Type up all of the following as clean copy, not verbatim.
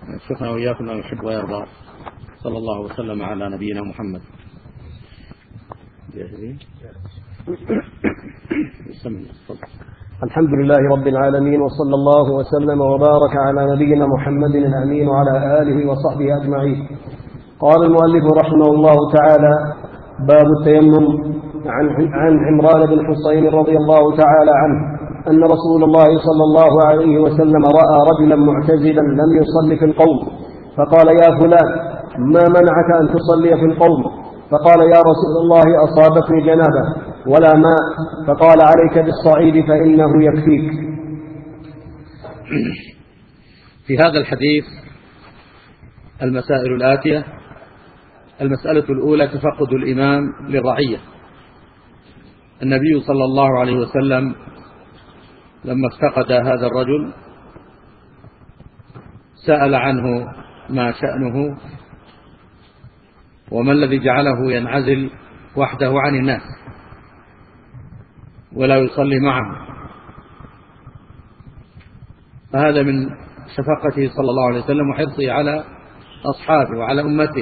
شكرا وإياكم ما يحب ويرضى. صلى الله وسلم على نبينا محمد. الحمد لله رب العالمين، وصلى الله وسلم وبارك على نبينا محمد الأمين وعلى آله وصحبه أجمعين. قال المؤلف رحمه الله تعالى: باب التيمم. عن عمران بن حصين رضي الله تعالى عنه أن رسول الله صلى الله عليه وسلم رأى رجلا معتزلا لم يصلي في القوم، فقال: يا فلان، ما منعك أن تصلي في القوم؟ فقال: يا رسول الله، أصابتني جنابة ولا ماء. فقال: عليك بالصعيد فإنه يكفيك. في هذا الحديث المسائل الآتية: المسألة الأولى تفقد الإمام للرعية. النبي صلى الله عليه وسلم لما افتقد هذا الرجل سأل عنه ما شأنه وما الذي جعله ينعزل وحده عن الناس ولا يصلي معهم. فهذا من شفقته صلى الله عليه وسلم وحرصه على أصحابه وعلى أمته.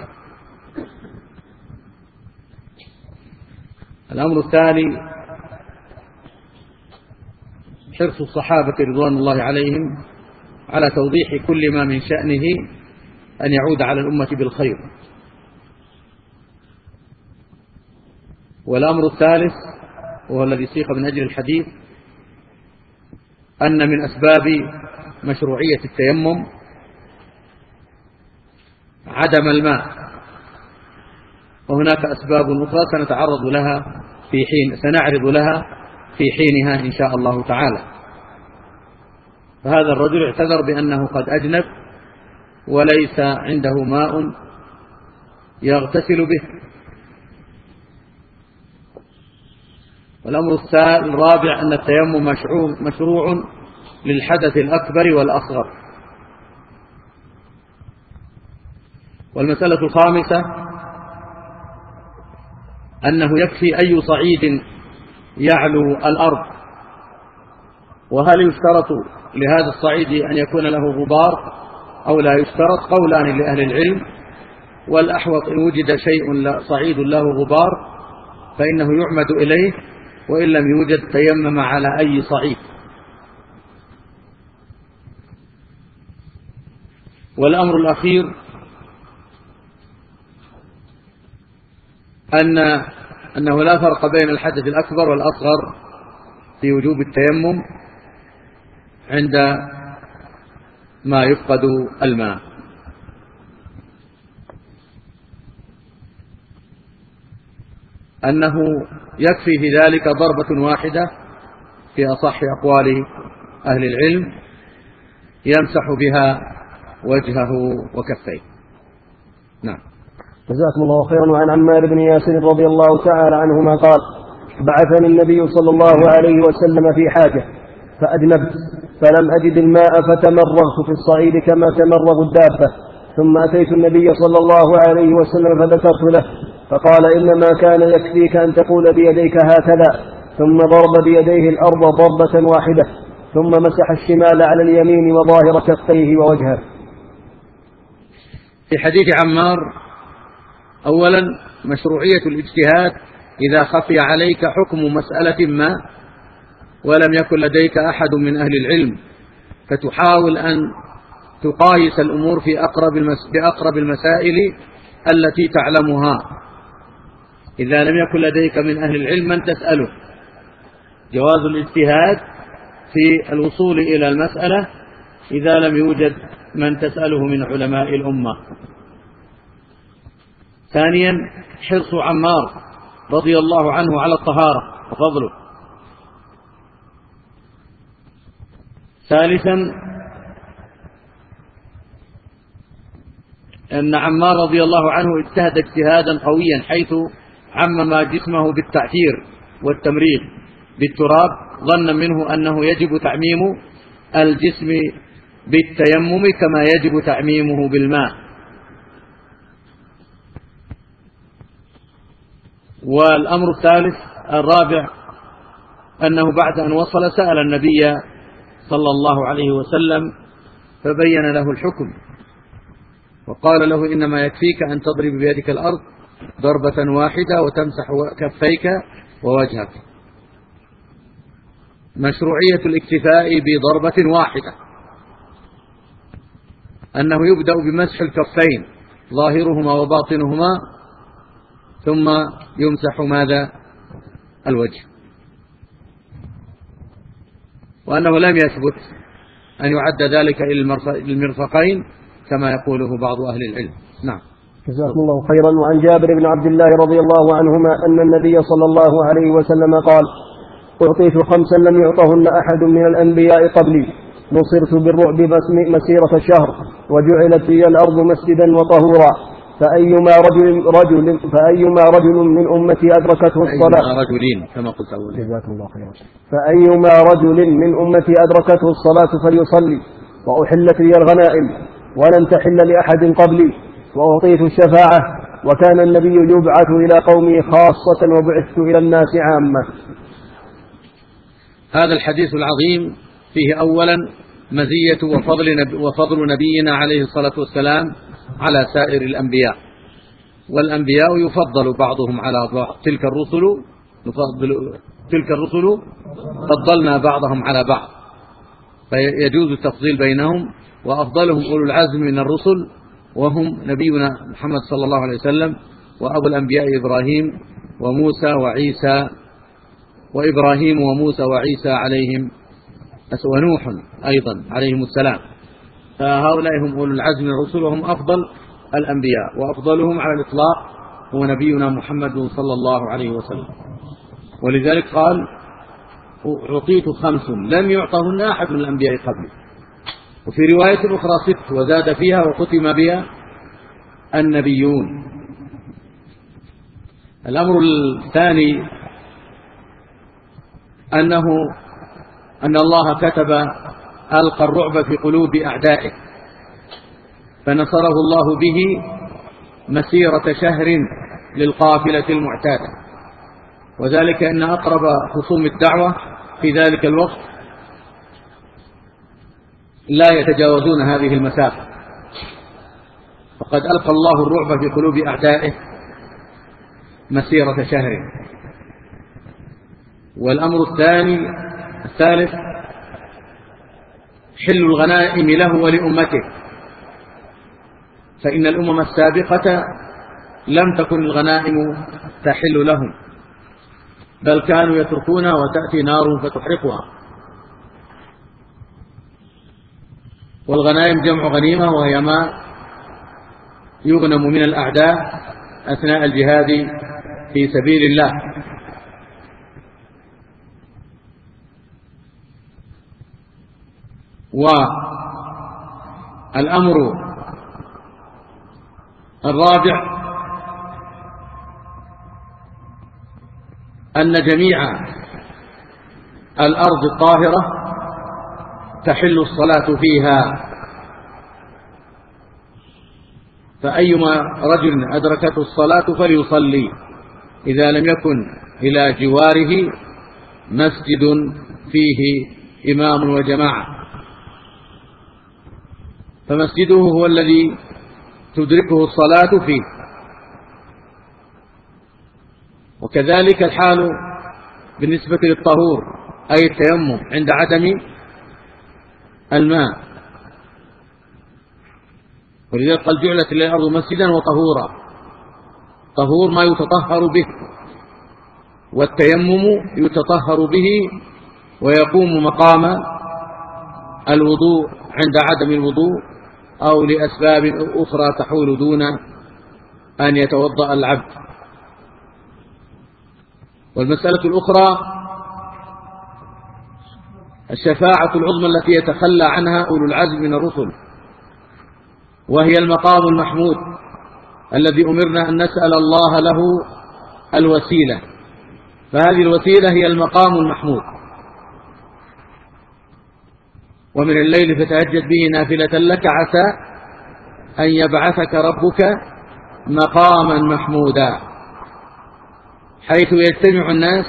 الأمر الثاني: حرص الصحابة رضوان الله عليهم على توضيح كل ما من شأنه أن يعود على الأمة بالخير. والأمر الثالث وهو الذي سيق من أجل الحديث: أن من أسباب مشروعية التيمم عدم الماء، وهناك أسباب أخرى سنعرض لها في حينها إن شاء الله تعالى. فهذا الرجل اعتذر بأنه قد أجنب وليس عنده ماء يغتسل به. والأمر الرابع: أن التيمم مشروع للحدث الأكبر والأصغر. والمسألة الخامسة: أنه يكفي أي صعيد يعلو الأرض. وهل يشترط لهذا الصعيد أن يكون له غبار أو لا يشترط؟ قولان لأهل العلم، والأحوط إن وجد صعيد له غبار فإنه يعمد إليه، وإن لم يوجد تيمم على أي صعيد. والأمر الأخير: أنه لا فرق بين الحدث الأكبر والأصغر في وجوب التيمم عند ما يفقد الماء. أنه يكفي في ذلك ضربة واحدة في أصح أقوال أهل العلم يمسح بها وجهه وكفيه. نعم. جزاكم الله خيرا. وعن عمار بن ياسر رضي الله تعالى عنهما قال: بعثني النبي صلى الله عليه وسلم في حاجة فأجنبت فلم أجد الماء فتمرغت في الصعيد كما تمرغ الدابة، ثم أتيت النبي صلى الله عليه وسلم فذكرت له، فقال: إنما كان يكفيك أن تقول بيديك هكذا، ثم ضرب بيديه الأرض ضربة واحدة، ثم مسح الشمال على اليمين وظاهر كفيه ووجهه. في حديث عمار: أولا مشروعية الاجتهاد إذا خفي عليك حكم مسألة ما ولم يكن لديك أحد من أهل العلم، فتحاول أن تقايس الأمور في أقرب المسائل التي تعلمها. إذا لم يكن لديك من أهل العلم من تسأله. جواز الاجتهاد في الوصول إلى المسألة إذا لم يوجد من تسأله من علماء الأمة. ثانيا حرص عمار رضي الله عنه على الطهارة وفضله. ثالثا أن عمار رضي الله عنه اجتهد اجتهادا قويا حيث عمم جسمه بالتعثير والتمريغ بالتراب ظنا منه أنه يجب تعميم الجسم بالتيمم كما يجب تعميمه بالماء. والأمر الرابع أنه بعد أن وصل سأل النبي صلى الله عليه وسلم فبين له الحكم، وقال له إنما يكفيك أن تضرب بيدك الأرض ضربة واحدة وتمسح كفيك ووجهك. مشروعية الاكتفاء بضربة واحدة أنه يبدأ بمسح الكفين ظاهرهما وباطنهما ثم يمسح ماذا؟ الوجه. وأنه لم يثبت أن يعد ذلك إلى المرفقين كما يقوله بعض أهل العلم. نعم. جزاكم الله خيرا. وعن جابر بن عبد الله رضي الله عنهما أن النبي صلى الله عليه وسلم قال: أعطيت 5 لم يعطهن أحد من الأنبياء قبلي، نصرت بالرعب مسيرة شهر، وجعلت لي الأرض مسجدا وطهورا، فأيما رجل من أمتي أدركته الصلاة كما قلت أولا. جزاكم الله خيرا. فأيما رجل من أمتي أدركته الصلاة فليصلي، وأحلت لي الغنائم ولم تحل لأحد قبلي، وأعطيت الشفاعة، وكان النبي يبعث إلى قومه خاصة وبعثت إلى الناس عامة. هذا الحديث العظيم فيه أولا مزية وفضل نبينا عليه الصلاة والسلام على سائر الأنبياء، والأنبياء يفضل بعضهم على بعض. تلك الرسل فضلنا بعضهم على بعض، فيجوز التفضيل بينهم، وأفضلهم أولو العزم من الرسل وهم نبينا محمد صلى الله عليه وسلم، وأبو الأنبياء إبراهيم وموسى وعيسى، وإبراهيم وموسى وعيسى عليهم، ونوح أيضا عليهم السلام. فهؤلاء هم أولو العزم من الرسل وهم أفضل الأنبياء، وأفضلهم على الإطلاق هو نبينا محمد صلى الله عليه وسلم. ولذلك قال: أعطيت 5 لم يعطهن أحد من الأنبياء قبلي. وفي رواية أخرى 6 وزاد فيها وختم بها النبيون. الأمر الثاني أن الله كتب ألقى الرعب في قلوب أعدائه، فنصره الله به مسيرة شهر للقافلة المعتادة، وذلك أن أقرب خصوم الدعوة في ذلك الوقت لا يتجاوزون هذه المسافة، فقد ألقى الله الرعب في قلوب أعدائه مسيرة شهر. والأمر الثالث حل الغنائم له ولأمته، فإن الأمم السابقة لم تكن الغنائم تحل لهم، بل كانوا يتركونها وتأتي نار فتحرقها. والغنائم جمع غنيمة، وهي ما يغنم من الأعداء أثناء الجهاد في سبيل الله. والأمر الرابع أن جميع الأرض الطاهرة تحل الصلاة فيها، فأيما رجل أدركته الصلاة فليصلي إذا لم يكن إلى جواره مسجد فيه إمام وجماعة، فمسجده هو الذي تدركه الصلاة فيه. وكذلك الحال بالنسبة للطهور، أي التيمم عند عدم الماء، ولذلك قال: جعلت لي الأرض مسجدا وطهورا. طهور ما يتطهر به، والتيمم يتطهر به ويقوم مقام الوضوء عند عدم الوضوء أو لأسباب أخرى تحول دون أن يتوضأ العبد. والمسألة الأخرى الشفاعة العظمى التي يتخلى عنها أولو العزم من الرسل، وهي المقام المحمود الذي أمرنا أن نسأل الله له الوسيلة، فهذه الوسيلة هي المقام المحمود. ومن الليل فتهجد به نافلة لك عسى أن يبعثك ربك مقاما محمودا، حيث يجتمع الناس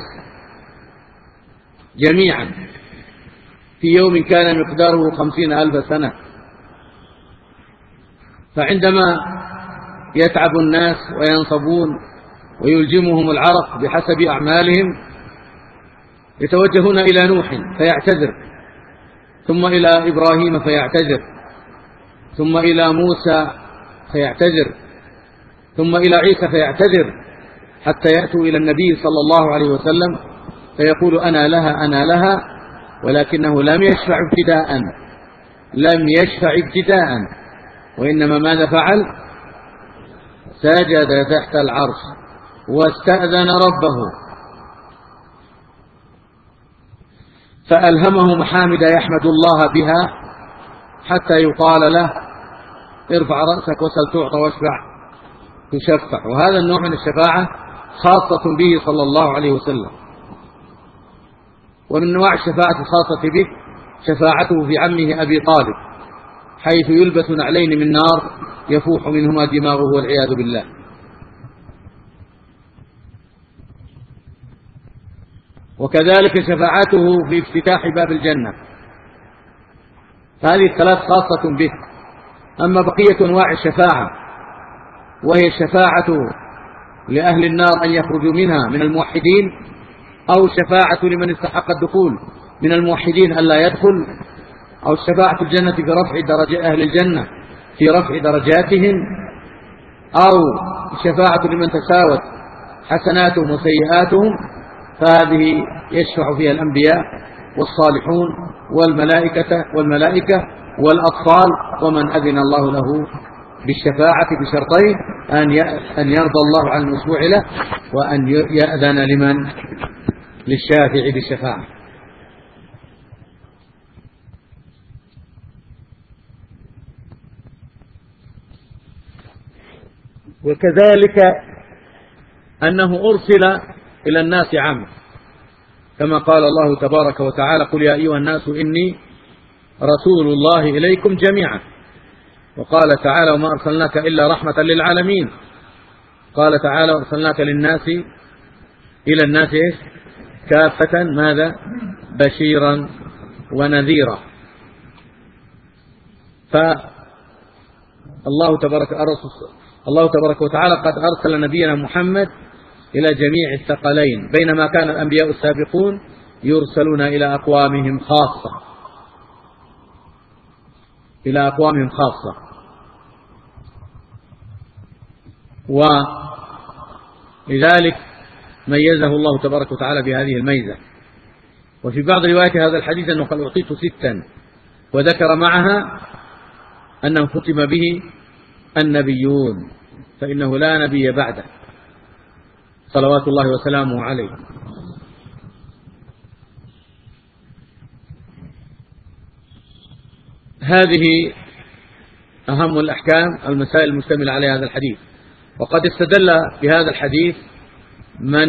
جميعا في يوم كان مقداره 50,000 سنة، فعندما يتعب الناس وينصبون ويلجمهم العرق بحسب أعمالهم يتوجهون إلى نوح فيعتذر، ثم إلى إبراهيم فيعتذر، ثم إلى موسى فيعتذر، ثم إلى عيسى فيعتذر، حتى يأتوا إلى النبي صلى الله عليه وسلم فيقول أنا لها أنا لها، ولكنه لم يشفع ابتداء، وإنما ماذا فعل؟ سجد تحت العرش واستأذن ربه، فألهمه محامد يحمد الله بها حتى يقال له ارفع رأسك وسل تعطى واشفع تشفع. وهذا النوع من الشفاعة خاصة به صلى الله عليه وسلم. ومن أنواع الشفاعة الخاصة به شفاعته في عمه أبي طالب، حيث يلبس نعلين من نار يفوح منهما دماغه والعياذ بالله. وكذلك شفاعته في افتتاح باب الجنة، هذه الثلاث خاصة به. أما بقية أنواع الشفاعة وهي الشفاعة لأهل النار أن يخرجوا منها من الموحدين، أو شفاعة لمن استحق الدخول من الموحدين ألا يدخل، أو شفاعة الجنة في رفع درجة أهل الجنة في رفع درجاتهم، أو شفاعة لمن تساوت حسناتهم وسيئاتهم، فهذه يشفع فيها الأنبياء والصالحون والملائكة والأطفال، ومن أذن الله له بالشفاعة بشرطين: أن يرضى الله عن المشفوع له، وأن يأذن للشافع بالشفاعة. وكذلك أنه أرسل إلى الناس عامة، كما قال الله تبارك وتعالى: قل يا أيها الناس إني رسول الله إليكم جميعا. وقال تعالى: وما أرسلناك إلا رحمة للعالمين. قال تعالى: أرسلناك إلى الناس كافة، ماذا؟ بشيرا ونذيرا. فالله تبارك وتعالى قد أرسل نبينا محمد إلى جميع الثقلين، بينما كان الأنبياء السابقون يرسلون إلى أقوامهم خاصة. ولذلك ميزه الله تبارك وتعالى بهذه الميزة. وفي بعض روايات هذا الحديث أنه قد أعطيت 6، وذكر معها أنه ختم به النبيون، فإنه لا نبي بعده صلوات الله وسلامه عليه. هذه أهم الأحكام المسائل المشتملة على هذا الحديث. وقد استدل بهذا الحديث من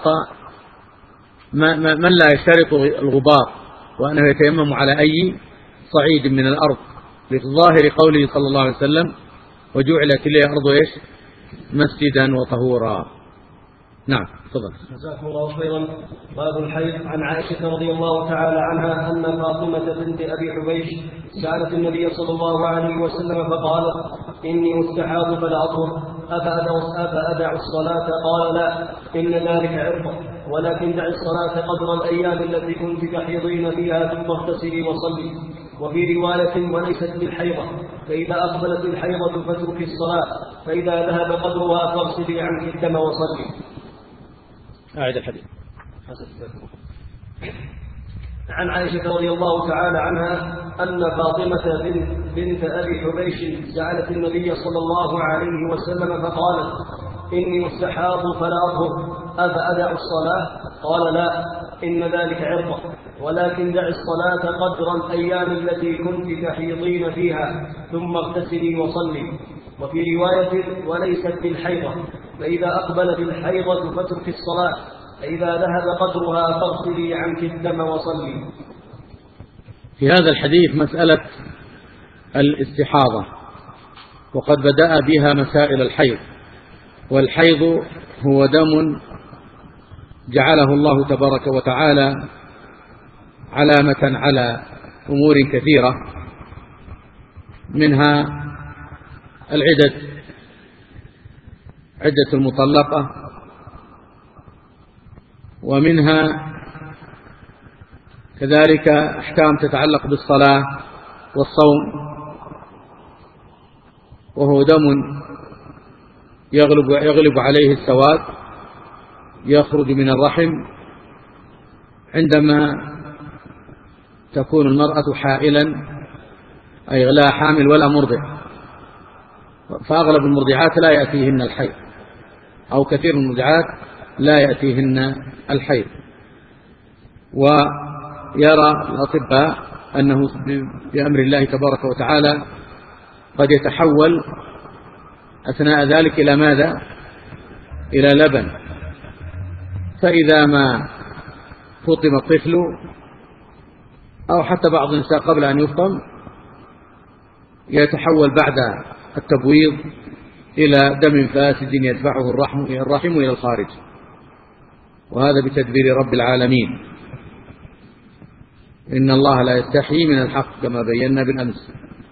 لا يشترط الغبار، وأنه يتيمم على أي صعيد من الأرض، لظاهر قوله صلى الله عليه وسلم: وجعلت لي أرض مسجدا وطهورا. نعم، تفضل. جزاكم الله خيرا. باب الحيض. عن عائشة رضي الله تعالى عنها أن فاطمة بنت أبي حبيش سألت النبي صلى الله عليه وسلم فقالت: إني استحاض فلا أطهر، أفأدع الصلاة؟ قال: لا، إن ذلك عرض، ولكن دع الصلاة قدر الأيام التي كنت تحيضين فيها، ثم اغتسلي وصلي. وفي رواية: وليست بالحيضة، فإذا أقبلت الحيضة فاتركي الصلاة، فإذا ذهب قدرها فاغسلي عنك الدم وصلي. أعد الحديث. عن عائشة رضي الله تعالى عنها أن فاطمة بنت أبي حبيش سألت النبي صلى الله عليه وسلم فقالت: إني مستحاض فلا أطهر، أفأدع الصلاة؟ قال: لا، إن ذلك عرض، ولكن دع الصلاة قدر الأيام التي كنت تحيضين فيها، ثم اغتسلي وصلي. وفي رواية: وليست بالحيضة، فإذا أقبلت الحيضة فاترك الصلاة، فإذا ذهب قدرها فاغسلي عنك الدم وصلي. في هذا الحديث مسألة الاستحاضة، وقد بدأ بها مسائل الحيض. والحيض هو دم جعله الله تبارك وتعالى علامة على أمور كثيرة، منها العدد، عدة المطلقة، ومنها كذلك أحكام تتعلق بالصلاة والصوم، وهو دم يغلب عليه السواد يخرج من الرحم عندما تكون المرأة حائلا، أي لا حامل ولا مرضع، فأغلب المرضعات لا يأتيهن الحيض، أو كثير من المرضعات لا يأتيهن الحيض. ويرى الأطباء أنه بأمر الله تبارك وتعالى قد يتحول أثناء ذلك إلى ماذا؟ إلى لبن، فإذا ما فطم الطفل أو حتى بعض النساء قبل أن يفطم يتحول بعد التبويض إلى دم فاسد يدفعه الرحم إلى الخارج، وهذا بتدبير رب العالمين، إن الله لا يستحيي من الحق كما بينا بالأمس.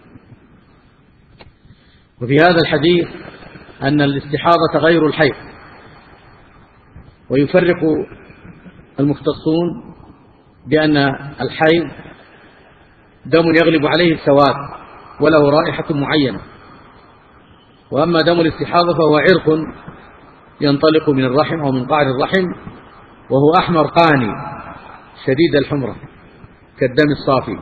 وفي هذا الحديث أن الاستحاضة غير الحيض، ويفرق المختصون بأن الحيض دم يغلب عليه السواد وله رائحة معينة، وأما دم الاستحاضة فهو عرق ينطلق من الرحم أو من قعر الرحم، وهو أحمر قاني شديد الحمرة كالدم الصافي.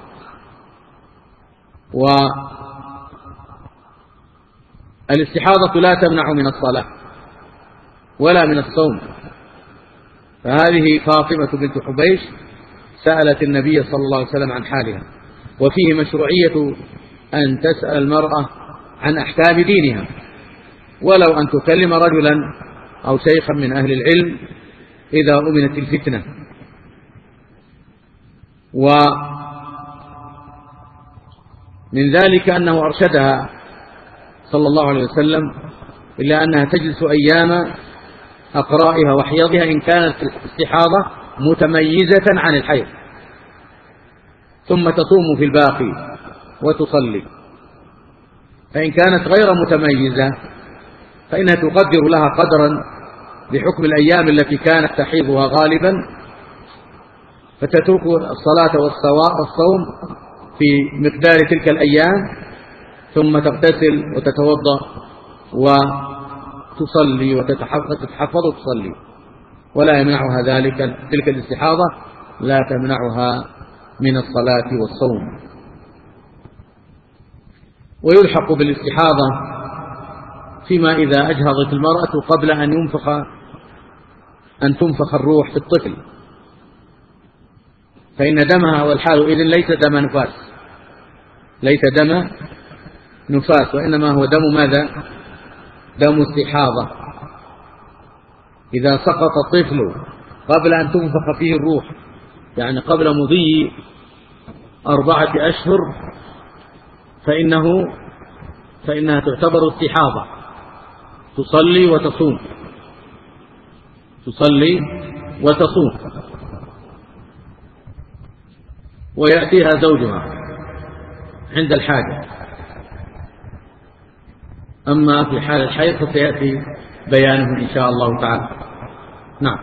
والاستحاضة لا تمنع من الصلاة ولا من الصوم، فهذه فاطمة بنت حبيش سألت النبي صلى الله عليه وسلم عن حالها، وفيه مشروعية أن تسأل المرأة عن أحكام دينها، ولو أن تكلم رجلا أو شيخا من أهل العلم إذا أمنت الفتنة. ومن ذلك أنه أرشدها صلى الله عليه وسلم إلا أنها تجلس أيام أقرائها وحيضها إن كانت الاستحاضة متميزة عن الحيض، ثم تصوم في الباقي وتصلي. فإن كانت غير متميزة فإنها تقدر لها قدرا بحكم الأيام التي كانت تحيضها غالبا، فتترك الصلاة والصوم في مقدار تلك الأيام، ثم تغتسل وتتوضأ وتصلي وتتحفظ وتصلي، ولا يمنعها ذلك، تلك الاستحاضة لا تمنعها من الصلاة والصوم. ويلحق بالاستحاضة فيما إذا أجهضت المرأة قبل أن تنفخ الروح في الطفل، فإن دمها والحال إذن ليس دم نفاس، ليس دم نفاس، وإنما هو دم ماذا؟ دم استحاضة. إذا سقط الطفل قبل أن تنفخ فيه الروح، يعني قبل مضي 4 أشهر، فإنها تعتبر استحاضة، تصلي وتصوم، تصلي وتصوم، ويأتيها زوجها عند الحاجة. أما في حال الحيض فسيأتي بيانه إن شاء الله تعالى. نعم.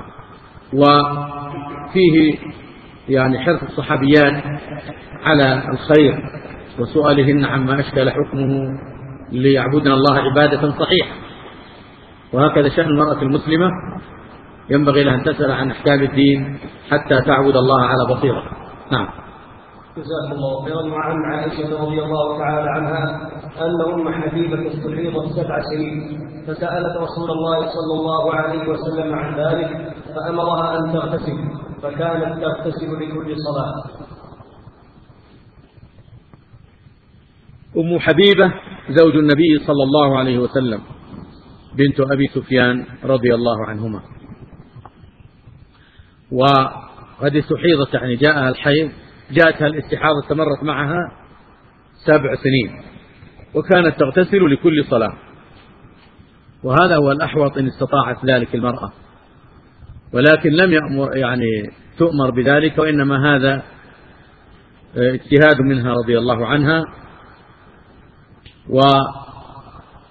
وفيه يعني حرص الصحابيات على الخير وسؤالهن عما أشكل حكمه ليعبدن الله عبادة صحيحة، وهكذا شأن المرأة المسلمة، ينبغي لها أن تسأل عن أحكام الدين حتى تعبد الله على بصيرة. نعم. جزاكم الله خيرا. وعن عائشة رضي الله تعالى عنها أن أم حبيبة استحيضت 7 سنين، فسألت رسول الله صلى الله عليه وسلم عن ذلك، فأمرها أن تغتسل، فكانت تغتسل لكل صلاة. أم حبيبة زوج النبي صلى الله عليه وسلم بنت أبي سفيان رضي الله عنهما، وقد استحيضت، يعني جاءها الحيض، جاءتها الاستحاضة، استمرت معها 7 سنين، وكانت تغتسل لكل صلاة، وهذا هو الأحوط إن استطاعت ذلك المرأة، ولكن لم تؤمر بذلك، وإنما هذا اجتهاد منها رضي الله عنها.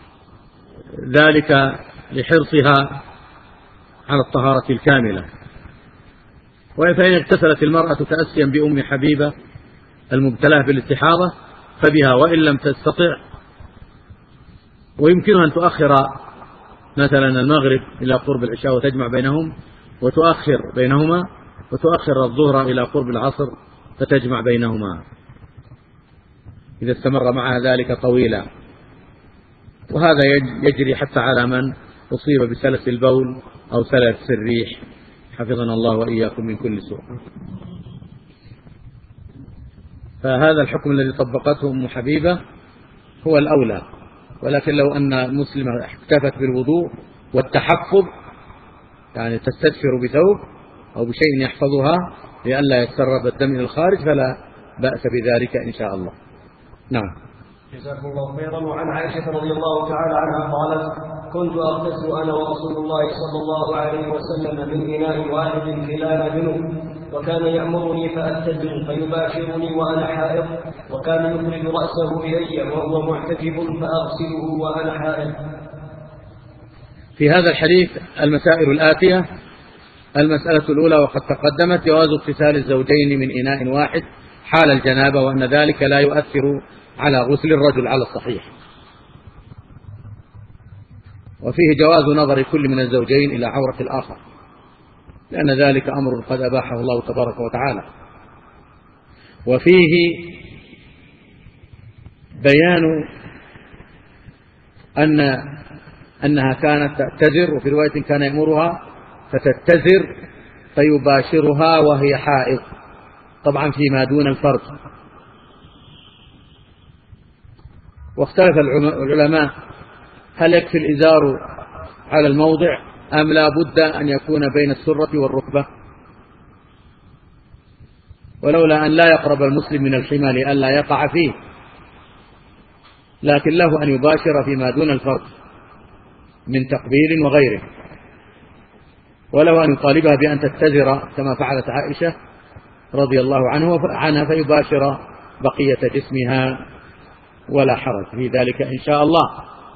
ذلك لحرصها على الطهارة الكاملة. فإن اغتسلت المرأة تأسيا بأم حبيبة المبتلاه بالاستحاضة فبها، وإن لم تستطع ويمكنها أن تؤخر مثلا المغرب إلى قرب العشاء وتجمع بينهم وتؤخر بينهما، وتؤخر الظهر إلى قرب العصر فتجمع بينهما إذا استمر معها ذلك طويلا. وهذا يجري حتى على من أصيب بسلس البول أو سلس الريح، حفظنا الله وإياكم من كل سوء. فهذا الحكم الذي طبقته أم حبيبة هو الأولى، ولكن لو أن المسلمة اكتفت بالوضوء والتحفظ، يعني تستدفر بثوب أو بشيء يحفظها لئلا يتسرب الدم إلى الخارج، فلا بأس بذلك إن شاء الله. نعم. جزاكم الله خيرا. وعن عائشة رضي الله تعالى عنها قالت: كنت أغتسل أنا ورسول الله صلى الله عليه وسلم من إناء واحد كلانا جنوب، وكان يأمرني فأتزر فيباشرني وأنا حائض، وكان يخرج رأسه إلي وهو معتكف فأغسله وأنا حائض. في هذا الحديث المسائل الآتية: المسألة الأولى وقد تقدمت جواز اغتسال الزوجين من إناء واحد حال الجنابة، وأن ذلك لا يؤثر على غسل الرجل على الصحيح. وفيه جواز نظر كل من الزوجين إلى عورة الآخر، لأن ذلك أمر قد أباحه الله تبارك وتعالى. وفيه بيان أنها كانت تأتذر، وفي رواية كان يأمرها فتتذر فيباشرها وهي حائض، طبعا فيما دون الفرج. واختلف العلماء هل يكفي الإزار على الموضع أم لا بد أن يكون بين السرة والركبة، ولولا أن لا يقرب المسلم من الحمى لئلا يقع فيه، لكن له أن يباشر فيما دون الفرج من تقبيل وغيره، ولو أن يطالبها بأن تتزر كما فعلت عائشة رضي الله عنها فيباشر بقية جسمها ولا حرج في ذلك إن شاء الله.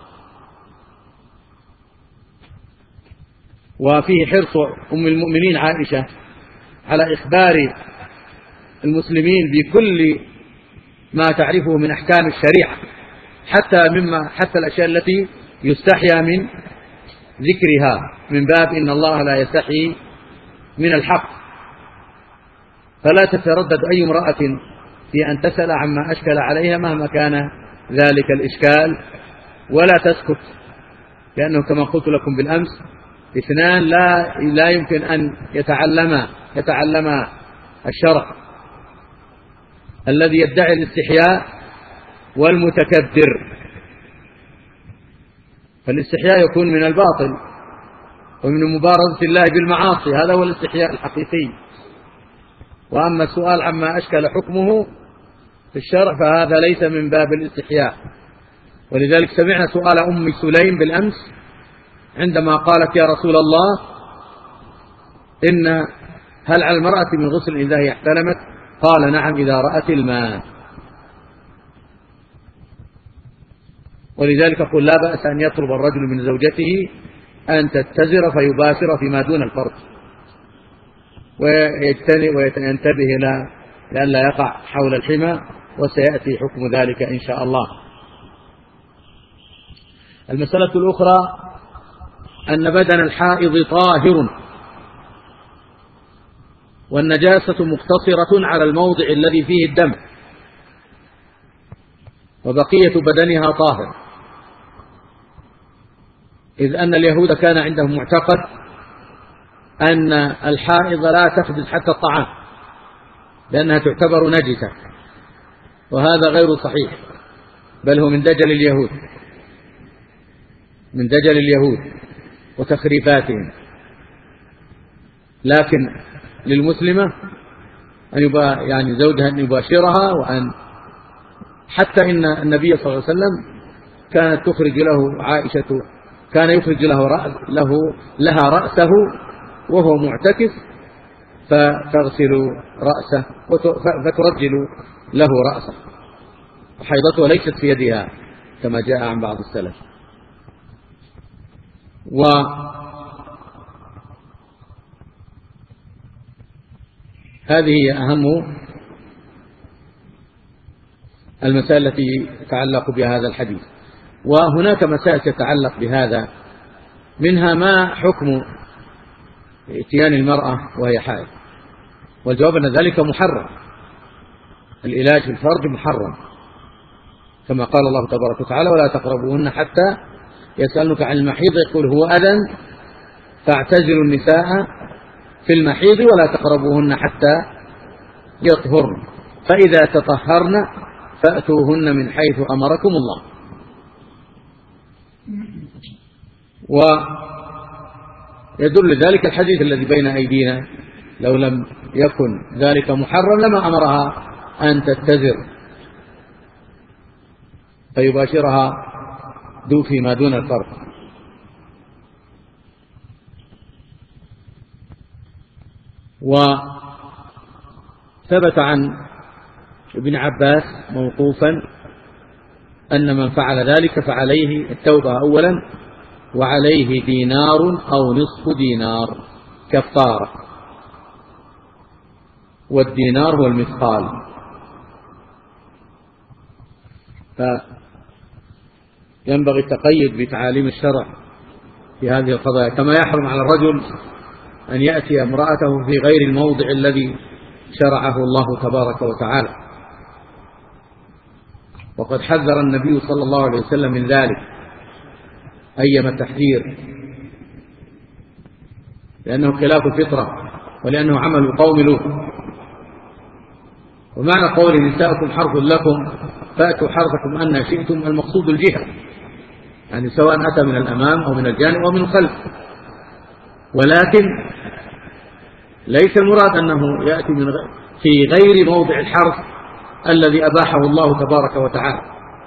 وفيه حرص أم المؤمنين عائشة على إخبار المسلمين بكل ما تعرفه من أحكام الشريعة، حتى الأشياء التي يستحيا من ذكرها، من باب إن الله لا يستحي من الحق. فلا تتردد أي امرأة في أن تسأل عما أشكل عليها مهما كان ذلك الإشكال، ولا تسكت، لأنه كما قلت لكم بالأمس اثنان لا يمكن أن يتعلم الشرع: الذي يدعي الاستحياء والمتكبر. فالاستحياء يكون من الباطل ومن مبارزة الله بالمعاصي، هذا هو الاستحياء الحقيقي. وأما السؤال عما أشكل حكمه في الشرع فهذا ليس من باب الاستحياء. ولذلك سمعنا سؤال أم سليم بالأمس عندما قالت: يا رسول الله، هل على المرأة من غسل إذا هي احتلمت؟ قال: نعم، إذا رأت الماء. ولذلك قل لا بأس أن يطلب الرجل من زوجته أن تتزر فيباشر فيما دون الفرج، وينتبه لئلا يقع حول الحمى، وسيأتي حكم ذلك إن شاء الله. المسألة الأخرى أن بدن الحائض طاهر، والنجاسة مقتصرة على الموضع الذي فيه الدم، وبقية بدنها طاهر، إذ أن اليهود كان عندهم معتقد أن الحائض لا تخبز حتى الطعام لأنها تعتبر نجسة، وهذا غير صحيح، بل هو من دجل اليهود وتخريفاتهم. لكن للمسلمة أن يعني زوجها أن يباشرها، وأن حتى إن النبي صلى الله عليه وسلم كانت تخرج له عائشة، كان يخرج لها رأسه وهو معتكف، فتغسل رأسه فترجل له رأسه، وحيضته ليست في يدها كما جاء عن بعض السلف. وهذه هي أهم المسائل التي تتعلق بهذا الحديث. وهناك مسائل تتعلق بهذا، منها ما حكم اتيان المرأة وهي حائض، والجواب أن ذلك محرم، العلاج في الفرج محرم، كما قال الله تبارك وتعالى: ولا تقربوهن حتى يسألنك عن المحيض يقول هو أذى فاعتزلوا النساء في المحيض ولا تقربوهن حتى يطهرن فإذا تطهرن فأتوهن من حيث أمركم الله. ويدل ذلك الحديث الذي بين أيدينا: لو لم يكن ذلك محرم لما أمرها أن تتزر فيباشرها فيما دون الفرج. وثبت عن ابن عباس موقوفا أن من فعل ذلك فعليه التوبة أولا، وعليه دينار أو نصف دينار كفارة، والدينار هو المثقال. فينبغي التقيد بتعاليم الشرع في هذه القضايا، كما يحرم على الرجل أن يأتي امرأته في غير الموضع الذي شرعه الله تبارك وتعالى. وقد حذر النبي صلى الله عليه وسلم من ذلك أيما التحذير، لأنه خلاف الفطرة، ولأنه عمل قوم لوط. ومعنى قول نساؤكم حرث لكم فأتوا حرثكم أن شئتم، المقصود الجهة، يعني سواء أتى من الأمام أو من الجانب أو من الخلف، ولكن ليس المراد أنه يأتي في غير موضع الحرث الذي أباحه الله تبارك وتعالى.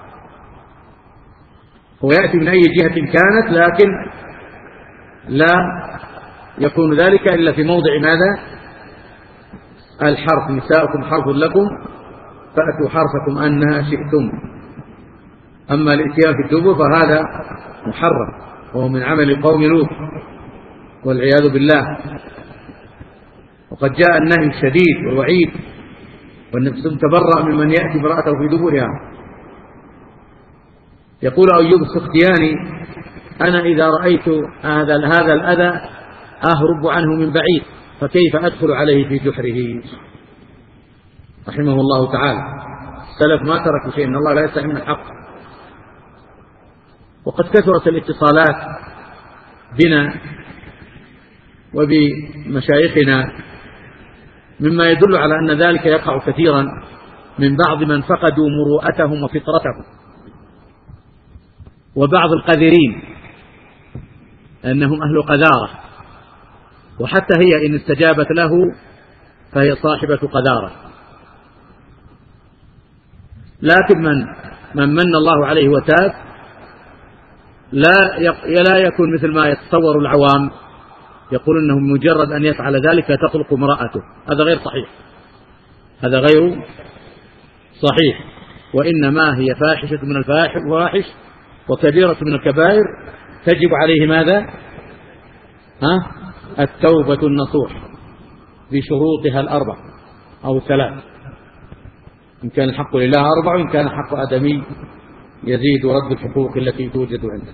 هو يأتي من أي جهة كانت، لكن لا يكون ذلك إلا في موضع ماذا؟ الحرث. نساؤكم حرث لكم فأتوا حرثكم أنها شئتم. أما الاتيان في الدبر فهذا محرم، وهو من عمل قوم لوط والعياذ بالله. وقد جاء النهي الشديد والوعيد، والنبي تبرأ ممن يأتي امرأته في دبرها. يقول أيوب السختياني: أنا إذا رأيت هذا الأذى أهرب عنه من بعيد، فكيف أدخل عليه في جحره؟ رحمه الله تعالى. السلف ما تركوا شيء، إن الله لا يستحي من الحق. وقد كثرت الاتصالات بنا وبمشايخنا مما يدل على أن ذلك يقع كثيرا من بعض من فقدوا مروءتهم وفطرتهم، وبعض القذرين أنهم أهل قذارة، وحتى هي إن استجابت له فهي صاحبة قذارة. لكن من الله عليه وتاب لا يكون مثل ما يتصور العوام، يقول أنه مجرد أن يفعل ذلك تطلق امرأته. هذا غير صحيح، هذا غير صحيح. وإنما هي فاحشة من الفواحش وكبيرة من الكبائر، تجب عليه ماذا؟ التوبة النصوح بشروطها الأربع أو الثلاث، إن كان الحق لله أربع، وإن كان حق آدمي يزيد رد الحقوق التي توجد عنده.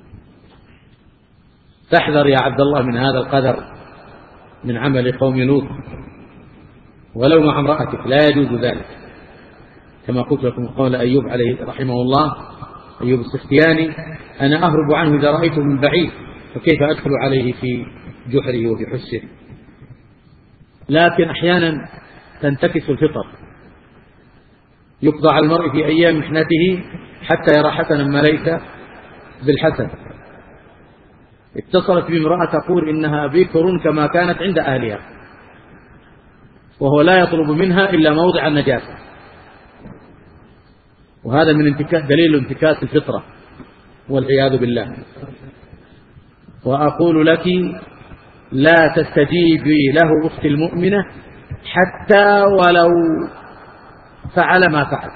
تحذر يا عبد الله من هذا القدر، من عمل قوم لوط، ولو مع امرأتك لا يجوز ذلك، كما قلت لكم قول أيوب عليه رحمه الله، أيوب السختياني: أنا أهرب عنه إذا رأيته من بعيد، فكيف أدخل عليه في جحره وفي حسه؟ لكن أحيانا تنتكس الفطر، يقضى على المرء في أيام محنته حتى يرى حسنا ما ليس بالحسن. اتصلت بامرأة تقول إنها بكر كما كانت عند أهلها، وهو لا يطلب منها إلا موضع النجاسة، وهذا من دليل انتكاس الفطرة والعياذ بالله. وأقول لك لا تستجيبي له أختي المؤمنة حتى ولو فعل ما فعل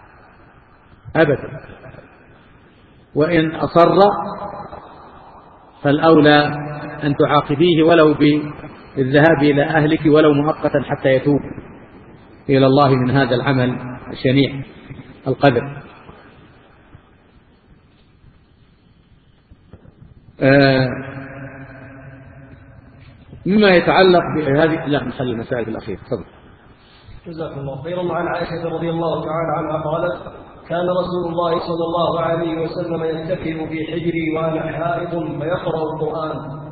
أبدا، وإن أصر فالأولى أن تعاقبيه ولو بالذهاب إلى أهلك ولو مؤقتا حتى يتوب إلى الله من هذا العمل الشنيع القذر. مما يتعلق بهذه، لا نخلي المسائل الأخيرة. تفضل. جزاكم الله خيرا. وعن عائشة رضي الله تعالى عنها قالت: كان رسول الله صلى الله عليه وسلم يتكئ في حجري وأنا حائض فيقرأ القرآن.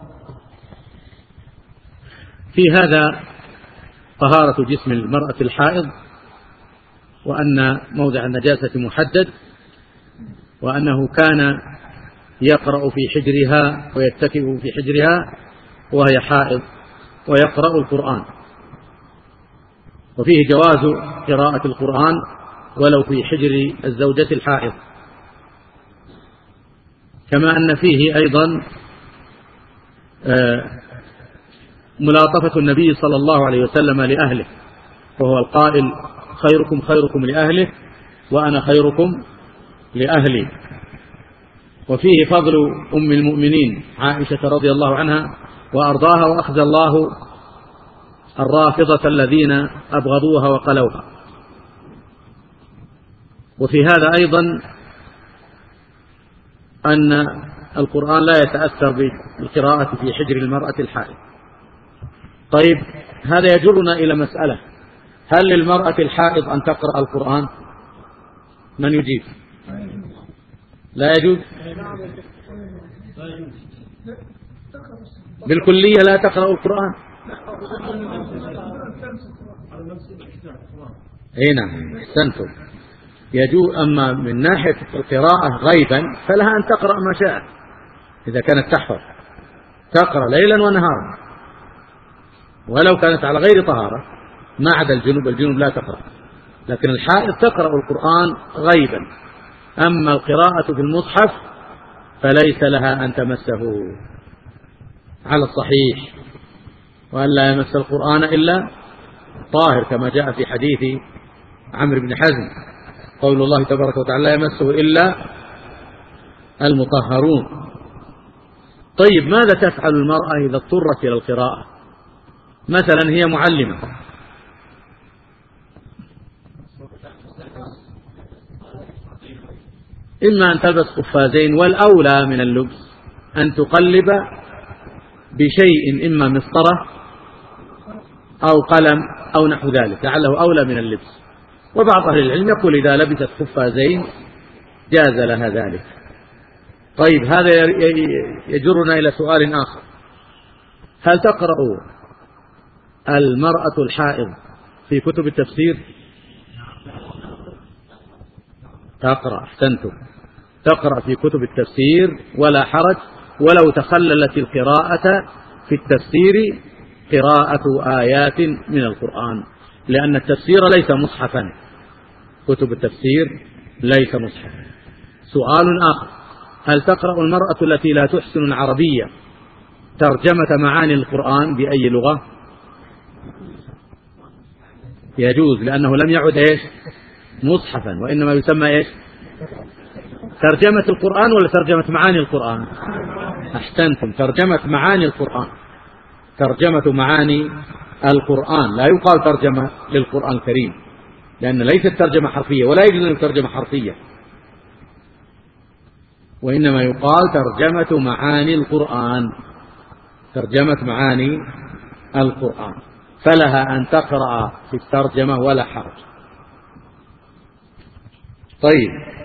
في هذا طهارة جسم المرأة الحائض، وأن موضع النجاسة محدد، وأنه كان يقرأ في حجرها ويتكئ في حجرها وهي حائض ويقرأ القرآن، وفيه جواز قراءة القرآن ولو في حجر الزوجة الحائض، كما أن فيه أيضا ملاطفة النبي صلى الله عليه وسلم لأهله، وهو القائل: خيركم خيركم لأهله وأنا خيركم لأهلي. وفيه فضل أم المؤمنين عائشة رضي الله عنها وأرضاها، وأخزى الله الرافضة الذين أبغضوها وقلوها. وفي هذا أيضا أن القرآن لا يتأثر بالقراءة في حجر المرأة الحائض. طيب، هذا يجرنا إلى مسألة: هل للمرأة الحائض أن تقرأ القرآن؟ من يجيب؟ لا يجوز بالكلية، لا تقرأ القرآن. هنا احسنتم، يجوز. أما من ناحية القراءة غيبا فلها أن تقرأ ما شاء، إذا كانت تحفظ تقرأ ليلا ونهارا، ولو كانت على غير طهارة ما عدا الجنوب لا تقرأ، لكن الحائض تقرأ القرآن غيبا. أما القراءة في المصحف فليس لها أن تمسه على الصحيح، وأن لا يمس القرآن إلا طاهر، كما جاء في حديث عمرو بن حزم قول الله تبارك وتعالى: لا يمسه إلا المطهرون. طيب، ماذا تفعل المرأة إذا اضطرت إلى القراءة؟ مثلا هي معلمة، إما أن تلبس قفازين، والأولى من اللبس أن تقلب بشيء، إما مسطرة أو قلم أو نحو ذلك، لعله أولى من اللبس. وبعض أهل العلم يقول إذا لبست قفازين جاز لها ذلك. طيب، هذا يجرنا إلى سؤال آخر: هل تقرأ المرأة الحائض في كتب التفسير؟ تقرأ، احسنتم، تقرأ في كتب التفسير ولا حرج، ولو تخللت القراءة في التفسير قراءة آيات من القرآن، لأن التفسير ليس مصحفا، كتب التفسير ليس مصحفا. سؤال آخر: هل تقرأ المرأة التي لا تحسن العربية ترجمة معاني القرآن بأي لغة؟ يجوز، لأنه لم يعد مصحفا، وإنما يسمى ترجمة القرآن ولا ترجمة معاني القرآن؟ أحسنتم، ترجمة معاني القرآن، ترجمة معاني القرآن. لا يقال ترجمة للقرآن الكريم، لأن ليست ترجمة حرفية، ولا يجوز أن ترجمة حرفية، وإنما يقال ترجمة معاني القرآن، ترجمة معاني القرآن، فلها أن تقرأ في الترجمة ولا حرج. طيب،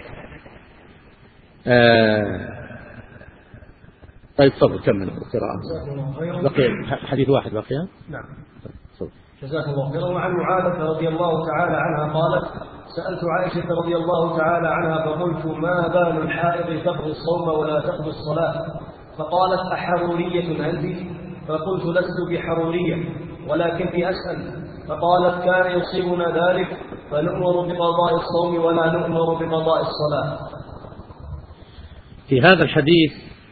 طيب صبر، كمل القراءة. بقي حديث واحد بقي. نعم. صبر. جزاك الله خيرا. وعن معاذة رضي الله تعالى عنها قالت: سألت عائشة رضي الله تعالى عنها فقلت: ما بال الحائض تقضي الصوم ولا تقضي الصلاة؟ فقالت: أحرورية أنت؟ فقلت: لست بحرورية ولكني أسأل. فقالت: كان يصيبنا ذلك فنؤمر بقضاء الصوم ولا نؤمر بقضاء الصلاة. في هذا الحديث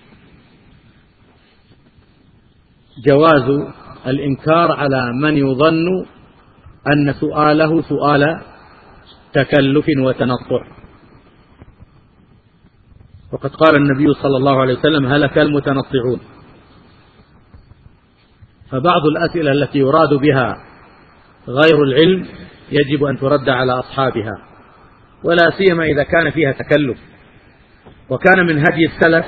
جواز الإنكار على من يظن أن سؤاله سؤال تكلف وتنطع، وقد قال النبي صلى الله عليه وسلم: هلك المتنطعون. فبعض الأسئلة التي يراد بها غير العلم يجب أن ترد على أصحابها، ولا سيما إذا كان فيها تكلف. وكان من هدي السلف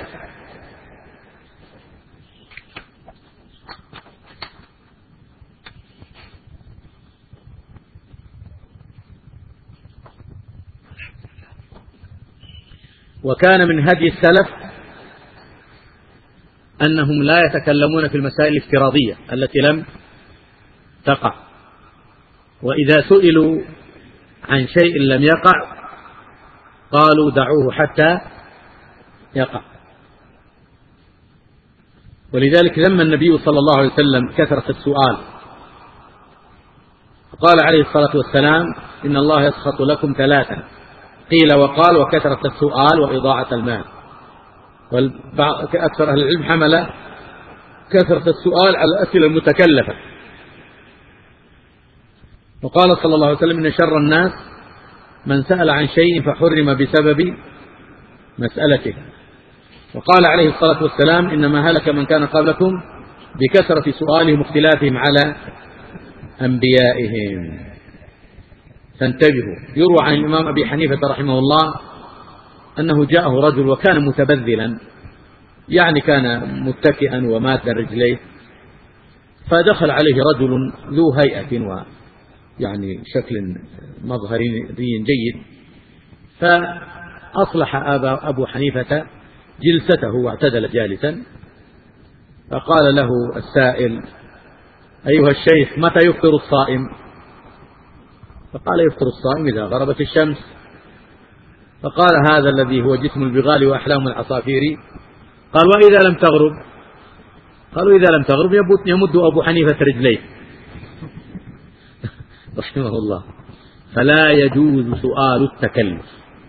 أنهم لا يتكلمون في المسائل الافتراضية التي لم تقع، وإذا سئلوا عن شيء لم يقع قالوا دعوه حتى يقع. ولذلك ذم النبي صلى الله عليه وسلم كثرة السؤال، فقال عليه الصلاة والسلام: إن الله يسخط لكم ثلاثا، قيل وقال وكثرة السؤال وإضاعة المال. أكثر أهل العلم حمل كثرة السؤال على الأسئلة المتكلفة. وقال صلى الله عليه وسلم: إن شر الناس من سأل عن شيء فحرم بسبب مسألته. وقال عليه الصلاة والسلام: إنما هلك من كان قبلكم بكثرة سؤالهم واختلافهم على أنبيائهم. فانتبهوا. يروى عن الإمام أبي حنيفة رحمه الله أنه جاءه رجل وكان متبذلا، يعني كان متكئا ومادا رجليه، فدخل عليه رجل ذو هيئة ويعني شكل مظهري جيد، فأصلح أبو حنيفة جلسته واعتدل جالسا، فقال له السائل: أيها الشيخ، متى يفطر الصائم؟ فقال: يفطر الصائم إذا غربت الشمس. فقال: هذا الذي هو جسم البغال وأحلام العصافير. قال: وإذا لم تغرب؟ قالوا: إذا لم تغرب يمد أبو حنيفة رجليه رحمه الله. فلا يجوز سؤال التكلف.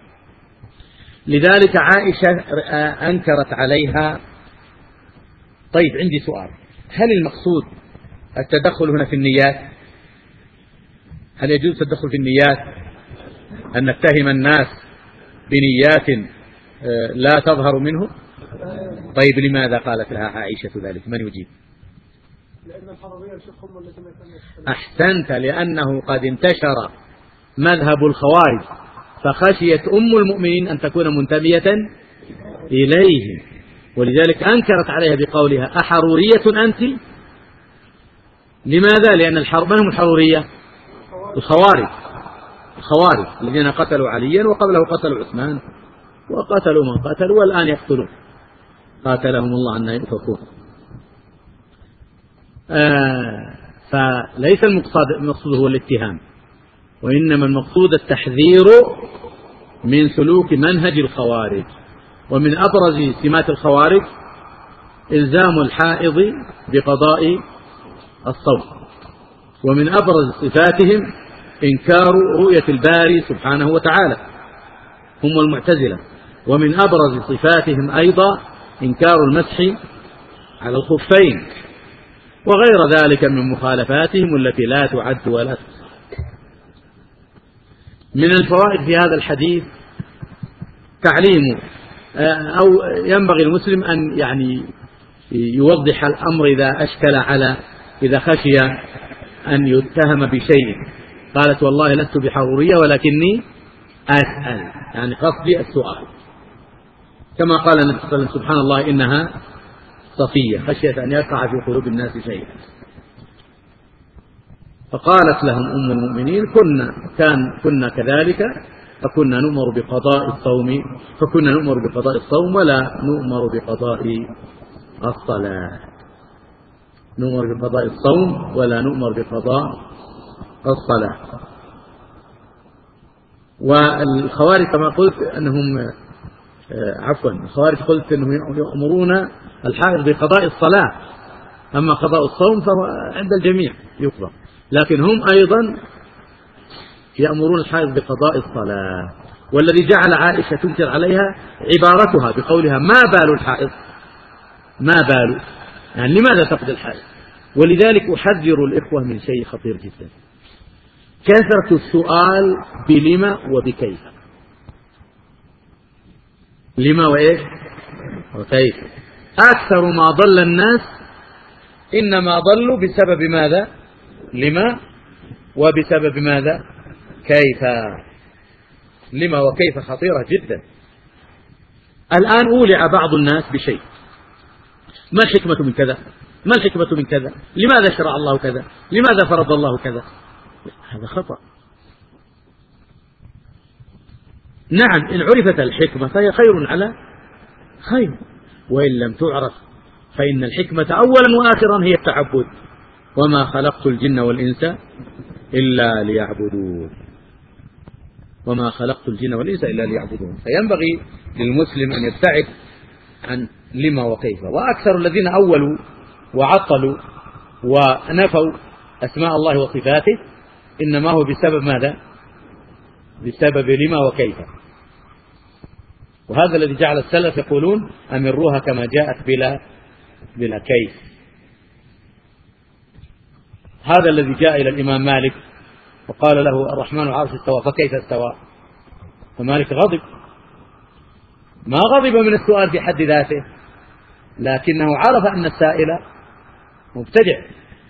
لذلك عائشة أنكرت عليها. طيب، عندي سؤال: هل المقصود التدخل هنا في النيات؟ هل يجوز التدخل في النيات، أن نتهم الناس بنيات لا تظهر منه؟ طيب، لماذا قالت لها عائشة ذلك؟ من يجيب؟ أحسنت، لأنه قد انتشر مذهب الخوارج، فخشيت أم المؤمنين أن تكون منتمية إليه، ولذلك أنكرت عليها بقولها: أحرورية أنت؟ لماذا؟ لأن من هم الحرورية؟ الخوارج الذين قتلوا عليا وقبله قتلوا عثمان وقتلوا من قتلوا والآن يقتلون، قاتلهم الله أن يؤفكون. فليس المقصود هو الاتهام، وإنما المقصود التحذير من سلوك منهج الخوارج. ومن أبرز سمات الخوارج إلزام الحائض بقضاء الصوم، ومن أبرز صفاتهم إنكار رؤية الباري سبحانه وتعالى، هم المعتزلة. ومن أبرز صفاتهم أيضا إنكار المسح على الخفين، وغير ذلك من مخالفاتهم التي لا تعد ولا تحصى. من الفوائد في هذا الحديث تعليم، أو ينبغي المسلم أن يعني يوضح الأمر إذا خشي أن يتهم بشيء. قالت: والله لست بحرورية ولكني أسأل، يعني قصدي السؤال، كما قال النبي صلى الله عليه وسلم: سبحان الله إنها صفية، خشيت أن يقع في قلوب الناس شيء. فقالت لهم أم المؤمنين: كنا كذلك، فكنا نؤمر بقضاء الصوم ولا نؤمر بقضاء الصلاة. نؤمر بقضاء الصوم ولا نؤمر بقضاء الصلاة. والخوارج كما قلت أنهم الخوارج قلت أنهم يأمرون الحائض بقضاء الصلاة، أما قضاء الصوم فهو عند الجميع يقضى، لكن هم أيضا يأمرون الحائض بقضاء الصلاة. والذي جعل عائشة تنكر عليها عبارتها بقولها: ما بال الحائض، ما بال، يعني لماذا تقضي الحائض؟ ولذلك أحذر الإخوة من شيء خطير جدا: كثرة السؤال بلما وبكيف. لما وإيش وكيف. أكثر ما ضل الناس إنما ضلوا بسبب ماذا؟ لما، وبسبب ماذا؟ كيف. لما وكيف خطيرة جدا. الآن أولع بعض الناس بشيء، ما الحكمة من كذا؟ ما الحكمة من كذا؟ لماذا شرع الله كذا؟ لماذا فرض الله كذا؟ هذا خطأ. نعم، إن عرفت الحكمة فهي خير على خير، وإن لم تعرف فإن الحكمة أولا وآخرا هي التعبد. وما خلقت الجن والإنس إلا ليعبدون. وما خلقت الجن والإنس إلا ليعبدون. فينبغي للمسلم أن يبتعد عن لما وكيف. وأكثر الذين أولوا وعطلوا ونفوا أسماء الله وصفاته إنما هو بسبب ماذا؟ بسبب لما وكيف. وهذا الذي جعل السلف يقولون أمروها كما جاءت بلا كيف. هذا الذي جاء إلى الإمام مالك وقال له الرحمن على العرش استوى فكيف استوى؟ فمالك غضب، ما غضب من السؤال في حد ذاته، لكنه عرف أن السائل مبتدع.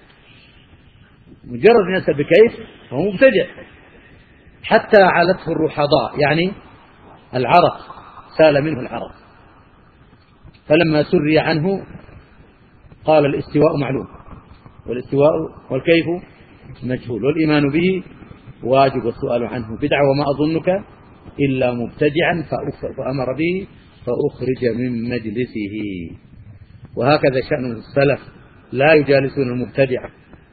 مجرد أن يسأل بكيف فهو مبتدع. حتى علته الرحضاء، يعني العرق، سال منه العرق. فلما سري عنه قال الاستواء معلوم، والاستواء والكيف مجهول، والإيمان به واجب، والسؤال عنه بدعة، وما أظنك إلا مبتدعا فأمر به فأخرج من مجلسه. وهكذا شأن السلف، لا يجالسون المبتدعة.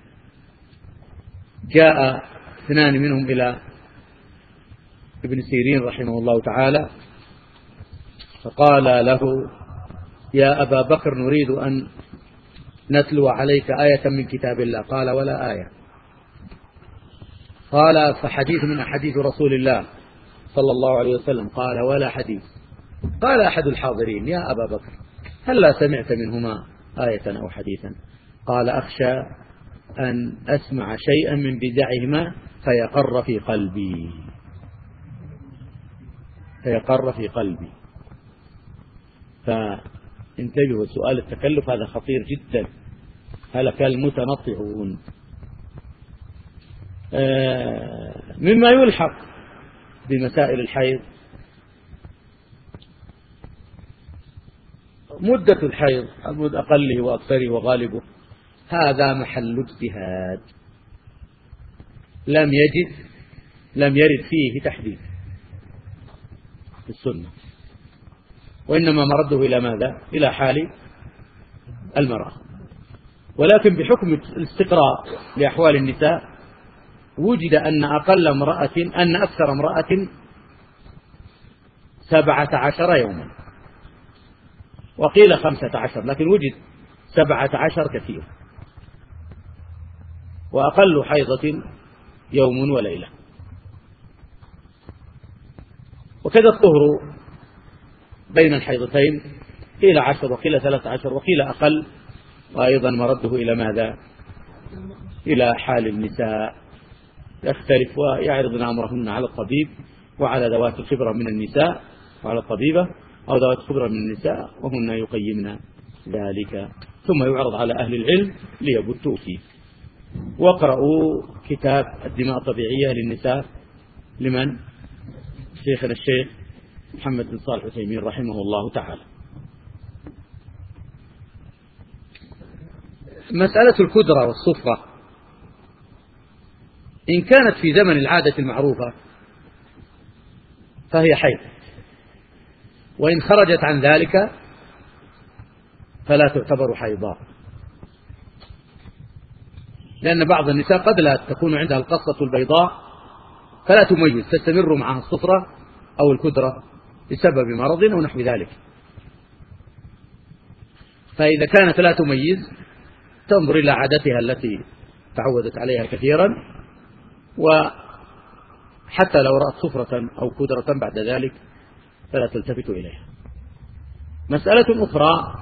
جاء اثنان منهم إلى ابن سيرين رحمه الله تعالى فقال له يا أبا بكر نريد أن نتلو عليك آية من كتاب الله. قال ولا آية. قال فحديث من أحاديث رسول الله صلى الله عليه وسلم. قال ولا حديث. قال أحد الحاضرين يا أبا بكر هل لا سمعت منهما آية أو حديثا؟ قال أخشى أن أسمع شيئا من بدعهما فيقر في قلبي. فانتبهوا، سؤال التكلف هذا خطير جدا. هلك المتنطعون. مما يلحق بمسائل الحيض مدة الحيض، مدة أقله وأكثره وغالبه، هذا محل اجتهاد لم يرد فيه تحديد في السنة، وإنما مرده إلى ماذا؟ إلى حال المرأة. ولكن بحكم الاستقراء لأحوال النساء وجد أن أكثر امرأة 17 يوما، وقيل 15، لكن وجد 17 كثير، وأقل حيضة يوم وليلة. وكذا الطهر بين الحيضتين قيل 10 وقيل 13 وقيل أقل، وأيضا مرده إلى ماذا؟ إلى حال النساء، يختلف ويعرضن أمرهن على الطبيب وعلى ذوات الخبرة من النساء، وعلى الطبيبة أو ذوات الخبرة من النساء، وهن يقيمن ذلك، ثم يعرض على أهل العلم ليبتوا فيه. واقرأوا كتاب الدماء الطبيعية للنساء لمن؟ شيخنا الشيخ محمد بن صالح العثيمين رحمه الله تعالى. مسألة الكدرة والصفرة إن كانت في زمن العادة المعروفة فهي حيض، وإن خرجت عن ذلك فلا تعتبر حيضا، لأن بعض النساء قد لا تكون عندها القصة البيضاء فلا تميز، تستمر معها الصفرة أو الكدرة بسبب مرض أو نحو ذلك. فإذا كانت لا تميز تنظر إلى عادتها التي تعودت عليها كثيرا، وحتى لو رأت صفرة أو كدرة بعد ذلك فلا تلتفت إليها. مسألة أخرى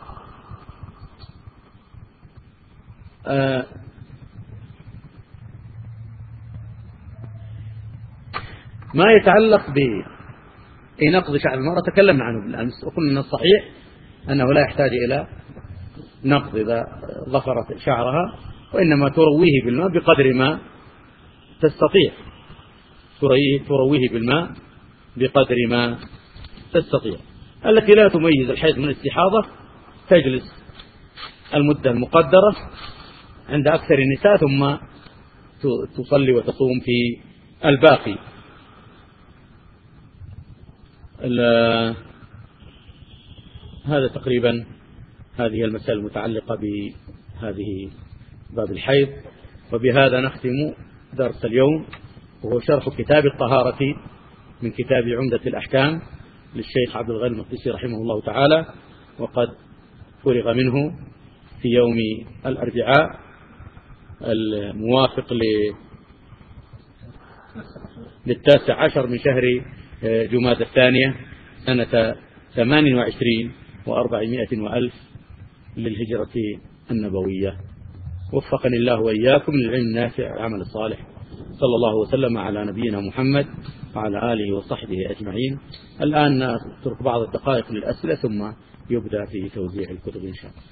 ما يتعلق في نقض شعر المرأة تكلمنا عنه بالأمس، وقلنا أن الصحيح أنه لا يحتاج إلى نقض إذا ظفرت شعرها، وإنما ترويه بالماء بقدر ما تستطيع، ترويه بالماء بقدر ما تستطيع. التي لا تميز الحيض من الاستحاضة تجلس المدة المقدرة عند أكثر النساء ثم تصلي وتصوم في الباقي. هذا تقريبا هذه المسألة المتعلقة بهذه باب الحيض. وبهذا نختم درس اليوم، وهو شرح كتاب الطهارة من كتاب عمدة الأحكام للشيخ عبد الغني المقدسي رحمه الله تعالى، وقد فرغ منه في يوم الأربعاء الموافق 19 من شهر جمادى الثانية سنة 28 و400 وألف للهجرة النبوية. وفقني الله وإياكم للعلم النافع والعمل الصالح. صلى الله وسلم على نبينا محمد وعلى آله وصحبه أجمعين. الآن نترك بعض الدقائق للأسئلة ثم يبدأ في توزيع الكتب إن شاء الله.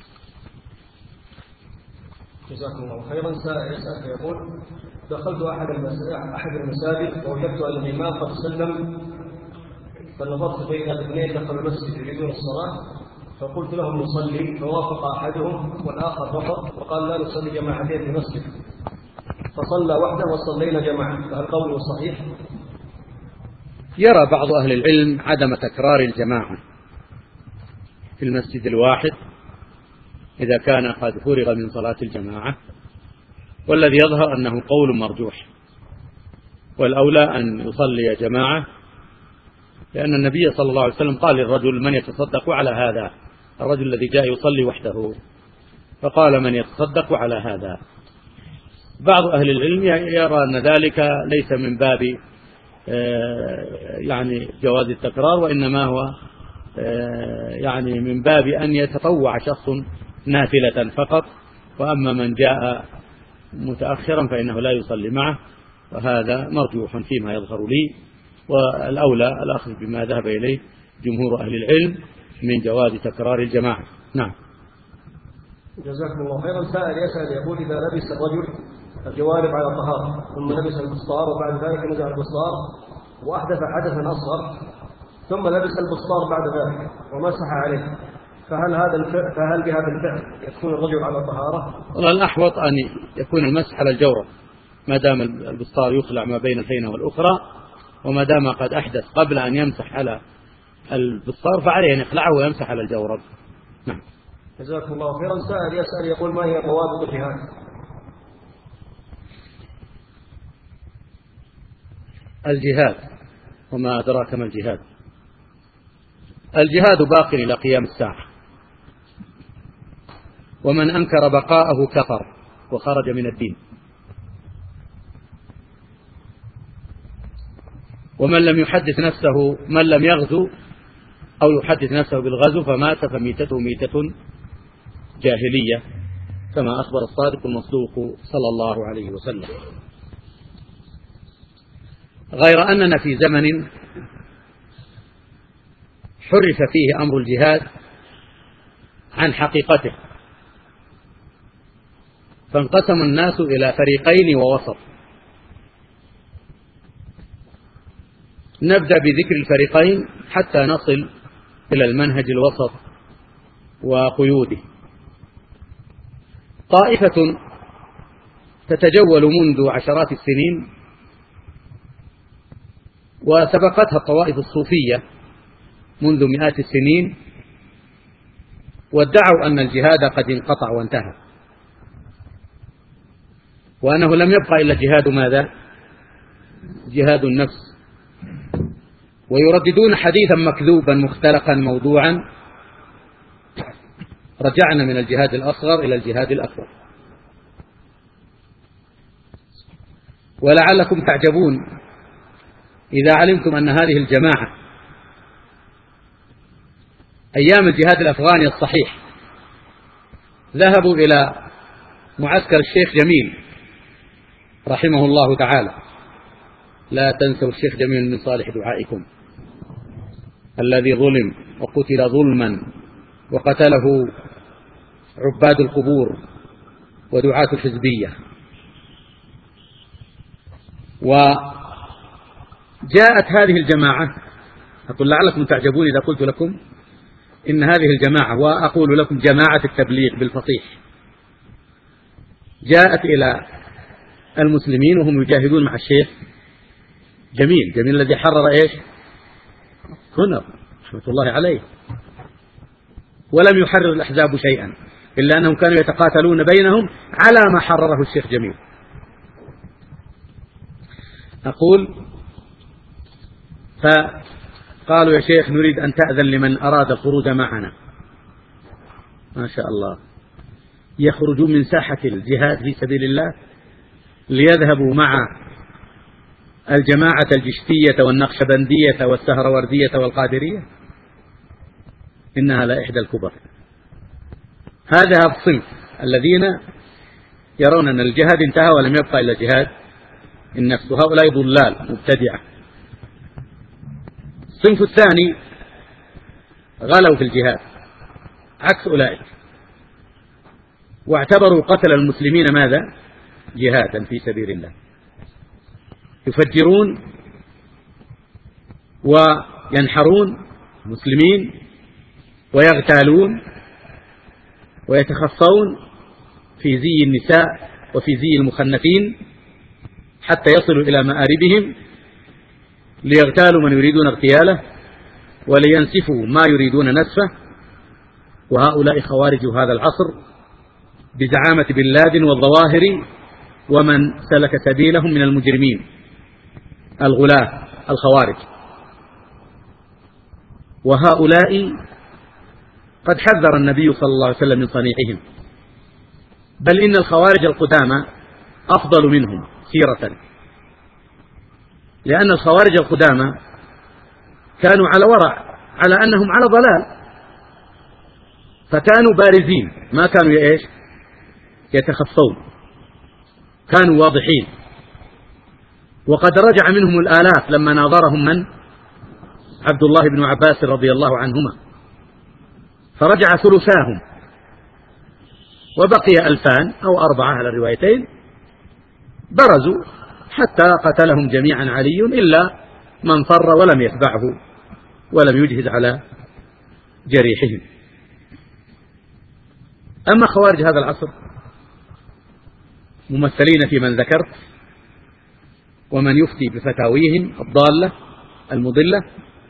جزاكم الله خيرا. سائل يسأل يقول: دخلت أحد المساجد ووجدت أن الإمام قد سلم، فنظرت بين اثنين دخلوا المسجد يريدون الصلاة، فقلت لهم نصلي، فوافق أحدهم والآخر رفض وقال لا نصلي جماعتين في المسجد، فصلى وحده وصلينا جماعة، فهل قوله صحيح؟ يرى بعض أهل العلم عدم تكرار الجماعة في المسجد الواحد إذا كان قد فرغ من صلاة الجماعة، والذي يظهر أنه قول مرجوح، والأولى أن يصلي جماعة، لأن النبي صلى الله عليه وسلم قال للرجل: من يتصدق على هذا؟ الرجل الذي جاء يصلي وحده، فقال: من يتصدق على هذا. بعض أهل العلم يرى أن ذلك ليس من باب يعني جواز التكرار، وإنما هو يعني من باب أن يتطوع شخص نافلة فقط، وأما من جاء متأخرا فإنه لا يصلي معه، وهذا مرجوح فيما يظهر لي، والأولى الأخذ بما ذهب إليه جمهور أهل العلم من جواز تكرار الجماعة. نعم. جزاكم الله خيرا. سائل يسأل يقول: إذا لبس الرجل الجوارب على طهارة ثم لبس البسطار وبعد ذلك نزع البسطار وأحدث حدثا أصغر ثم لبس البسطار بعد ذلك ومسح عليه، فهل بهذا الفعل يكون الرجل على طهارة؟ والله الأحوط أن يكون المسح على الجورب ما دام البسطار يخلع ما بين الفينة والأخرى، وما دام قد أحدث قبل أن يمسح على البسطار فعليه أن يخلعه ويمسح على الجورب. نعم. جزاكم الله خيرا. سائل يسأل يقول: ما هي ضوابط الجهاد؟ الجهاد، وما أدراك ما الجهاد. الجهاد باق إلى قيام الساعة، ومن أنكر بقاءه كفر وخرج من الدين، ومن لم يحدث نفسه، من لم يغزو أو يحدث نفسه بالغزو فمات فميتته ميتة جاهلية، كما أخبر الصادق المصدوق صلى الله عليه وسلم. غير أننا في زمن حرف فيه أمر الجهاد عن حقيقته، فانقسم الناس إلى فريقين ووسط. نبدأ بذكر الفريقين حتى نصل إلى المنهج الوسط وقيوده. طائفة تتجول منذ عشرات السنين وسبقتها الطوائف الصوفية منذ مئات السنين، وادعوا أن الجهاد قد انقطع وانتهى، وأنه لم يبقى إلا جهاد ماذا؟ جهاد النفس، ويرددون حديثا مكذوبا مختلقا موضوعا: رجعنا من الجهاد الأصغر إلى الجهاد الأكبر. ولعلكم تعجبون إذا علمتم أن هذه الجماعة أيام الجهاد الأفغاني الصحيح ذهبوا إلى معسكر الشيخ جميل رحمه الله تعالى. لا تنسوا الشيخ جميل من صالح دعائكم. الذي ظلم وقتل ظلما وقتله عباد القبور ودعاة الحزبية. وجاءت هذه الجماعة، أقول لعلكم تعجبون إذا قلت لكم إن هذه الجماعة، وأقول لكم جماعة التبليغ بالفصيح، جاءت إلى المسلمين وهم يجاهدون مع الشيخ جميل الذي حرر إيش؟ كنر رحمة الله عليه، ولم يحرر الأحزاب شيئا إلا أنهم كانوا يتقاتلون بينهم على ما حرره الشيخ جميل. أقول فقالوا يا شيخ نريد أن تأذن لمن أراد الخروج معنا. ما شاء الله، يخرجون من ساحة الجهاد في سبيل الله ليذهبوا مع الجماعة الجشتية والنقشبندية والسهروردية والقادرية. إنها لإحدى الكبر. هذا الصنف الذين يرون أن الجهاد انتهى ولم يبقى إلا جهاد النفس، هؤلاء ضلال مبتدعة. الصنف الثاني غلوا في الجهاد عكس أولئك، واعتبروا قتل المسلمين ماذا؟ جهادا في سبيل الله، يفجرون وينحرون مسلمين ويغتالون ويتخفون في زي النساء وفي زي المخنثين حتى يصلوا إلى مآربهم ليغتالوا من يريدون اغتياله ولينسفوا ما يريدون نسفه. وهؤلاء خوارج هذا العصر بزعامة بن لادن والظواهر ومن سلك سبيلهم من المجرمين الغلاة الخوارج. وهؤلاء قد حذر النبي صلى الله عليه وسلم من صنيعهم، بل إن الخوارج القدامى أفضل منهم سيرة، لأن الخوارج القدامى كانوا على ورع، على أنهم على ضلال، فكانوا بارزين، ما كانوا إيش يتخفون، كانوا واضحين. وقد رجع منهم الآلاف لما ناظرهم من؟ عبد الله بن عباس رضي الله عنهما، فرجع ثلثاهم وبقي 2000 أو 4 على الروايتين برزوا حتى قتلهم جميعا علي إلا من فر ولم يتبعه ولم يجهز على جريحهم. أما خوارج هذا العصر ممثلين في من ذكرت ومن يفتي بفتاويهم الضالة المضلة،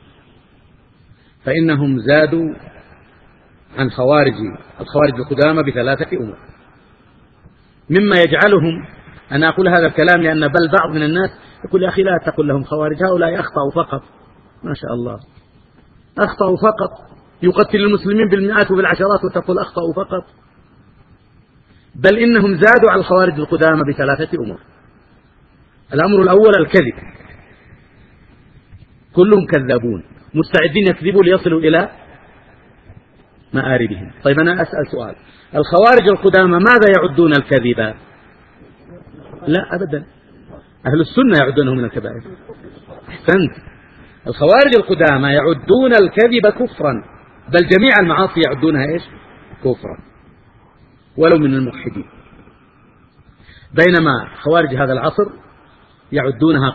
فإنهم زادوا عن الخوارج القدامى ب3 أمور، مما يجعلهم، أنا أقول هذا الكلام لأن بل بعض من الناس يقول يا أخي لا تقل لهم خوارج، هؤلاء أخطأوا فقط. ما شاء الله، أخطأوا فقط، يقتل المسلمين بالمئات وبالعشرات وتقول أخطأوا فقط. بل إنهم زادوا على الخوارج القدامى ب3 أمور. الأمر الأول الكذب، كلهم كذابون مستعدين يكذبوا ليصلوا إلى مآربهم. طيب أنا أسأل سؤال، الخوارج القدامى ماذا يعدون الكذب؟ لا أبدا، أهل السنة يعدونه من الكبائر. أحسنت، الخوارج القدامى يعدون الكذب كفرا، بل جميع المعاصي يعدونها إيش؟ كفرا، ولو من الموحدين. بينما خوارج هذا العصر يعدونها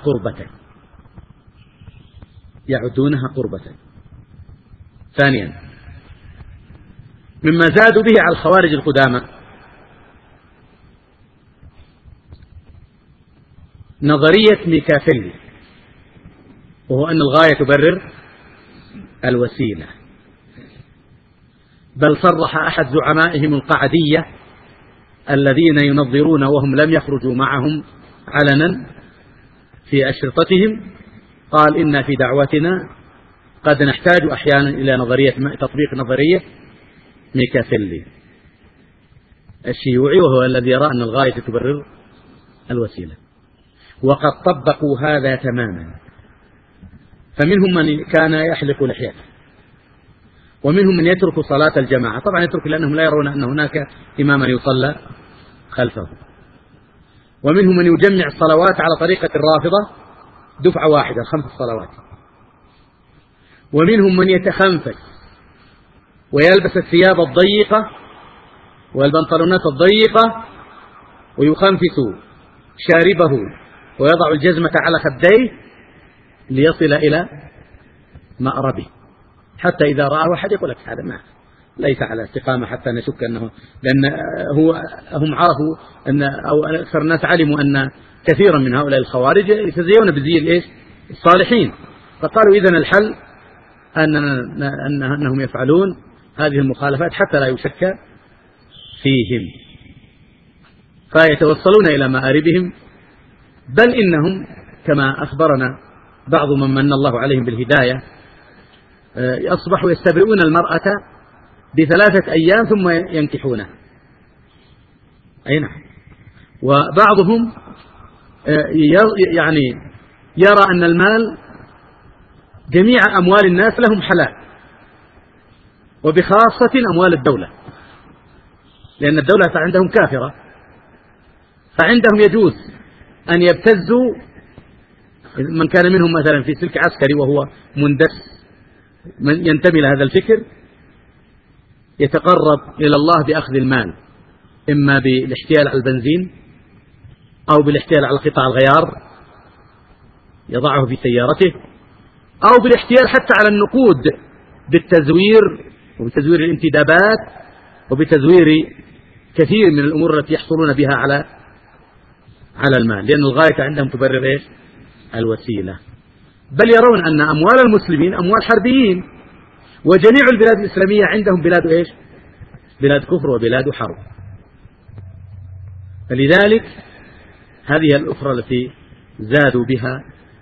قربة. ثانيا، مما زادوا به على الخوارج القدامى نظرية ميكافيلي، وهو أن الغاية تبرر الوسيلة. بل صرح أحد زعمائهم القعدية الذين ينظرون وهم لم يخرجوا معهم علنا في أشرطتهم، قال إن في دعوتنا قد نحتاج أحيانا إلى تطبيق نظرية ميكافيلي الشيوعي، وهو الذي يرى أن الغاية تبرر الوسيلة. وقد طبقوا هذا تماما، فمنهم من كان يحلق لحيته، ومنهم من يترك صلاة الجماعة، طبعا يترك لأنهم لا يرون أن هناك إماما يصلى خلفه، ومنهم من يجمع الصلوات على طريقة الرافضة دفعة واحدة 5 صلوات، ومنهم من يتخنفس ويلبس الثياب الضيقة والبنطلونات الضيقة ويخنفس شاربه ويضع الجزمة على خديه ليصل إلى مأربه، حتى إذا رآه أحد يقول لك هذا ما ليس على استقامة، حتى نشك أنه، لأن هم عرفوا أن، أو أكثر الناس علموا أن كثيرا من هؤلاء الخوارج يتزيون بزي الصالحين، فقالوا إذن الحل أنهم يفعلون هذه المخالفات حتى لا يشك فيهم، فيتوصلون إلى مآربهم. بل إنهم كما أخبرنا بعض من الله عليهم بالهداية أصبحوا يستبرئون المرأة ب3 أيام ثم ينكحونها. أي نعم. وبعضهم يعني يرى أن المال، جميع أموال الناس لهم حلال، وبخاصة أموال الدولة، لأن الدولة عندهم كافرة، فعندهم يجوز أن يبتزوا من كان منهم مثلا في سلك عسكري وهو مندس، من ينتمي لهذا الفكر، يتقرب إلى الله بأخذ المال، إما بالاحتيال على البنزين أو بالاحتيال على قطع الغيار يضعه في سيارته، أو بالاحتيال حتى على النقود بالتزوير وبتزوير الانتدابات وبتزوير كثير من الأمور التي يحصلون بها على المال، لأن الغاية عندهم تبرر الوسيلة. بل يرون أن أموال المسلمين أموال حربيين، وجميع البلاد الإسلامية عندهم بلاد بلاد كفر وبلاد حرب. فلذلك هذه الأخرى التي زادوا بها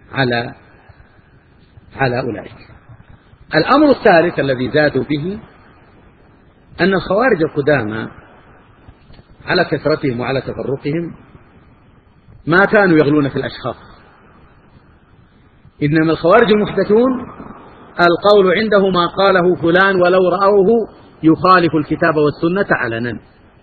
على أولئك. الأمر الثالث الذي زادوا به أن الخوارج القدامى على كثرتهم وعلى تفرقهم ما كانوا يغلون في الأشخاص، إنما الخوارج المحدثون القول عنده ما قاله فلان ولو رأوه يخالف الكتاب والسنة علنا،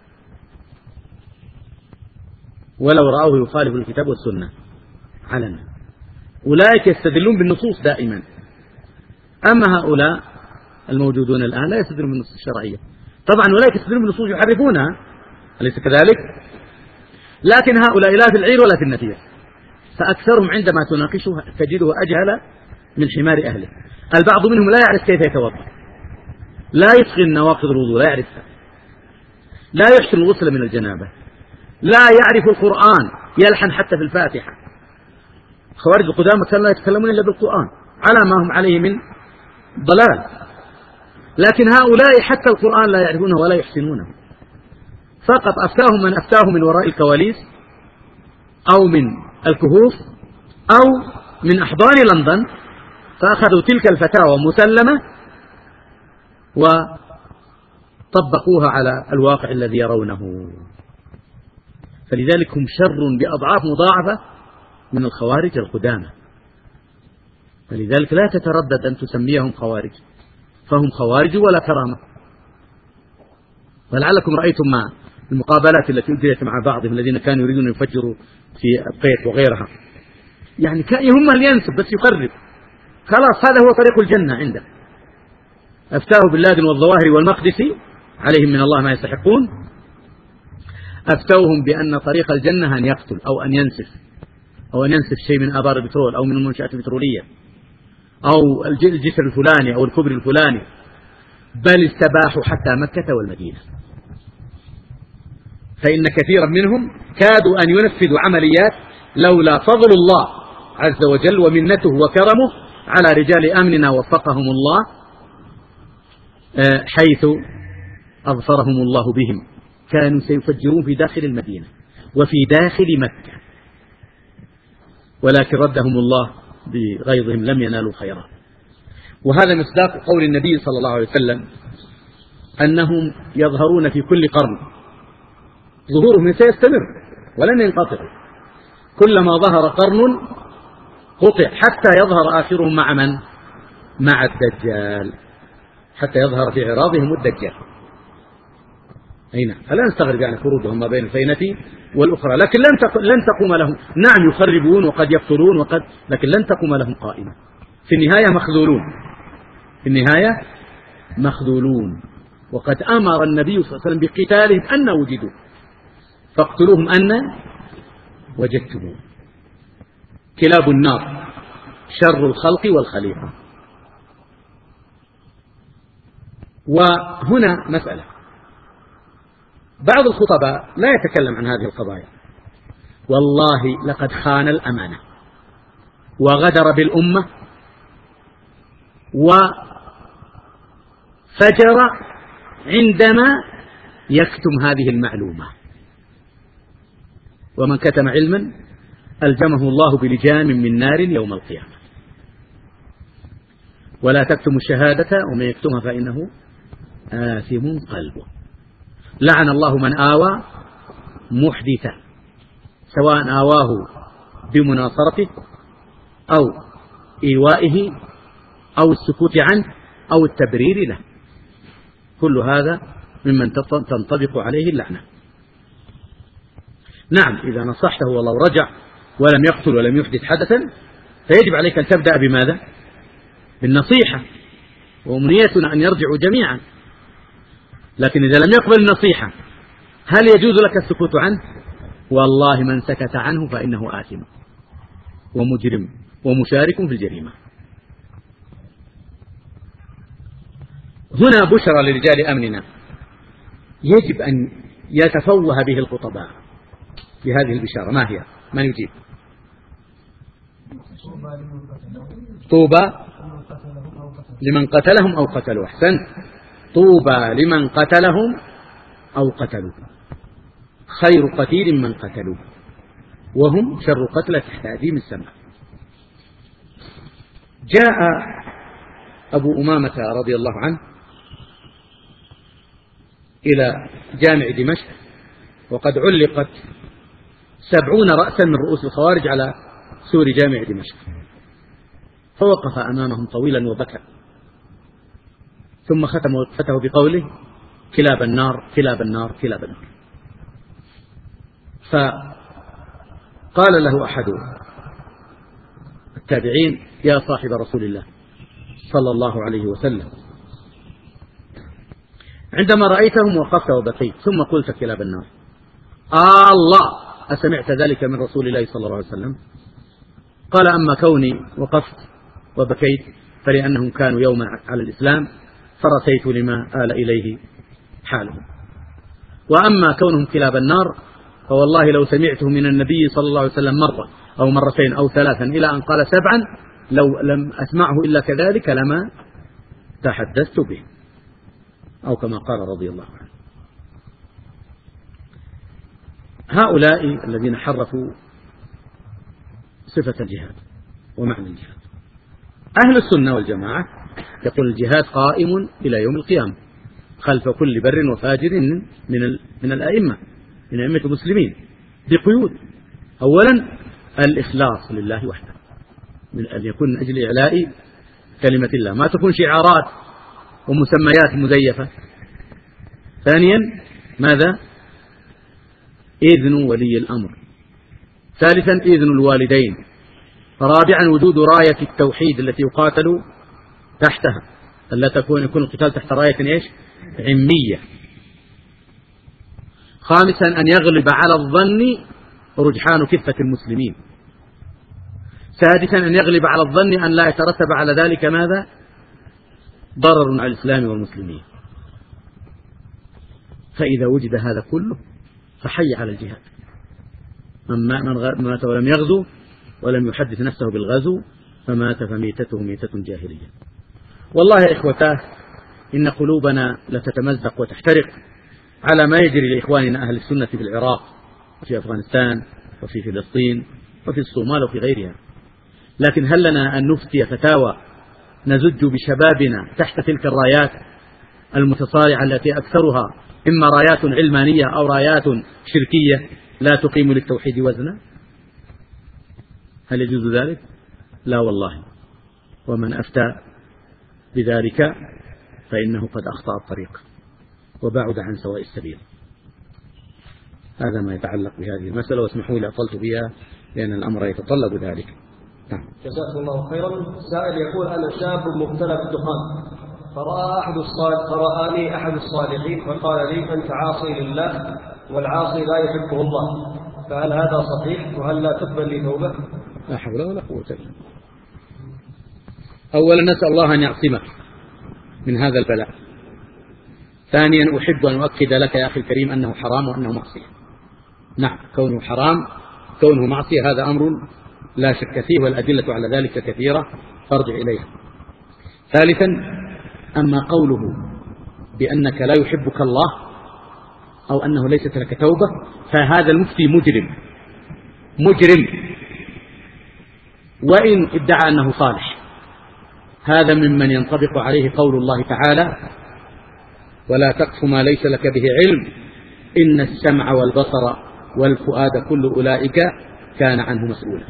ولو رأوه يخالف الكتاب والسنة علنا. أولئك يستدلون بالنصوص دائما، أما هؤلاء الموجودون الآن لا يستدلون بالنصوص الشرعية. طبعا أولئك يستدلون بالنصوص يحرفونها، أليس كذلك؟ لكن هؤلاء لا في العير ولا في النفير، فأكثرهم عندما تناقشه تجده أجهل من حمار أهله. البعض منهم لا يعرف كيف يتوضأ، لا يتقن نواقض الوضوء، لا يعرفها، لا يحسن الغسل من الجنابة، لا يعرف القرآن، يلحن حتى في الفاتحة. خوارج القدامى كانوا لا يتكلمون إلا بالقرآن على ما هم عليه من ضلال، لكن هؤلاء حتى القرآن لا يعرفونه ولا يحسنونه، فقط أفتاهم من أفتاه من وراء الكواليس أو من الكهوف أو من أحضان لندن، فأخذوا تلك الفتاوى مسلمة وطبقوها على الواقع الذي يرونه. فلذلك هم شر بأضعاف مضاعفة من الخوارج القدامى، فلذلك لا تتردد أن تسميهم خوارج، فهم خوارج ولا كرامة. ولعلكم رأيتم مع المقابلات التي أجريت مع بعضهم الذين كانوا يريدون أن يفجروا في القيت وغيرها، يعني يهمه اللي ينسب بس يقرب، خلاص هذا هو طريق الجنة عنده. أفتاه باللادن والظواهر والمقدسي عليهم من الله ما يستحقون، أفتوهم بأن طريق الجنة أن يقتل أو أن ينسف شيء من آبار البترول أو من المنشآت البترولية أو الجسر الفلاني أو الكبر الفلاني، بل استباحوا حتى مكة والمدينة. فإن كثيرا منهم كادوا أن ينفذوا عمليات لولا فضل الله عز وجل ومنته وكرمه على رجال أمننا وفقهم الله، حيث أظفرهم الله بهم، كانوا سيفجرون في داخل المدينة وفي داخل مكة، ولكن ردهم الله بغيظهم، لم ينالوا خيرا. وهذا مصداق قول النبي صلى الله عليه وسلم أنهم يظهرون في كل قرن، ظهورهم سيستمر ولن ينقطع، كلما ظهر قرن قطع حتى يظهر آخرهم مع من؟ مع الدجال، حتى يظهر في عراضهم الدجال. أين؟ فلا نستغرب يعني خروجهم ما بين الفينة والأخرى، لكن لن تقوم لهم. نعم يخربون وقد يقتلون لكن لن تقوم لهم قائمة، في النهاية مخذولون في النهاية مخذولون. وقد أمر النبي صلى الله عليه وسلم بقتالهم أن وجدوا، فاقتلوهم أن وجدتموه. كلاب النار شر الخلق والخليقة. وهنا مسألة، بعض الخطباء لا يتكلم عن هذه القضايا. والله لقد خان الأمانة وغدر بالأمة وفجر عندما يكتم هذه المعلومة. ومن كتم علما ألجمه الله بلجام من نار يوم القيامة. ولا تكتم الشهادة ومن يكتمها فإنه آثم قلبه. لعن الله من آوى محدثا، سواء آواه بمناصرته أو إيوائه أو السكوت عنه أو التبرير له، كل هذا ممن تنطبق عليه اللعنة. نعم، إذا نصحته ولو رجع ولم يقتل ولم يحدث حدثا فيجب عليك أن تبدأ بماذا؟ بالنصيحة، وأمنيتنا أن يرجعوا جميعا. لكن إذا لم يقبل النصيحة هل يجوز لك السكوت عنه؟ والله من سكت عنه فإنه آثم ومجرم ومشارك في الجريمة. هنا بشرى لرجال أمننا يجب أن يتفوه به الخطباء بهذه البشارة. ما هي؟ من يجيب؟ طوبى لمن قتلهم أو قتلوا. أحسنت، طوبى لمن قتلهم أو قتلوا، خير قتيل من قتلوا، وهم شر قتلى تحت أديم السماء. جاء أبو أمامة رضي الله عنه إلى جامع دمشق وقد علقت 70 رأسا من رؤوس الخوارج على سور جامع دمشق، فوقف أمامهم طويلا وبكى، ثم ختم وقفته بقوله: كلاب النار كلاب النار كلاب النار. فقال له أحد التابعين: يا صاحب رسول الله صلى الله عليه وسلم، عندما رأيتهم وقفت وبكيت ثم قلت كلاب النار، الله أسمعت ذلك من رسول الله صلى الله عليه وسلم؟ قال: أما كوني وقفت وبكيت فلأنهم كانوا يوما على الإسلام فرسيت لما آل إليه حالهم، وأما كونهم كلاب النار فوالله لو سمعته من النبي صلى الله عليه وسلم مرة أو مرتين أو ثلاثا إلى أن قال 7 لو لم أسمعه إلا كذلك لما تحدثت به، أو كما قال رضي الله عنه. هؤلاء الذين حرفوا صفة الجهاد ومعنى الجهاد. أهل السنة والجماعة يقول الجهاد قائم إلى يوم القيامة خلف كل بر وفاجر من الأئمة، من أئمة المسلمين، بقيود: أولا الإخلاص لله وحده، من أن يكون من أجل إعلاء كلمة الله، ما تكون شعارات ومسميات مزيفة. ثانيا ماذا؟ إذن ولي الأمر. ثالثا إذن الوالدين. رابعا وجود راية التوحيد التي يقاتل تحتها، ألا يكون القتال تحت راية إيش؟ عمية. خامسا أن يغلب على الظن رجحان كفة المسلمين. سادسا أن يغلب على الظن أن لا يترتب على ذلك ماذا؟ ضرر على الإسلام والمسلمين. فإذا وجد هذا كله فحي على الجهاد. من مات ولم يغزو ولم يحدث نفسه بالغزو فمات فميتته ميتة جاهلية. والله يا إخوتاه إن قلوبنا لتتمزق وتحترق على ما يجري لإخواننا أهل السنة في العراق وفي أفغانستان وفي فلسطين وفي الصومال وفي غيرها. لكن هل لنا أن نفتي فتاوى نزج بشبابنا تحت تلك الرايات المتصارعة التي أكثرها إما رايات علمانية أو رايات شركية لا تقيم للتوحيد وزنا؟ هل يجوز ذلك؟ لا والله. ومن أفتى بذلك فإنه قد أخطأ الطريق وبعد عن سواء السبيل. هذا ما يتعلق بهذه المسألة، واسمحوا لي أطلت بها لأن الأمر يتطلب ذلك. جزاكم الله خيرا. سائل يقول: أنا شاب مبتلى بالدخان فرآني أحد الصالحين فقال لي أنت عاصي لله والعاصي لا يحبه الله، فهل هذا صحيح وهل لا تقبل لي توبة؟ لا حول ولا قوة إلا بالله. أولا نسأل الله أن يعصمك من هذا البلاء. ثانيا أحب أن أؤكد لك يا أخي الكريم أنه حرام وأنه معصية. نعم، كونه حرام كونه معصية هذا أمر لا شك فيه، والأدلة على ذلك كثيرة فارجع إليها. ثالثا، أما قوله بأنك لا يحبك الله أو أنه ليست لك توبة فهذا المفتي مجرم وإن ادعى أنه صالح. هذا ممن ينطبق عليه قول الله تعالى: ولا تقف ما ليس لك به علم إن السمع والبصر والفؤاد كل أولئك كان عنه مسؤولا.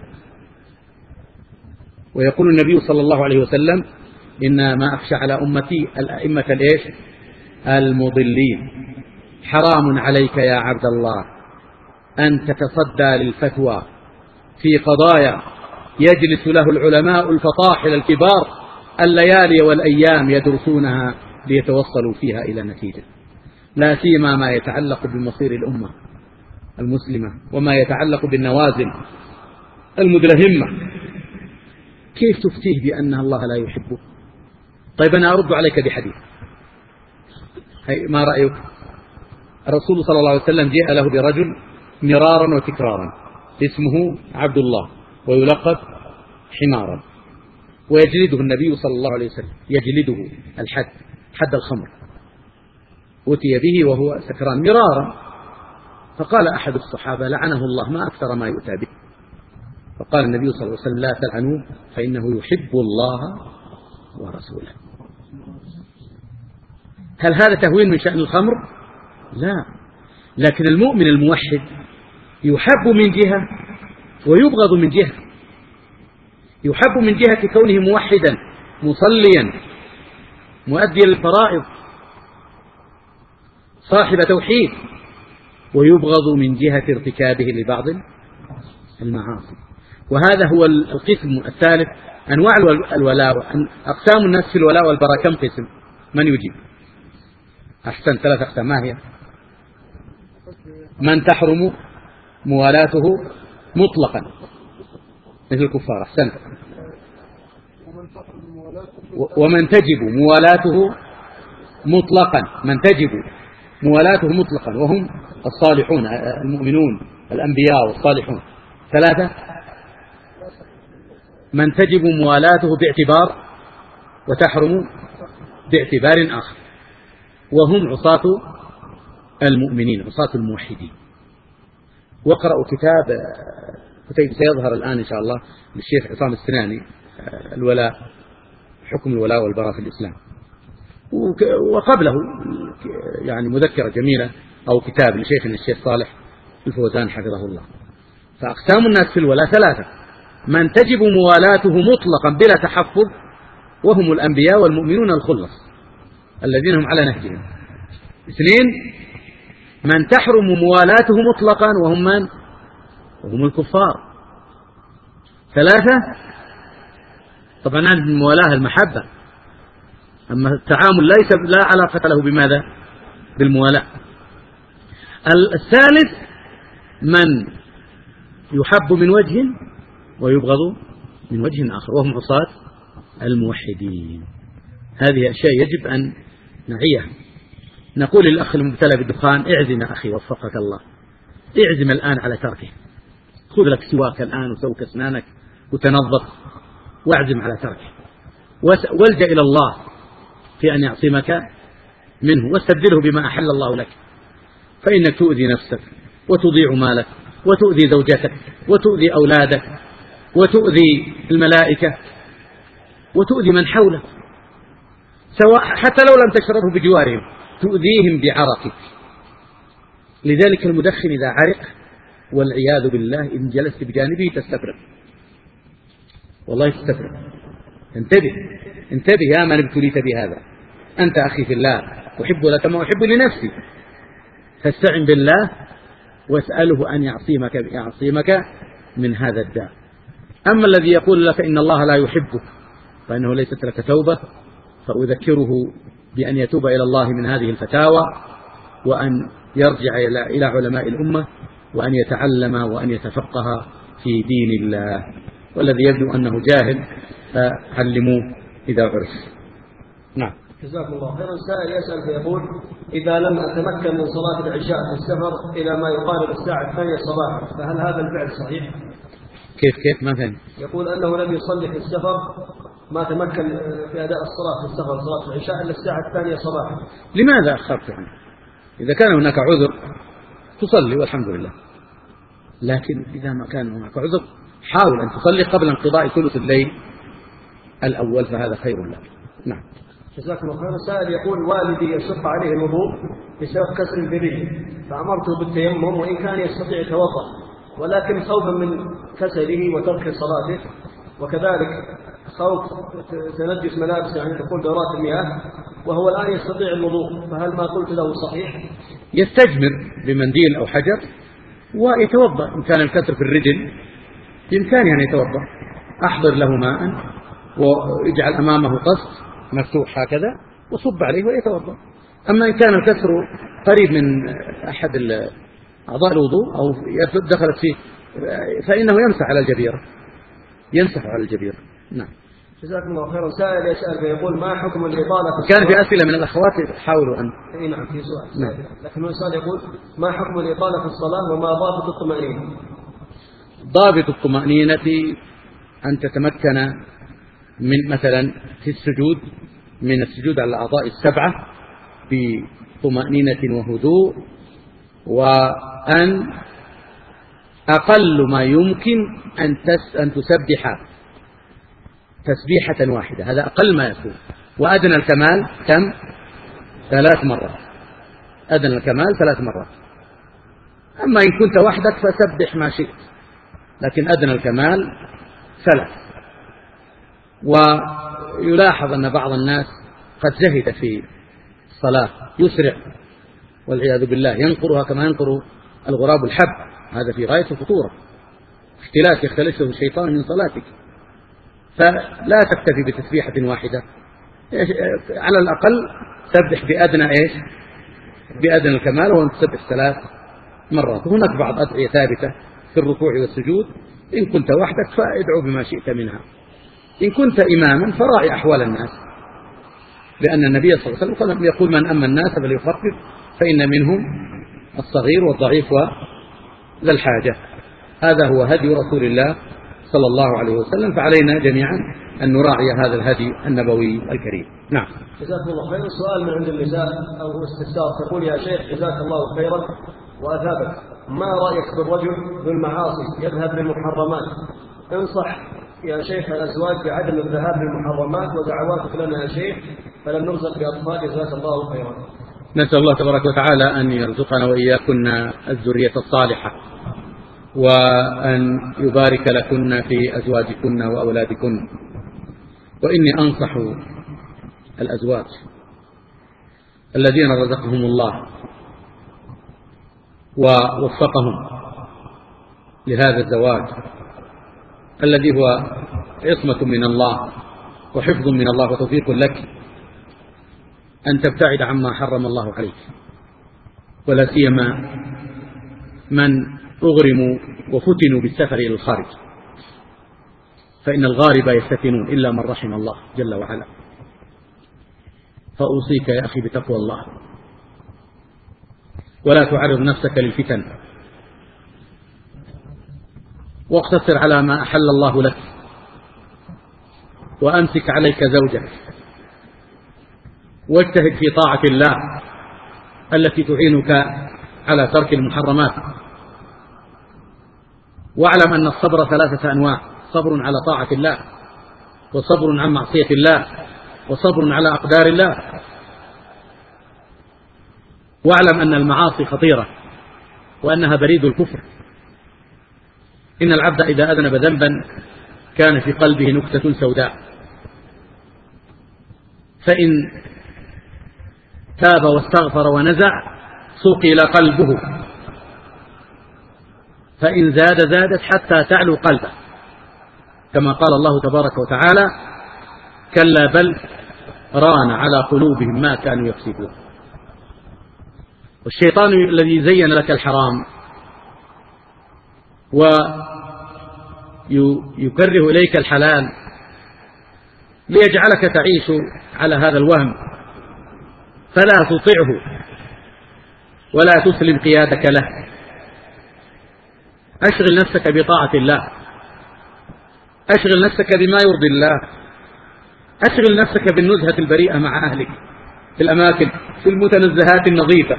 ويقول النبي صلى الله عليه وسلم: إن ما أخشى على أمتي الأئمة المضلين. حرام عليك يا عبد الله أن تتصدى للفتوى في قضايا يجلس له العلماء الفطاحل الكبار الليالي والأيام يدرسونها ليتوصلوا فيها إلى نتيجة، لا سيما ما يتعلق بمصير الأمة المسلمة وما يتعلق بالنوازل المدلهمة. كيف تفتيه بأن الله لا يحبه؟ طيب أنا أرد عليك بحديث، ما رأيك؟ الرسول صلى الله عليه وسلم جاء له برجل مرارا وتكرارا اسمه عبد الله ويلقب حمارا، ويجلده النبي صلى الله عليه وسلم، يجلده حد الخمر، أتي به وهو سكران مرارا. فقال أحد الصحابة: لعنه الله ما أكثر ما يؤتى به. فقال النبي صلى الله عليه وسلم: لا تلعنوه فإنه يحب الله ورسوله. هل هذا تهوين من شأن الخمر؟ لا، لكن المؤمن الموحد يحب من جهة ويبغض من جهة. يحب من جهة كونه موحدا مصليا مؤديا للفرائض صاحب توحيد، ويبغض من جهة ارتكابه لبعض المعاصي. وهذا هو القسم الثالث. أنواع الولاء، أقسام الناس في الولاء والبراء كم قسم؟ من يجيب؟ أحسن، 3 أقسام. ما هي؟ من تحرم موالاته مطلقا مثل الكفار. أحسنت. ومن تجب موالاته مطلقا، من تجب موالاته مطلقا وهم الصالحون المؤمنون الأنبياء والصالحون. 3 من تجب موالاته باعتبار وتحرم باعتبار آخر وهم عصاة المؤمنين عصاة الموحدين. واقرأوا كتاب سيظهر الآن إن شاء الله للشيخ عصام السناني، الولاء، حكم الولاء والبراء في الإسلام، وقبله يعني مذكرة جميلة أو كتاب لشيخنا الشيخ صالح الفوزان حفظه الله. فأقسام الناس في الولاء 3: من تجب موالاته مطلقا بلا تحفظ وهم الأنبياء والمؤمنون الخلص الذين هم على نهجهم. 2 من تحرم موالاته مطلقا وهم من؟ وهم الكفار. 3 طبعا عند الموالاه المحبة، أما التعامل لا علاقة له بماذا؟ بالموالاة. الثالث من يحب من وجه ويبغض من وجه آخر وهم عصاة الموحدين. هذه أشياء يجب أن نعيها. نقول للأخ المبتلى بالدخان: اعزم أخي وفقك الله، اعزم الآن على تركه. خذ لك سواك الآن وسوك أسنانك وتنظف واعزم على تركه، والجأ إلى الله في أن يعصمك منه، واستبدله بما أحل الله لك، فإنك تؤذي نفسك وتضيع مالك وتؤذي زوجتك وتؤذي أولادك وتؤذي الملائكة وتؤذي من حولك، سواء حتى لو لم تشربه بجوارهم تؤذيهم بعرقك. لذلك المدخن إذا عرق والعياذ بالله إن جلست بجانبه تستفرغ، والله تستفرغ. انتبه يا من ابتليت بهذا. أنت أخي في الله أحب لك ما أحب لنفسي، فاستعن بالله واسأله أن يعصمك من هذا الداء. أما الذي يقول لك إن الله لا يحبك فإنه ليست لك توبة، فأذكره بأن يتوب إلى الله من هذه الفتاوى، وأن يرجع إلى علماء الأمة، وأن يتعلم وأن يتفقه في دين الله، والذي يبدو أنه جاهل فعلموه إذا عرف. نعم. جزاكم الله خيرا. سائل يسأل فيقول: إذا لم أتمكن من صلاة العشاء في السفر إلى ما يقارب الساعة 8 صباحا فهل هذا الفعل صحيح؟ كيف ما فهم؟ يقول أنه لم يصلي في السفر، ما تمكن في أداء الصلاة في السفر صلاة العشاء إلا الساعة 8 صباحا. لماذا أخرت عنه؟ إذا كان هناك عذر تصلي والحمد لله، لكن إذا ما كان هناك عذر حاول أن تصلي قبل انقضاء ثلث الليل الأول، فهذا خير لك. نعم. جزاكم الله خيرا. سائل يقول: والدي يشق عليه الوضوء بسبب كسر البريد، فأمرته بالتيمم وإن كان يستطيع يتوضأ، ولكن خوفا من كسله وترك صلاته، وكذلك خوف تنجس ملابسه يعني دخول دورات المياه، وهو الآن يستطيع الوضوء، فهل ما قلت له صحيح؟ يستجمر بمنديل أو حجر ويتوضأ. إن كان الكسر في الرجل بإمكانه أن يتوضأ، أحضر له ماء ويجعل أمامه قص مفتوح هكذا وصب عليه ويتوضأ. أما إن كان الكسر قريب من أحد أعضاء الوضوء أو دخلت فيه فإنه يمسح على الجبيرة، يمسح على الجبيرة. نعم. جزاكم الله خيرا. سائل يسأل فيقول: ما حكم الإطالة في كان في أسئلة من الأخوات حاولوا أن نعم في سؤال. نعم. لكن السؤال يقول: ما حكم الإطالة في الصلاة وما ضابط الطمأنينة؟ ضابط الطمأنينة أن تتمكن من مثلا في السجود من السجود على الأعضاء السبعة بطمأنينة وهدوء، وأن أقل ما يمكن أن تسبح تسبيحة واحدة، هذا أقل ما يكون، وأدنى الكمال كم؟ 3 مرات. أدنى الكمال 3 مرات. أما إن كنت وحدك فسبح ما شئت، لكن أدنى الكمال 3. ويلاحظ أن بعض الناس قد زهد في الصلاة، يسرع والعياذ بالله، ينقرها كما ينقر الغراب الحب، هذا في غاية الخطورة، اختلاف يختلسه الشيطان من صلاتك. فلا تكتفي بتسبيحة واحدة، على الأقل سبح بأدنى بأدنى الكمال، وأن تسبح 3 مرات. هناك بعض أدعية ثابتة في الركوع والسجود، إن كنت وحدك فادعو بما شئت منها، إن كنت إماما فراعي أحوال الناس، لأن النبي صلى الله عليه وسلم يقول: من أما الناس فليخفف فإن منهم الصغير والضعيف وذا الحاجة. هذا هو هدي رسول الله صلى الله عليه وسلم، فعلينا جميعا أن نراعي هذا الهدي النبوي الكريم. نعم. جزاكم الله خيرا. سؤال من عند النساء أو استفسار، تقول: يا شيخ جزاك الله خيرا وأثابك، ما رأيك بالرجل ذو المعاصي يذهب للمحرمات؟ انصح يا شيخ الأزواج بعدم الذهاب للمحرمات، ودعواتك لنا يا شيخ فلن نرزق بأطفال، جزاك الله خيرا. نسأل الله تبارك وتعالى أن يرزقنا وإياكن الذرية الصالحة، وأن يبارك لكن في أزواجكن وأولادكن. وإني أنصح الأزواج الذين رزقهم الله ووفقهم لهذا الزواج الذي هو عصمة من الله وحفظ من الله وتوفيق لك، أن تبتعد عما حرم الله عليك، ولا سيما من أغرموا وفتنوا بالسفر إلى الخارج، فإن الغارب يفتنون إلا من رحم الله جل وعلا. فأوصيك يا أخي بتقوى الله، ولا تعرض نفسك للفتن، واقتصر على ما أحل الله لك، وأمسك عليك زوجك، واجتهد في طاعة الله التي تعينك على ترك المحرمات. واعلم أن الصبر 3 أنواع: صبر على طاعة الله، وصبر عن معصية الله، وصبر على أقدار الله. واعلم أن المعاصي خطيرة وأنها بريد الكفر. إن العبد إذا أذنب ذنبا كان في قلبه نكتة سوداء، فإن تاب واستغفر ونزع صقل قلبه، فإن زادت حتى تعلو قلبه، كما قال الله تبارك وتعالى: كلا بل ران على قلوبهم ما كانوا يكسبون. والشيطان الذي زين لك الحرام ويكره إليك الحلال ليجعلك تعيش على هذا الوهم، فلا تطعه ولا تسلم قيادك له. أشغل نفسك بطاعة الله، أشغل نفسك بما يرضي الله، أشغل نفسك بالنزهة البريئة مع أهلك في الأماكن، في المتنزهات النظيفة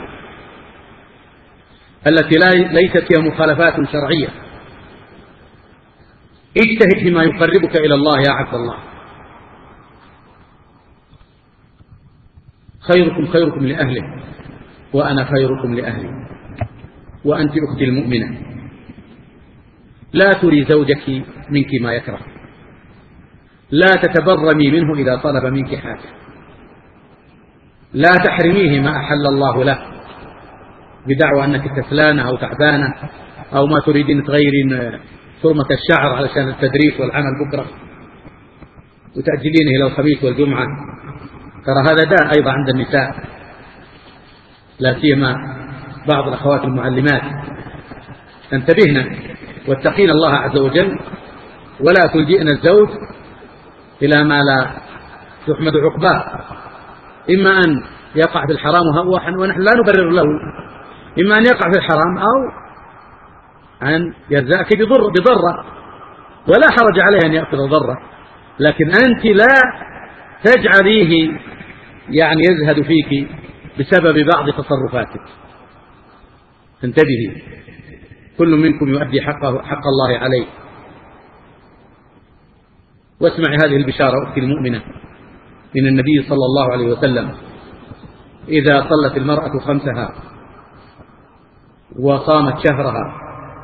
التي ليست فيها مخالفات شرعية. اجتهد فيما يقربك إلى الله يا عبد الله. خيركم خيركم لأهله وأنا خيركم لأهلي. وأنت أختي المؤمنة، لا تري زوجك منك ما يكره، لا تتبرمي منه إذا طلب منك حاجة، لا تحرميه ما أحل الله له بدعوى أنك كسلانة أو تعبانة أو ما تريدين تغيرين فورمة الشعر علشان التدريس والعمل بكرة وتأجلينه إلى الخميس والجمعة. ترى هذا داء أيضا عند النساء، لا سيما بعض الأخوات المعلمات. تنتبهن واتقين الله عز وجل، ولا تلجئن الزوج إلى ما لا تحمد عقباه، إما أن يقع في الحرام ونحن لا نبرر له، إما أن يقع في الحرام أو أن يرزقك بضرة، ولا حرج عليه أن يأخذ ضرة، لكن أنت لا تجعليه يعني يزهد فيك بسبب بعض تصرفاتك. انتبهي، كل منكم يؤدي حق الله عليه. واسمعي هذه البشارة أختي المؤمنة من النبي صلى الله عليه وسلم: إذا صلت المرأة خمسها وصامت شهرها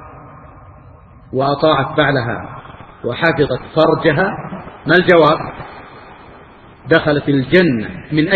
وأطاعت بعلها وحفظت فرجها، ما الجواب؟ دخلت الجنة من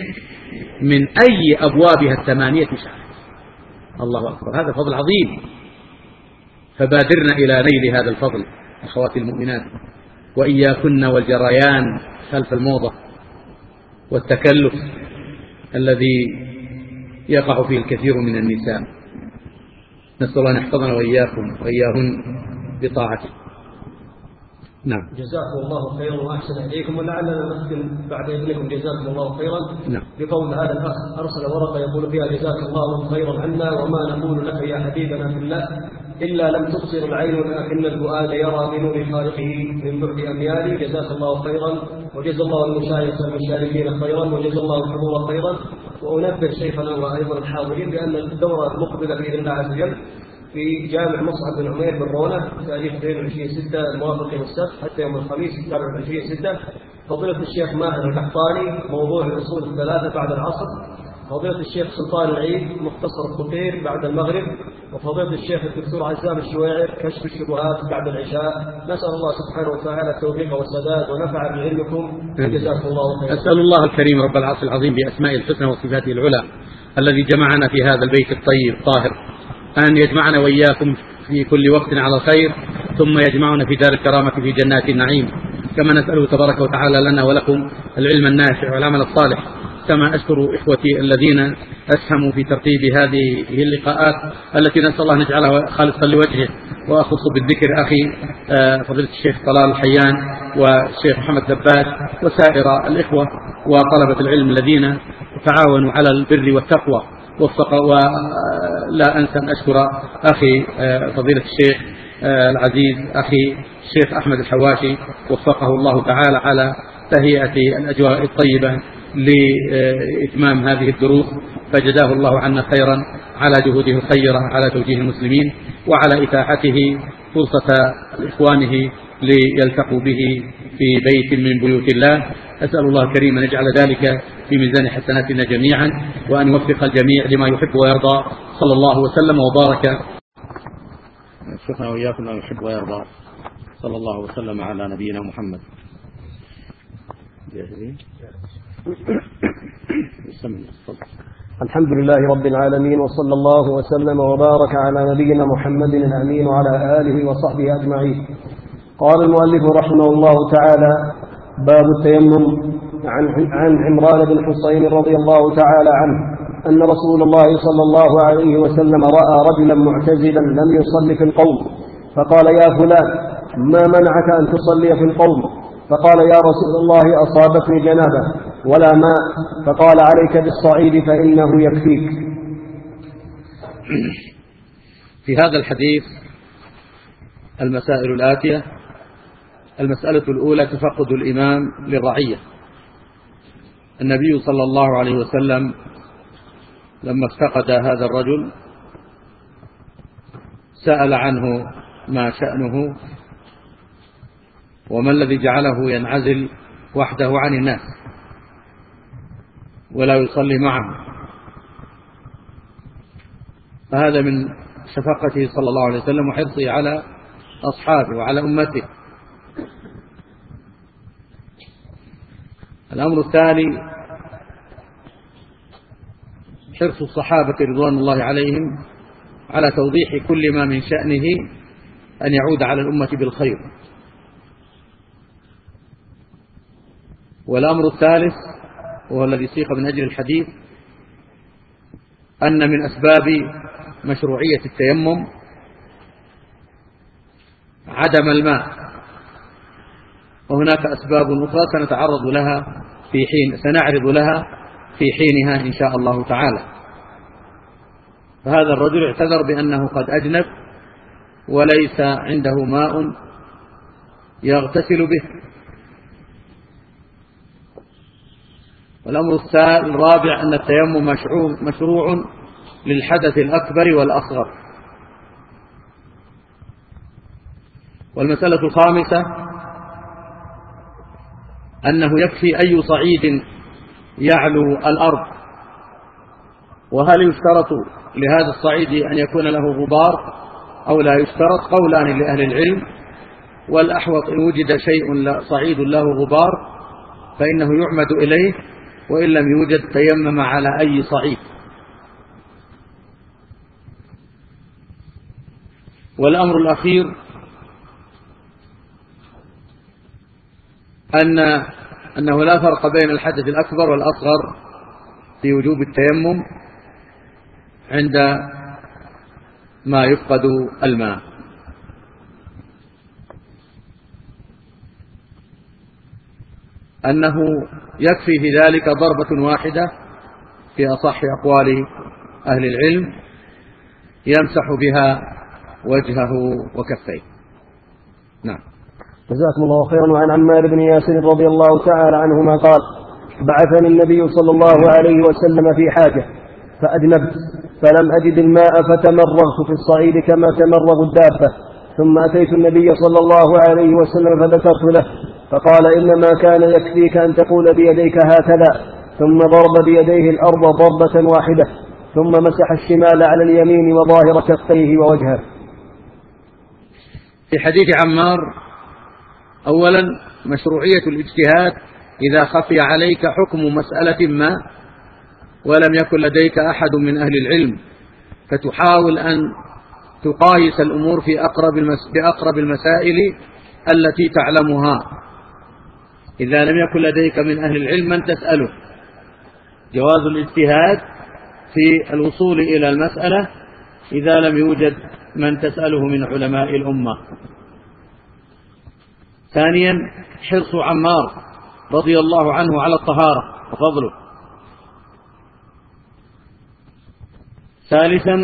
أي أبوابها 8 شهر. الله أكبر، هذا فضل عظيم، فبادرنا إلى نيل هذا الفضل أخواتي المؤمنات، وإياكن والجريان خلف الموضة والتكلف الذي يقع فيه الكثير من النساء. نسأل الله أن يحفظنا وإياكم وإياهن بطاعته. نعم. جزاكم الله خيرا وأحسن إليكم، ولعلنا نختم بعد إذنكم جزاكم الله خيرا. نعم. بقول هذا الأخ أرسل ورقة يقول فيها: جزاك الله خيرا عنا، وما نقول لك يا حبيبنا في الله إلا لم تبصر العين لكن الفؤاد يرى بنور خالقه من بعد أميال. جزاك الله خيرا، وجزا الله المشاركين خيرا، وجزا الله الحضور خيرا. وأنبه شيخنا وأيضا الحاضرين بأن الدورة المقبلة بإذن الله عز وجل في جامع مصعب بن عمير بالرونة تاريخ 22/6 الموافق يوم السبت حتى يوم الخميس 27/6. فضيلة الشيخ ماهر القحطاني موضوع الأصول الثلاثة بعد العصر، فضيلة الشيخ سلطان العيد مختصر الخطير بعد المغرب، وفضيلة الشيخ الدكتور عزام الشويعر كشف الشبهات بعد العشاء. نسأل الله سبحانه وتعالى التوفيق والسداد ونفع بعلمكم، جزاكم الله خيرا. أسأل الله الكريم رب العرش العظيم بأسمائه الحسنى وصفاته العلى الذي جمعنا في هذا البيت الطيب الطاهر أن يجمعنا وإياكم في كل وقت على خير، ثم يجمعنا في دار الكرامة في جنات النعيم. كما نسأله تبارك وتعالى لنا ولكم العلم النافع والعمل الصالح. كما أشكر إخوتي الذين أسهموا في ترتيب هذه اللقاءات التي نسأل الله نجعلها خالصا لوجهه، وأخص بالذكر أخي فضيلة الشيخ طلال الحيان والشيخ محمد دباس وسائر الإخوة وطلبة العلم الذين تعاونوا على البر والتقوى. ولا أنسى أن أشكر أخي فضيلة الشيخ العزيز أخي الشيخ أحمد الحواشي، وفقه الله تعالى على تهيئة الأجواء الطيبة لإتمام هذه الدروس، فجزاه الله عنا خيرا على جهوده الخيرة على توجيه المسلمين وعلى إتاحته فرصة لإخوانه ليلتقوا به في بيت من بيوت الله. أسأل الله الكريم أن يجعل ذلك في ميزان حسناتنا جميعا، وأن يوفق الجميع لما يحب ويرضى. صلى الله وسلم وبارك. شكرا وإياكم أن يحب ويرضى. صلى الله وسلم على نبينا محمد. الحمد لله رب العالمين، وصلى الله وسلم وبارك على نبينا محمد الأمين وعلى آله وصحبه أجمعين. قال المؤلف رحمه الله تعالى: باب التيمم. عن عمران بن حصين رضي الله تعالى عنه أن رسول الله صلى الله عليه وسلم رأى رجلا معتزلا لم يصلي في القوم، فقال: يا فلان، ما منعك أن تصلي في القوم؟ فقال: يا رسول الله، أصابتني جنابة ولا ماء. فقال: عليك بالصعيد فإنه يكفيك. في هذا الحديث المسائل الآتية: المسألة الأولى تفقد الإمام للرعية. النبي صلى الله عليه وسلم لما افتقد هذا الرجل سأل عنه ما شأنه وما الذي جعله ينعزل وحده عن الناس ولا يصلي معهم. فهذا من شفقته صلى الله عليه وسلم وحرصه على أصحابه وعلى أمته. الأمر الثاني: حرص الصحابة رضوان الله عليهم على توضيح كل ما من شأنه أن يعود على الأمة بالخير. والأمر الثالث وهو الذي سيق من أجل الحديث: أن من أسباب مشروعية التيمم عدم الماء، وهناك أسباب أخرى سنعرض لها في حينها إن شاء الله تعالى. فهذا الرجل اعتذر بأنه قد أجنب وليس عنده ماء يغتسل به. والأمر الرابع: أن التيمم مشروع للحدث الأكبر والأصغر. والمسألة الخامسة: أنه يكفي أي صعيد يعلو الأرض. وهل يشترط لهذا الصعيد أن يكون له غبار أو لا يشترط؟ قولان لأهل العلم، والأحوط إن وجد صعيد له غبار فإنه يعمد إليه، وإن لم يوجد تيمم على أي صعيد. والأمر الأخير: أنه لا فرق بين الحدث الأكبر والأصغر في وجوب التيمم عند ما يفقد الماء. أنه يكفي في ذلك ضربة واحدة في أصح أقوال أهل العلم يمسح بها وجهه وكفيه. نعم. جزاكم الله خيرا. وعن عمار بن ياسر رضي الله تعالى عنهما قال: بعثني النبي صلى الله عليه وسلم في حاجة فأجنبت فلم أجد الماء فتمرغت في الصعيد كما تمرغ الدابة، ثم أتيت النبي صلى الله عليه وسلم فذكرت له، فقال: إنما كان يكفيك أن تقول بيديك هكذا، ثم ضرب بيديه الأرض ضربة واحدة، ثم مسح الشمال على اليمين وظاهر كفيه ووجهه. في حديث عمار: أولا مشروعية الاجتهاد إذا خفي عليك حكم مسألة ما ولم يكن لديك أحد من أهل العلم، فتحاول أن تقايس الأمور بأقرب المسائل التي تعلمها. إذا لم يكن لديك من أهل العلم من تسأله. جواز الاجتهاد في الوصول إلى المسألة إذا لم يوجد من تسأله من علماء الأمة. ثانيا حرص عمار رضي الله عنه على الطهارة وفضله. ثالثا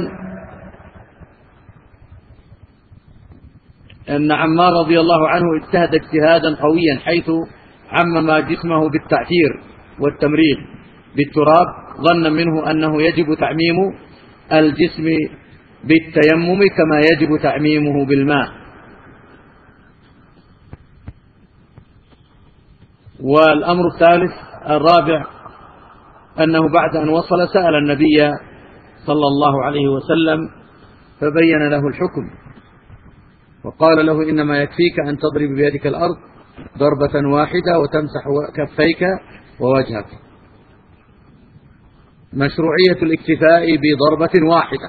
أن عمار رضي الله عنه اجتهد اجتهادا قويا حيث عمم جسمه بالتعثير والتمريغ بالتراب ظنا منه أنه يجب تعميم الجسم بالتيمم كما يجب تعميمه بالماء. والأمر الرابع أنه بعد أن وصل سأل النبي صلى الله عليه وسلم فبين له الحكم وقال له: إنما يكفيك أن تضرب بيدك الأرض ضربة واحدة وتمسح كفيك ووجهك. مشروعية الاكتفاء بضربة واحدة،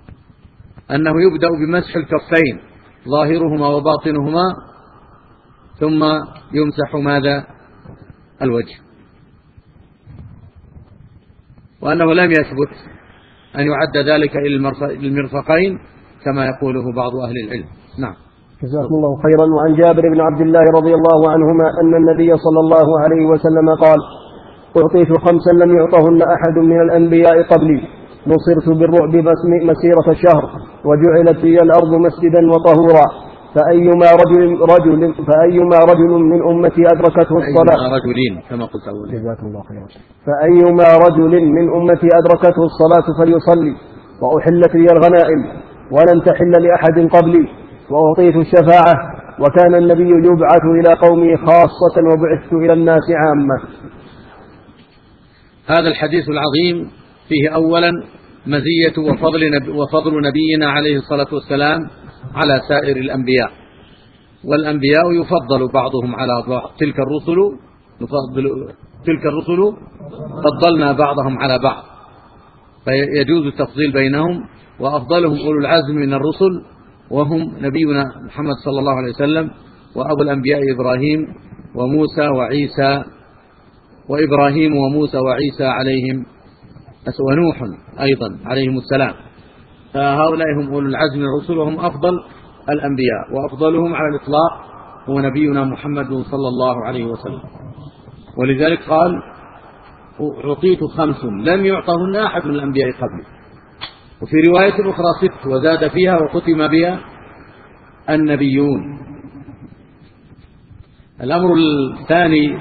أنه يبدأ بمسح الكفين ظاهرهما وباطنهما، ثم يمسح ماذا؟ الوجه. وأنه لم يثبت أن يعد ذلك إلى المرفقين كما يقوله بعض أهل العلم. نعم. جزاكم الله خيرا. وعن جابر بن عبد الله رضي الله عنهما أن النبي صلى الله عليه وسلم قال: أعطيت 5 لم يعطهن أحد من الأنبياء قبلي، نصرت بالرعب مسيرة الشهر، وجعلت لي الأرض مسجدا وطهورا، فأيما رجل من أمتي أدركته الصلاة كما قلت أولا. جزاكم الله خيرا. فأيما رجل من أمتي أدركته الصلاة فليصلي، وأحلت لي الغنائم ولم تحل لأحد قبلي، وأعطيت الشفاعة، وكان النبي يبعث إلى قومه خاصة وبعثت إلى الناس عامة. هذا الحديث العظيم فيه أولا مزية وفضل نبينا عليه الصلاة والسلام على سائر الأنبياء، والأنبياء يفضل بعضهم على بعض. تلك الرسل فضلنا بعضهم على بعض، فيجوز التفضيل بينهم، وأفضلهم أولو العزم من الرسل وهم نبينا محمد صلى الله عليه وسلم، وأبو الأنبياء إبراهيم وموسى وعيسى عليهم، ونوح أيضا عليهم السلام. فهؤلاء هم أولو العزم من الرسل وهم أفضل الأنبياء، وأفضلهم على الإطلاق هو نبينا محمد صلى الله عليه وسلم. ولذلك قال: أعطيت 5 لم يعطهن أحد من الأنبياء قبلي. وفي رواية أخرى 6 وزاد فيها وختم بها النبيون. الأمر الثاني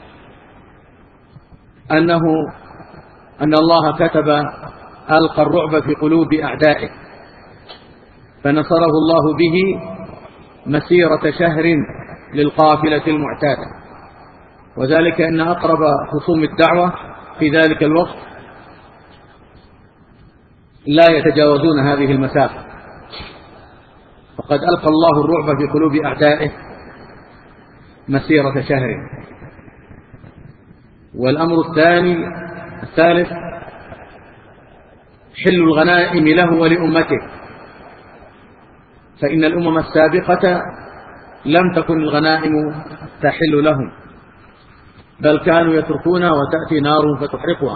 أن الله ألقى الرعب في قلوب أعدائه، فنصره الله به مسيرة شهر للقافلة المعتادة، وذلك أن أقرب خصوم الدعوة في ذلك الوقت لا يتجاوزون هذه المسافة، فقد ألقى الله الرعب في قلوب أعدائه مسيرة شهر. والأمر الثالث حل الغنائم له ولأمته، فإن الأمم السابقة لم تكن الغنائم تحل لهم، بل كانوا يتركونها وتأتي نار فتحرقها.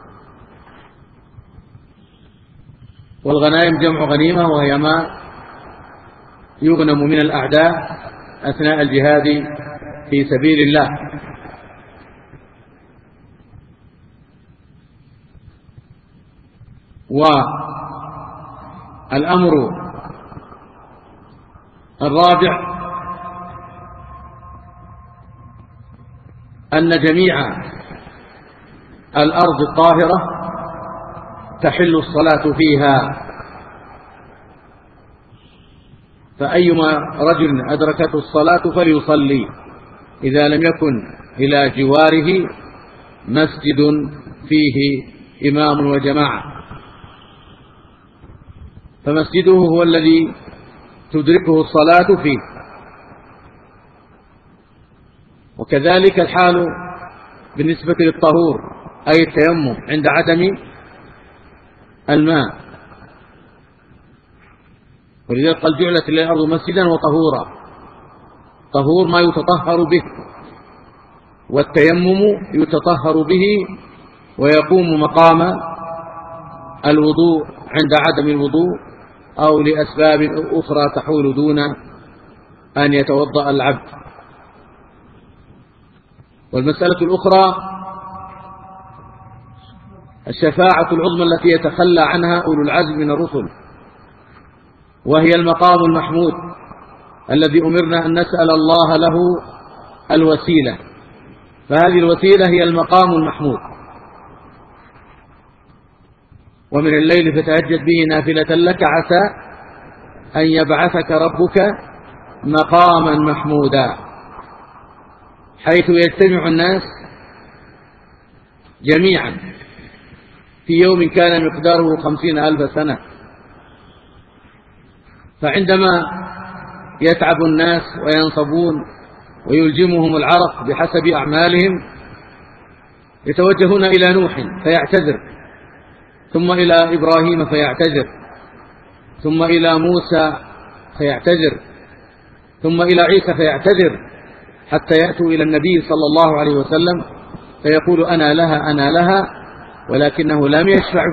والغنائم جمع غنيمة، وهي ما يغنم من الأعداء أثناء الجهاد في سبيل الله. والأمر الرابع أن جميع الأرض الطاهرة تحل الصلاة فيها، فأيما رجل أدركته الصلاة فليصلي إذا لم يكن إلى جواره مسجد فيه إمام وجماعة، فمسجده هو الذي تدركه الصلاة فيه. وكذلك الحال بالنسبة للطهور، أي التيمم عند عدم الماء، ولذلك قال: جعلت لي الأرض مسجدا وطهورا. طهور ما يتطهر به، والتيمم يتطهر به ويقوم مقام الوضوء عند عدم الوضوء أو لأسباب أخرى تحول دون أن يتوضأ العبد. والمسألة الأخرى الشفاعة العظمى التي يتخلى عنها أولو العزم من الرسل، وهي المقام المحمود الذي أمرنا أن نسأل الله له الوسيلة، فهذه الوسيلة هي المقام المحمود. ومن الليل فتهجد به نافلة لك عسى أن يبعثك ربك مقاما محمودا، حيث يجتمع الناس جميعا في يوم كان مقداره 50,000 سنة. فعندما يتعب الناس وينصبون ويلجمهم العرق بحسب أعمالهم يتوجهون إلى نوح فيعتذر، ثم إلى إبراهيم فيعتذر، ثم إلى موسى فيعتذر، ثم إلى عيسى فيعتذر، حتى يأتوا إلى النبي صلى الله عليه وسلم فيقول أنا لها أنا لها، ولكنه لم يشفع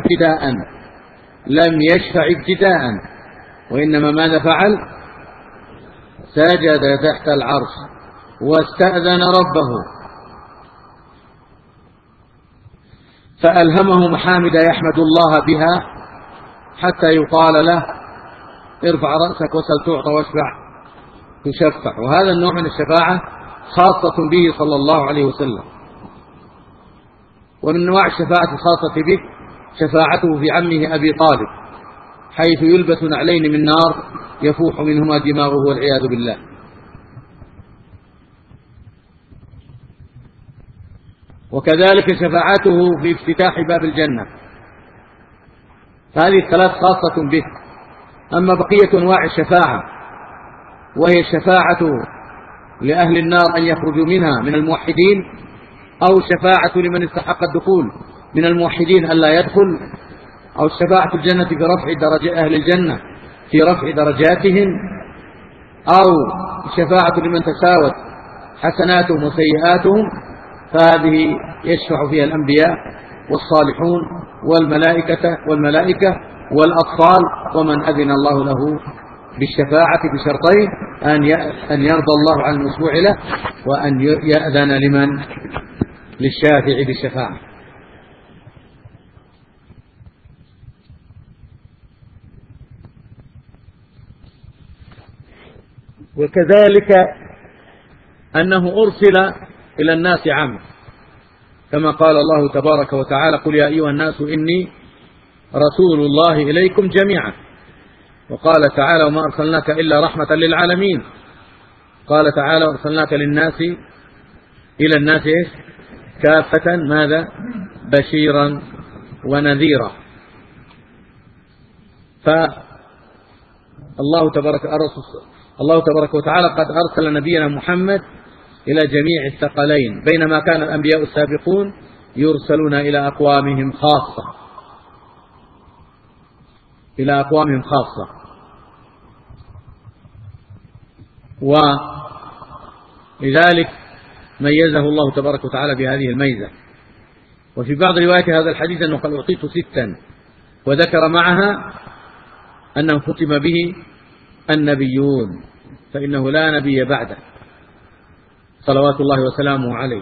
ابتداء، وإنما ماذا فعل؟ سجد تحت العرش واستأذن ربه، فألهمه محامد يحمد الله بها حتى يقال له ارفع رأسك وسل تعطى واشفع تشفع. وهذا النوع من الشفاعة خاصة به صلى الله عليه وسلم. ومن أنواع الشفاعة الخاصة به شفاعته في عمه أبي طالب، حيث يلبس نعلين من نار يفوح منهما دماغه والعياذ بالله. وكذلك شفاعته في افتتاح باب الجنة، فهذه الثلاث خاصة به. أما بقية أنواع الشفاعة وهي الشفاعة لأهل النار أن يخرجوا منها من الموحدين، أو شفاعة لمن استحق الدخول من الموحدين ألا يدخل، أو شفاعة الجنة في رفع درجة أهل الجنة في رفع درجاتهم، أو شفاعة لمن تساوت حسناتهم وسيئاتهم، فهذه يشفع فيها الأنبياء والصالحون والملائكة والأطفال، ومن أذن الله له بالشفاعة بشرطين: أن يرضى الله عن المشفوع له، وأن يأذن للشافع بالشفاعة. وكذلك أنه أرسل إلى الناس عامة، كما قال الله تبارك وتعالى: قل يا أيها الناس إني رسول الله إليكم جميعا. وقال تعالى: وما أرسلناك إلا رحمة للعالمين. قال تعالى: أرسلناك إلى الناس كافة، ماذا؟ بشيرا ونذيرا. فالله تبارك وتعالى قد أرسل نبينا محمد إلى جميع الثقلين، بينما كان الأنبياء السابقون يرسلون إلى أقوامهم خاصة. ولذلك ميزه الله تبارك وتعالى بهذه الميزة. وفي بعض روايات هذا الحديث أنه قد أعطيت 6، وذكر معها أنه ختم به النبيون، فإنه لا نبي بعده صلوات الله وسلامه عليه.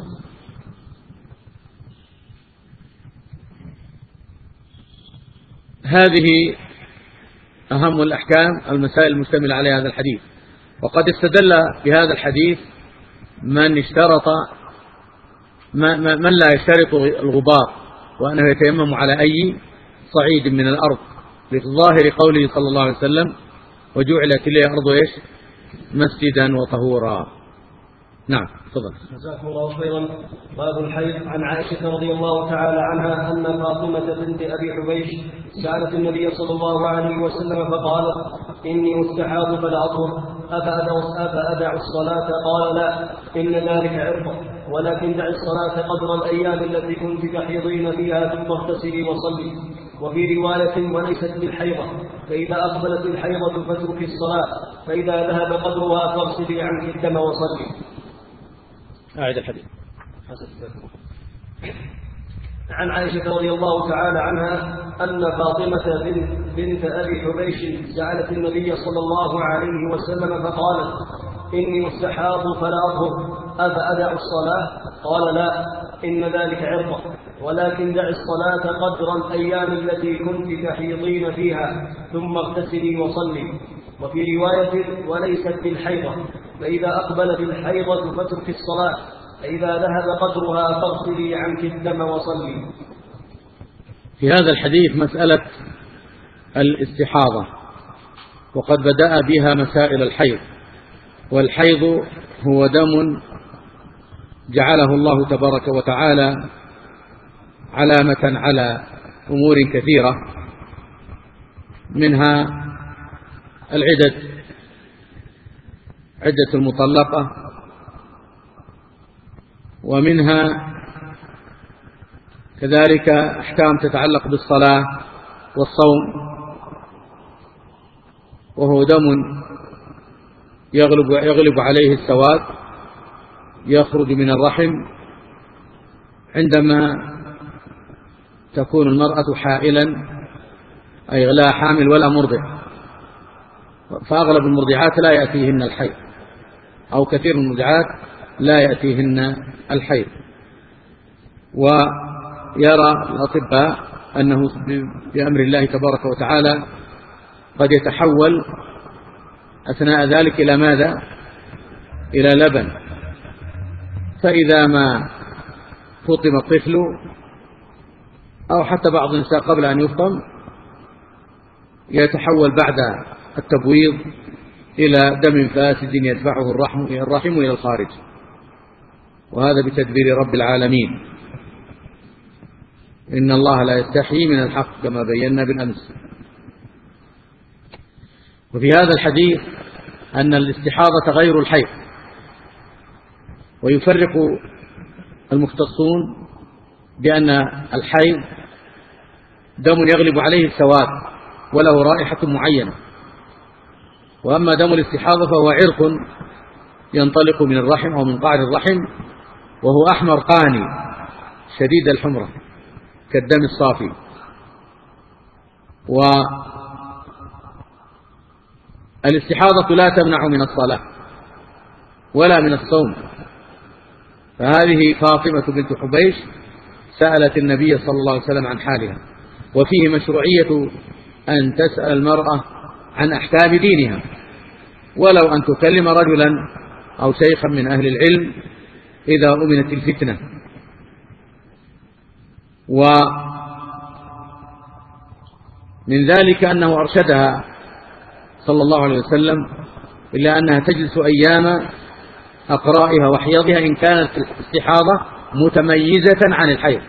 هذه أهم الأحكام المسائل المشتملة على هذا الحديث. وقد استدل بهذا الحديث من لا يشترط الغبار، وأنه يتيمم على أي صعيد من الأرض، لظاهر قوله صلى الله عليه وسلم: وجعلت لي أرض مسجدا وطهورا. نعم، تفضل. جزاكم الله خيرا. باب الحيض. عن عائشة رضي الله تعالى عنها أن فاطمة بنت أبي حبيش سألت النبي صلى الله عليه وسلم فقالت: إني أستحاض فلا أطهر، أفأدع الصلاة؟ قال: لا، إن ذلك عرض، ولكن دع الصلاة قدر الأيام التي كنت تحيضين فيها ثم اغتسلي وصلي. وفي رواية: وليست بالحيضة، فإذا أقبلت الحيضة فاتركي الصلاة، فإذا ذهب قدرها فاغسلي عنك الدم وصلي. أعد الحديث. عن عائشة رضي الله تعالى عنها أن فاطمة بنت أبي حبيش سألت النبي صلى الله عليه وسلم فقالت: إني استحاض فلا أطهر، أفأدع الصلاة؟ قال: لا، إن ذلك عرض، ولكن دع الصلاة قدر الأيام التي كنت تحيضين فيها ثم اغتسلي وصلي. وفي رواية: وليست بالحيضة، فإذا أقبلت الحيضة فاترك الصلاة، فإذا ذهب قدرها فاغسلي عنك الدم وصلي. في هذا الحديث مسألة الاستحاضة، وقد بدأ بها مسائل الحيض. والحيض هو دم جعله الله تبارك وتعالى علامة على أمور كثيرة، منها عدة المطلقة، ومنها كذلك أحكام تتعلق بالصلاة والصوم، وهو دم يغلب عليه السواد يخرج من الرحم عندما تكون المرأة حائلا، أي لا حامل ولا مرضع، فأغلب المرضعات لا يأتيهن الحيض، أو كثير من المرضعات لا يأتيهن الحيض. ويرى الأطباء أنه بأمر الله تبارك وتعالى قد يتحول أثناء ذلك إلى ماذا؟ إلى لبن. فإذا ما فطم الطفل أو حتى بعض النساء قبل أن يفطم يتحول بعد التبويض إلى دم فاسد يدفعه الرحم إلى الخارج، وهذا بتدبير رب العالمين. إن الله لا يستحيي من الحق كما بينا بالأمس. وفي هذا الحديث أن الاستحاضة غير الحيض، ويفرق المختصون بأن الحيض دم يغلب عليه السواد وله رائحة معينة، وأما دم الاستحاضة فهو عرق ينطلق من الرحم أو من قعر الرحم، وهو أحمر قاني شديد الحمرة كالدم الصافي. والاستحاضة لا تمنع من الصلاة ولا من الصوم. فهذه فاطمة بنت حبيش سألت النبي صلى الله عليه وسلم عن حالها، وفيه مشروعية أن تسأل المرأة عن أحكام دينها، ولو أن تكلم رجلا أو شيخا من أهل العلم إذا أمنت الفتنة. ومن ذلك أنه أرشدها صلى الله عليه وسلم إلا أنها تجلس أيام أقرائها وحيضها إن كانت الاستحاضة متميزة عن الحيض،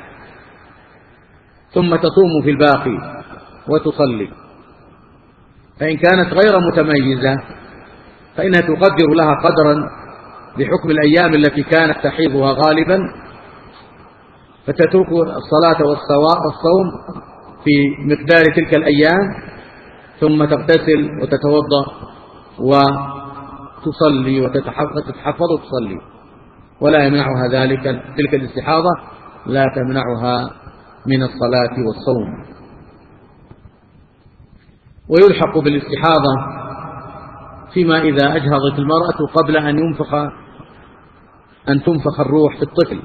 ثم تصوم في الباقي وتصلي. فإن كانت غير متميزة فإنها تقدر لها قدرا بحكم الأيام التي كانت تحيضها غالبا، فتترك الصلاة والصوم في مقدار تلك الأيام، ثم تغتسل وتتوضأ وتصلي وتتحفظ وتصلي، ولا يمنعها ذلك. تلك الاستحاضة لا تمنعها من الصلاة والصوم. ويلحق بالاستحاضة فيما إذا أجهضت المرأة قبل أن تنفخ الروح في الطفل،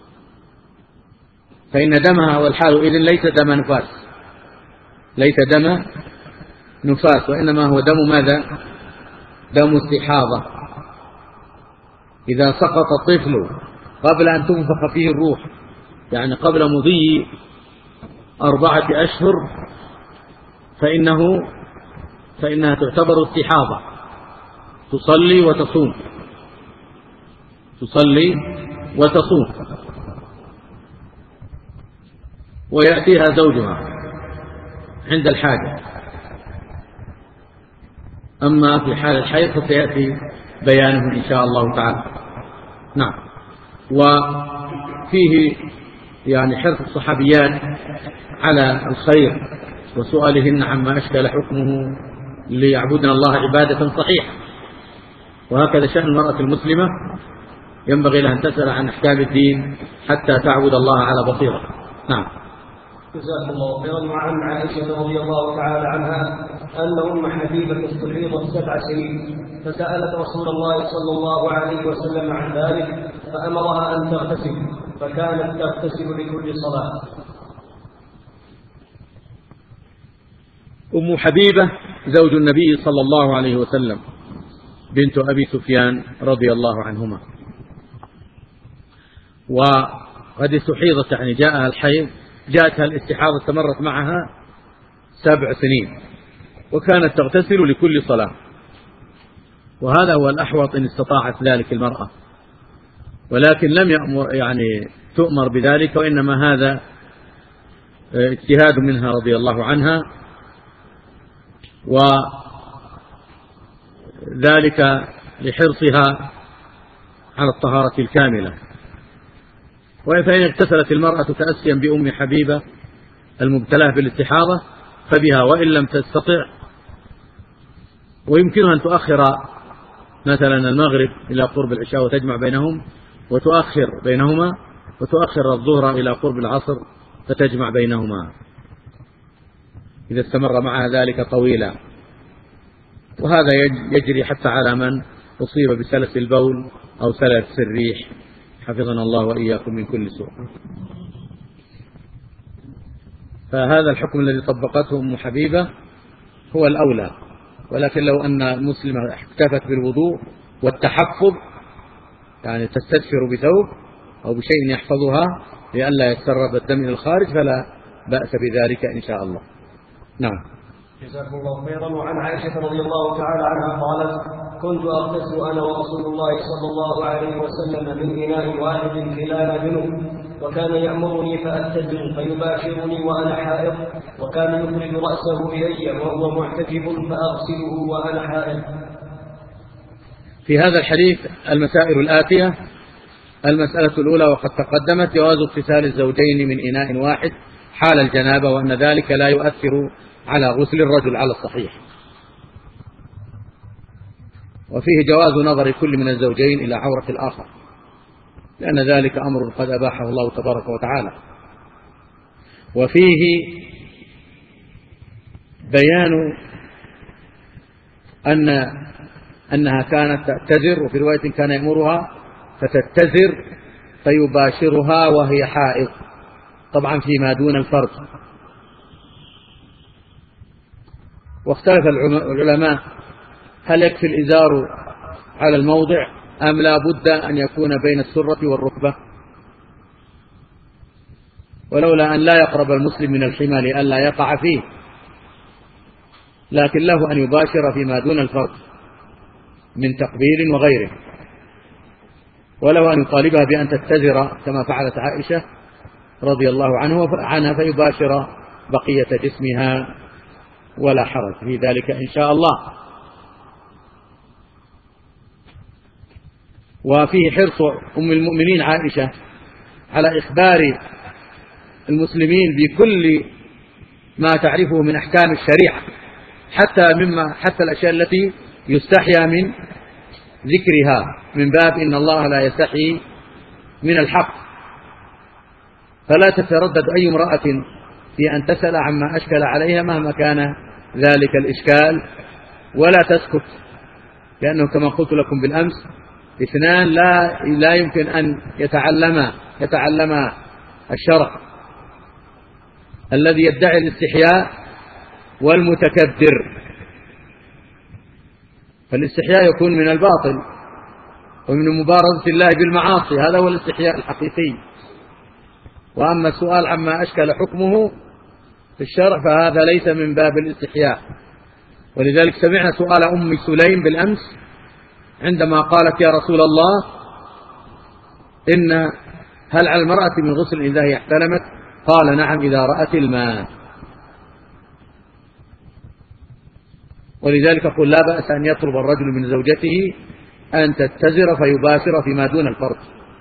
فإن دمها والحال إذن ليس دم نفاس، ليس دم نفاس، وإنما هو دم ماذا؟ دم استحاضة. إذا سقط الطفل قبل أن تنفخ فيه الروح، يعني قبل مضي 4 أشهر، فإنها تعتبر استحاضة، تصلي وتصوم، تصلي وتصوم، ويأتيها زوجها عند الحاجة. أما في حال الحيض فسيأتي بيانه إن شاء الله تعالى. نعم. وفيه يعني حرص الصحابيات على الخير وسؤالهن عما أشكل حكمه ليعبدن الله عبادة صحيحة، وهكذا شأن المرأة المسلمة، ينبغي لها أن تسأل عن أحكام الدين حتى تعبد الله على بصيرة. نعم. جزاكم الله خيرا. وعن عائشة رضي الله تعالى عنها أن أم حبيبة استحيضت 7 سنين، فسألت رسول الله صلى الله عليه وسلم عن ذلك فأمرها أن تغتسل، فكانت تغتسل لكل صلاة. أم حبيبة زوج النبي صلى الله عليه وسلم بنت أبي سفيان رضي الله عنهما، وقد استحيضت، يعني جاءها الحيض، جاءتها الاستحاضة، استمرت معها 7 سنين، وكانت تغتسل لكل صلاة. وهذا هو الأحوط إن استطاعت ذلك المرأة، ولكن لم تؤمر بذلك، وإنما هذا اجتهاد منها رضي الله عنها، وذلك لحرصها على الطهارة الكاملة. فإن اغتسلت المرأة تأسيا بأم حبيبة المبتلاه بالاستحاضة فبها، وإن لم تستطع ويمكنها أن تؤخر مثلا المغرب إلى قرب العشاء وتجمع بينهم، وتؤخر بينهما، وتؤخر الظهر إلى قرب العصر فتجمع بينهما إذا استمر معها ذلك طويلا. وهذا يجري حتى على من أصيب بسلس البول أو سلس الريح، حفظنا الله وإياكم من كل سوء. فهذا الحكم الذي طبقته أم حبيبة هو الأولى، ولكن لو أن المسلمة اكتفت بالوضوء والتحفظ، يعني تستدفر بثوب أو بشيء يحفظها لئلا يتسرب الدم إلى الخارج، فلا بأس بذلك إن شاء الله. نعم. جزاكم الله خيرا. وعن عائشة رضي الله تعالى عنها قالت: كنت أغتسل أنا ورسول الله صلى الله عليه وسلم من إناء واحد كلانا جنوب، وكان يأمرني فأتجر فيباشرني وأنا حائض، وكان يخرج رأسه إلي وهو معتكف فأغسله وأنا حائض. في هذا الحديث المسائل الآتية: المسألة الأولى وقد تقدمت، جواز اغتسال الزوجين من إناء واحد حال الجنابة، وأن ذلك لا يؤثر على غسل الرجل على الصحيح. وفيه جواز نظر كل من الزوجين إلى عورة الآخر، لأن ذلك أمر قد أباحه الله تبارك وتعالى. وفيه بيان أنها كانت تعتذر، وفي رواية كان يأمرها فتتزر فيباشرها وهي حائض، طبعا فيما دون الفرج. واختلف العلماء هل يكفي الإزار على الموضع أم لا بد أن يكون بين السرة والركبة، ولولا أن لا يقرب المسلم من الحمى لئلا يقع فيه، لكن له أن يباشر فيما دون الفرج من تقبيل وغيره، وله أن يطالبها بأن تتزر كما فعلت عائشة رضي الله عنها فيباشر بقية جسمها ولا حرج في ذلك إن شاء الله. وفيه حرص أم المؤمنين عائشة على إخبار المسلمين بكل ما تعرفه من أحكام الشريعة، حتى الأشياء التي يستحيا من ذكرها، من باب إن الله لا يستحي من الحق. فلا تتردد أي امرأة في أن تسأل عما أشكل عليها مهما كان ذلك الإشكال، ولا تسكت، لأنه كما قلت لكم بالأمس اثنان لا يمكن أن يتعلم الشرع: الذي يدعي الاستحياء والمتكبر. فالاستحياء يكون من الباطل ومن مبارزة الله بالمعاصي، هذا هو الاستحياء الحقيقي. وأما السؤال عما أشكل حكمه في الشرع فهذا ليس من باب الاستحياء. ولذلك سمعنا سؤال أم سليم بالأمس عندما قالت: يا رسول الله، هل على المرأة من غسل إذا هي احتلمت؟ قال: نعم إذا رأت الماء. ولذلك قل لا بأس أن يطلب الرجل من زوجته أن تتزر فيباشر فيما دون الفرج،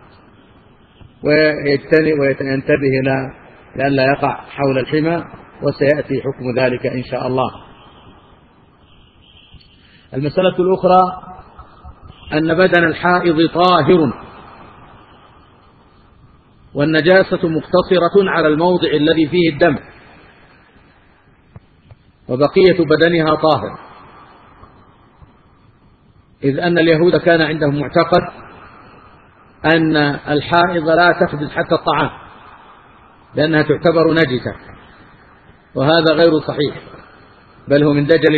وينتبه لئلا يقع حول الحمى، وسيأتي حكم ذلك إن شاء الله. المسألة الأخرى أن بدن الحائض طاهر، والنجاسة مقتصرة على الموضع الذي فيه الدم، وبقية بدنها طاهر، إذ أن اليهود كان عندهم معتقد أن الحائض لا تخبز حتى الطعام لأنها تعتبر نجسة، وهذا غير صحيح، بل هو من دجل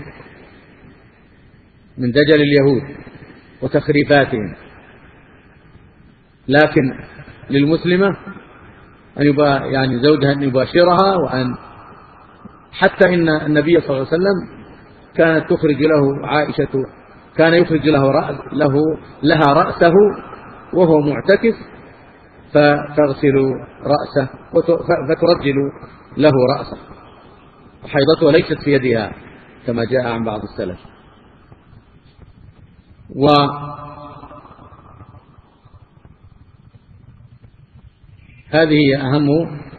اليهود وتخريفاتهم. لكن للمسلمة أن يعني زوجها أن يباشرها، وأن حتى إن النبي صلى الله عليه وسلم كانت تخرج له عائشة، كان يخرج لها رأسه وهو معتكف، فتغسل رأسه فترجل له رأسه، وحيضته ليست في يدها كما جاء عن بعض السلف. هذه هي أهم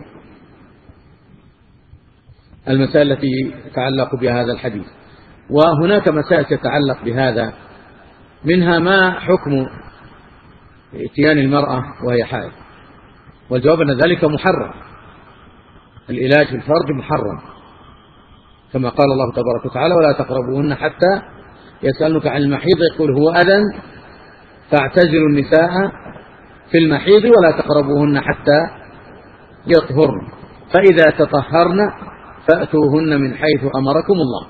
المسائل التي تتعلق بهذا الحديث. وهناك مسائل تتعلق بهذا، منها ما حكم اتيان المرأة وهي حائض، والجواب أن ذلك محرم، العلاج في الفرج محرم، كما قال الله تبارك وتعالى: ولا تقربوهن حتى يسألنك عن المحيض يقول هو أذى فاعتزلوا النساء في المحيض ولا تقربوهن حتى يطهرن فإذا تطهرن فأتوهن من حيث أمركم الله.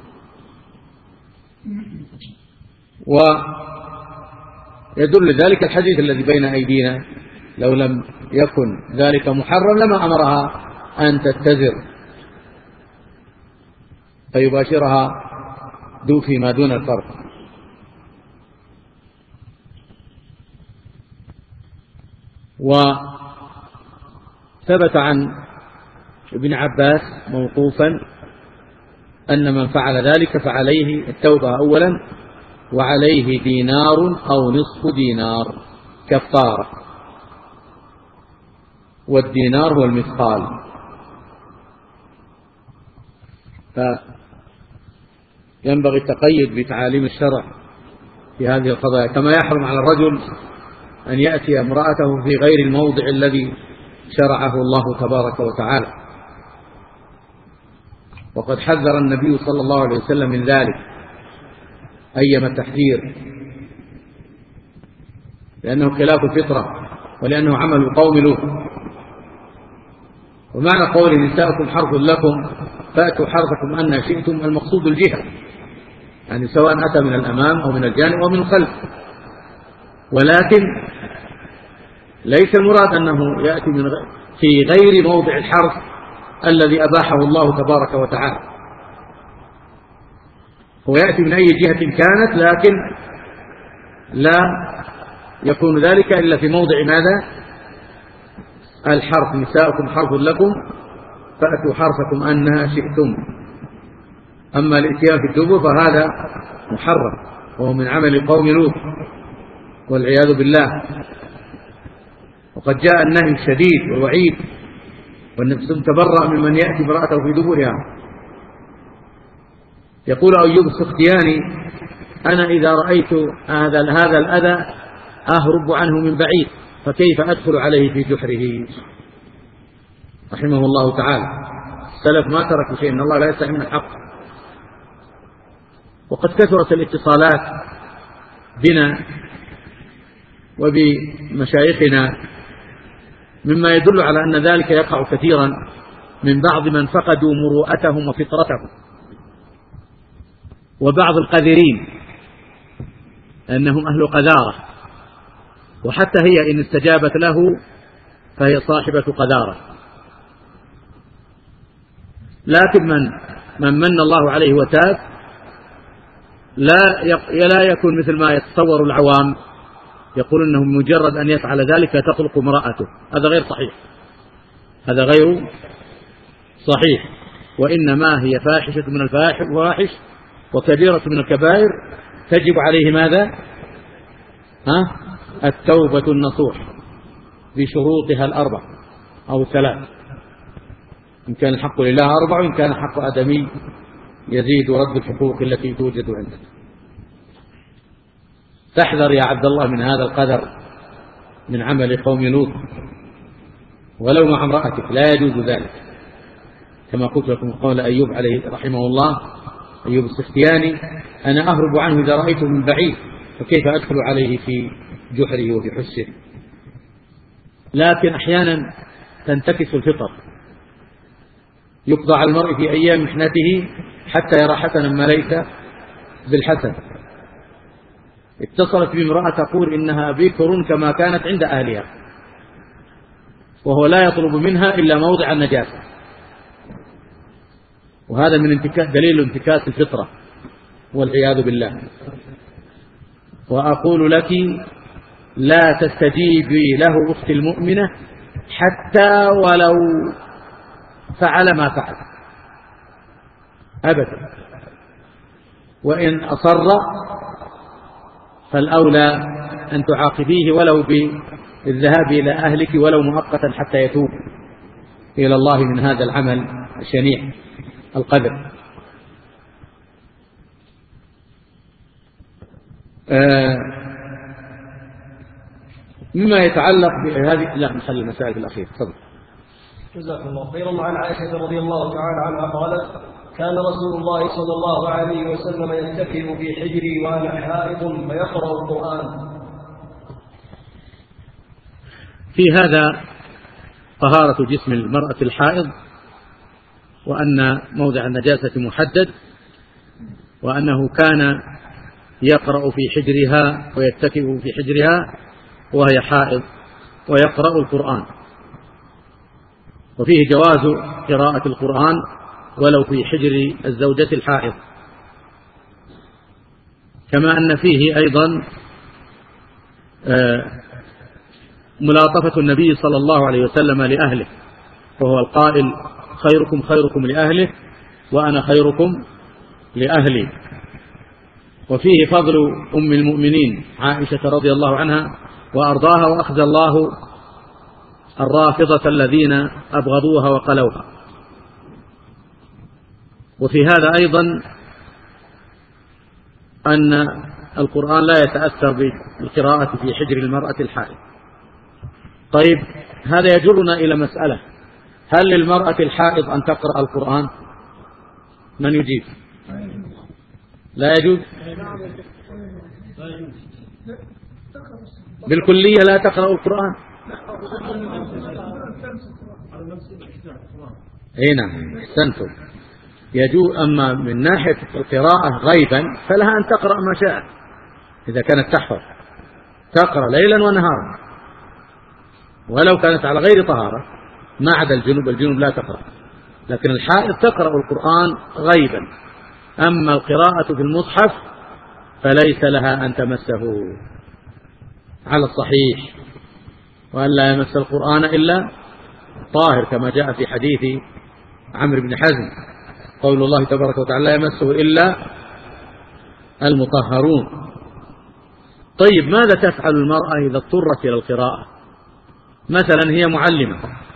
ويدل ذلك الحديث الذي بين أيدينا: لو لم يكن ذلك محرم لما أمرها أن تتزر فيباشرها فيما دون الفرج. وثبت عن ابن عباس موقوفا أن من فعل ذلك فعليه التوبة أولا، وعليه دينار أو نصف دينار كفارة، والدينار هو المثقال. فينبغي التقيد بتعاليم الشرع في هذه القضايا، كما يحرم على الرجل أن يأتي امرأته في غير الموضع الذي شرعه الله تبارك وتعالى، وقد حذر النبي صلى الله عليه وسلم من ذلك أيما التحذير، لأنه خلاف الفطرة ولأنه عمل قوم لوط. ومعنى قول نساؤكم حرث لكم فأتوا حرثكم أن شئتم المقصود الجهة، يعني سواء أتى من الأمام أو من الجانب أو من الخلف، ولكن ليس المراد أنه يأتي في غير موضع الحرث الذي أباحه الله تبارك وتعالى، هو يأتي من أي جهة كانت، لكن لا يكون ذلك إلا في موضع ماذا؟ الحرث. نساؤكم حرث لكم فأتوا حرثكم أنها شئتم. أما الاتيان في الدبر فهذا محرم، وهو من عمل قوم لوط والعياذ بالله. وقد جاء النهي الشديد والوعيد، والنبي تبرأ ممن يأتي امرأته في دبرها. يقول أيوب السختياني: أنا إذا رأيت هذا الأذى أهرب عنه من بعيد، فكيف أدخل عليه في جحره؟ رحمه الله تعالى. السلف ما تركوا شيء، إن الله لا يستحي من الحق. وقد كثرت الاتصالات بنا وبمشايخنا مما يدل على أن ذلك يقع كثيرا من بعض من فقدوا مروءتهم وفطرتهم، وبعض القذرين أنهم أهل قذارة، وحتى هي إن استجابت له فهي صاحبة قذارة. لكن من الله عليه وتاب لا يكون مثل ما يتصور العوام، يقول أنه مجرد أن يفعل ذلك تطلق امرأته. هذا غير صحيح، هذا غير صحيح، وإنما هي فاحشة من الفواحش وكبيرة من الكبائر، تجب عليه ماذا؟ التوبة النصوح بشروطها الأربع أو الثلاث، إن كان الحق لله أربع، وإن كان حق آدمي يزيد رد الحقوق التي توجد عنده. تحذر يا عبد الله من هذا القدر، من عمل قوم لوط، ولو مع امرأتك لا يجوز ذلك، كما قلت لكم قول أيوب عليه رحمه الله، أيوب السختياني: أنا أهرب عنه إذا رأيته من بعيد، فكيف أدخل عليه في جحره وفي حسه؟ لكن أحيانا تنتكس الفطر، يقضى على المرء في أيام محنته حتى يرى حسنا ما ليس بالحسن. اتصلت بامرأة تقول إنها بكر كما كانت عند أهلها، وهو لا يطلب منها إلا موضع النجاسة، وهذا من دليل انتكاس الفطرة والعياذ بالله. وأقول لك لا تستجيبي له أختي المؤمنة حتى ولو فعل ما فعل أبدا، وإن أصر فالأولى أن تعاقبيه ولو بالذهاب إلى أهلك ولو مؤقتا حتى يتوب إلى الله من هذا العمل الشنيع القذر. مما يتعلق بهذه، لا نخلي المسائل الأخيرة. تفضل. جزاكم الله خيرا. وعن عائشة رضي الله تعالى عنها قالت: كان رسول الله صلى الله عليه وسلم يتكئ في حجري وأنا حائض فيقرأ القرآن. في هذا طهارة جسم المرأة الحائض، وأن موضع النجاسة محدد، وأنه كان يقرأ في حجرها ويتكئ في حجرها وهي حائض ويقرأ القرآن، وفيه جواز قراءة القرآن ولو في حجر الزوجة الحائض، كما أن فيه أيضا ملاطفة النبي صلى الله عليه وسلم لأهله، وهو القائل: خيركم خيركم لأهله وأنا خيركم لأهلي. وفيه فضل أم المؤمنين عائشة رضي الله عنها وأرضاها، وأخزى الله الرافضة الذين أبغضوها وقلوها. وفي هذا أيضا أن القرآن لا يتأثر بالقراءة في حجر المرأة الحائض. طيب، هذا يجرنا إلى مسألة: هل للمرأة الحائض أن تقرأ القرآن؟ من يجيب؟ لا يجوز بالكلية، لا تقرأ القرآن. نعم، احسنتم. يجوز. أما من ناحية القراءة غيبا فلها أن تقرأ ما شاء، إذا كانت تحفظ تقرأ ليلا ونهارا، ولو كانت على غير طهارة ما عدا الجنوب لا تقرأ، لكن الحائض تقرأ القرآن غيبا. أما القراءة في المصحف فليس لها أن تمسه على الصحيح، وأن لا يمس القرآن إلا طاهر، كما جاء في حديث عمرو بن حزم قول الله تبارك وتعالى: لا يمسه إلا المطهرون. طيب، ماذا تفعل المرأة إذا اضطرت إلى القراءة؟ مثلا هي معلمة،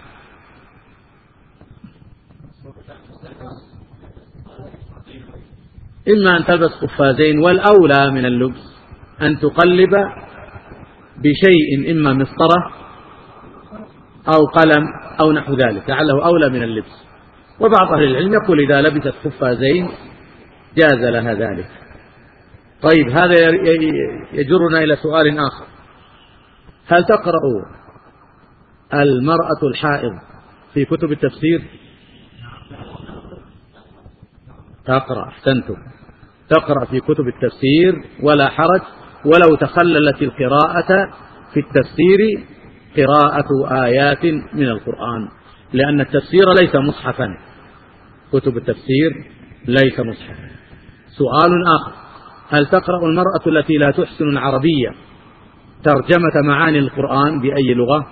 إما أن تلبس قفازين، والأولى من اللبس أن تقلب بشيء، إما مسطرة أو قلم أو نحو ذلك، لعله أولى من اللبس. وبعض أهل العلم يقول إذا لبست قفازين جاز لها ذلك. طيب، هذا يجرنا إلى سؤال آخر: هل تقرأ المرأة الحائض في كتب التفسير؟ تقرأ، احسنتم، تقرأ في كتب التفسير ولا حرج، ولو تخللت القراءة في التفسير قراءة آيات من القرآن، لأن التفسير ليس مصحفا، كتب التفسير ليس مصحفا. سؤال آخر: هل تقرأ المرأة التي لا تحسن العربية ترجمة معاني القرآن بأي لغة؟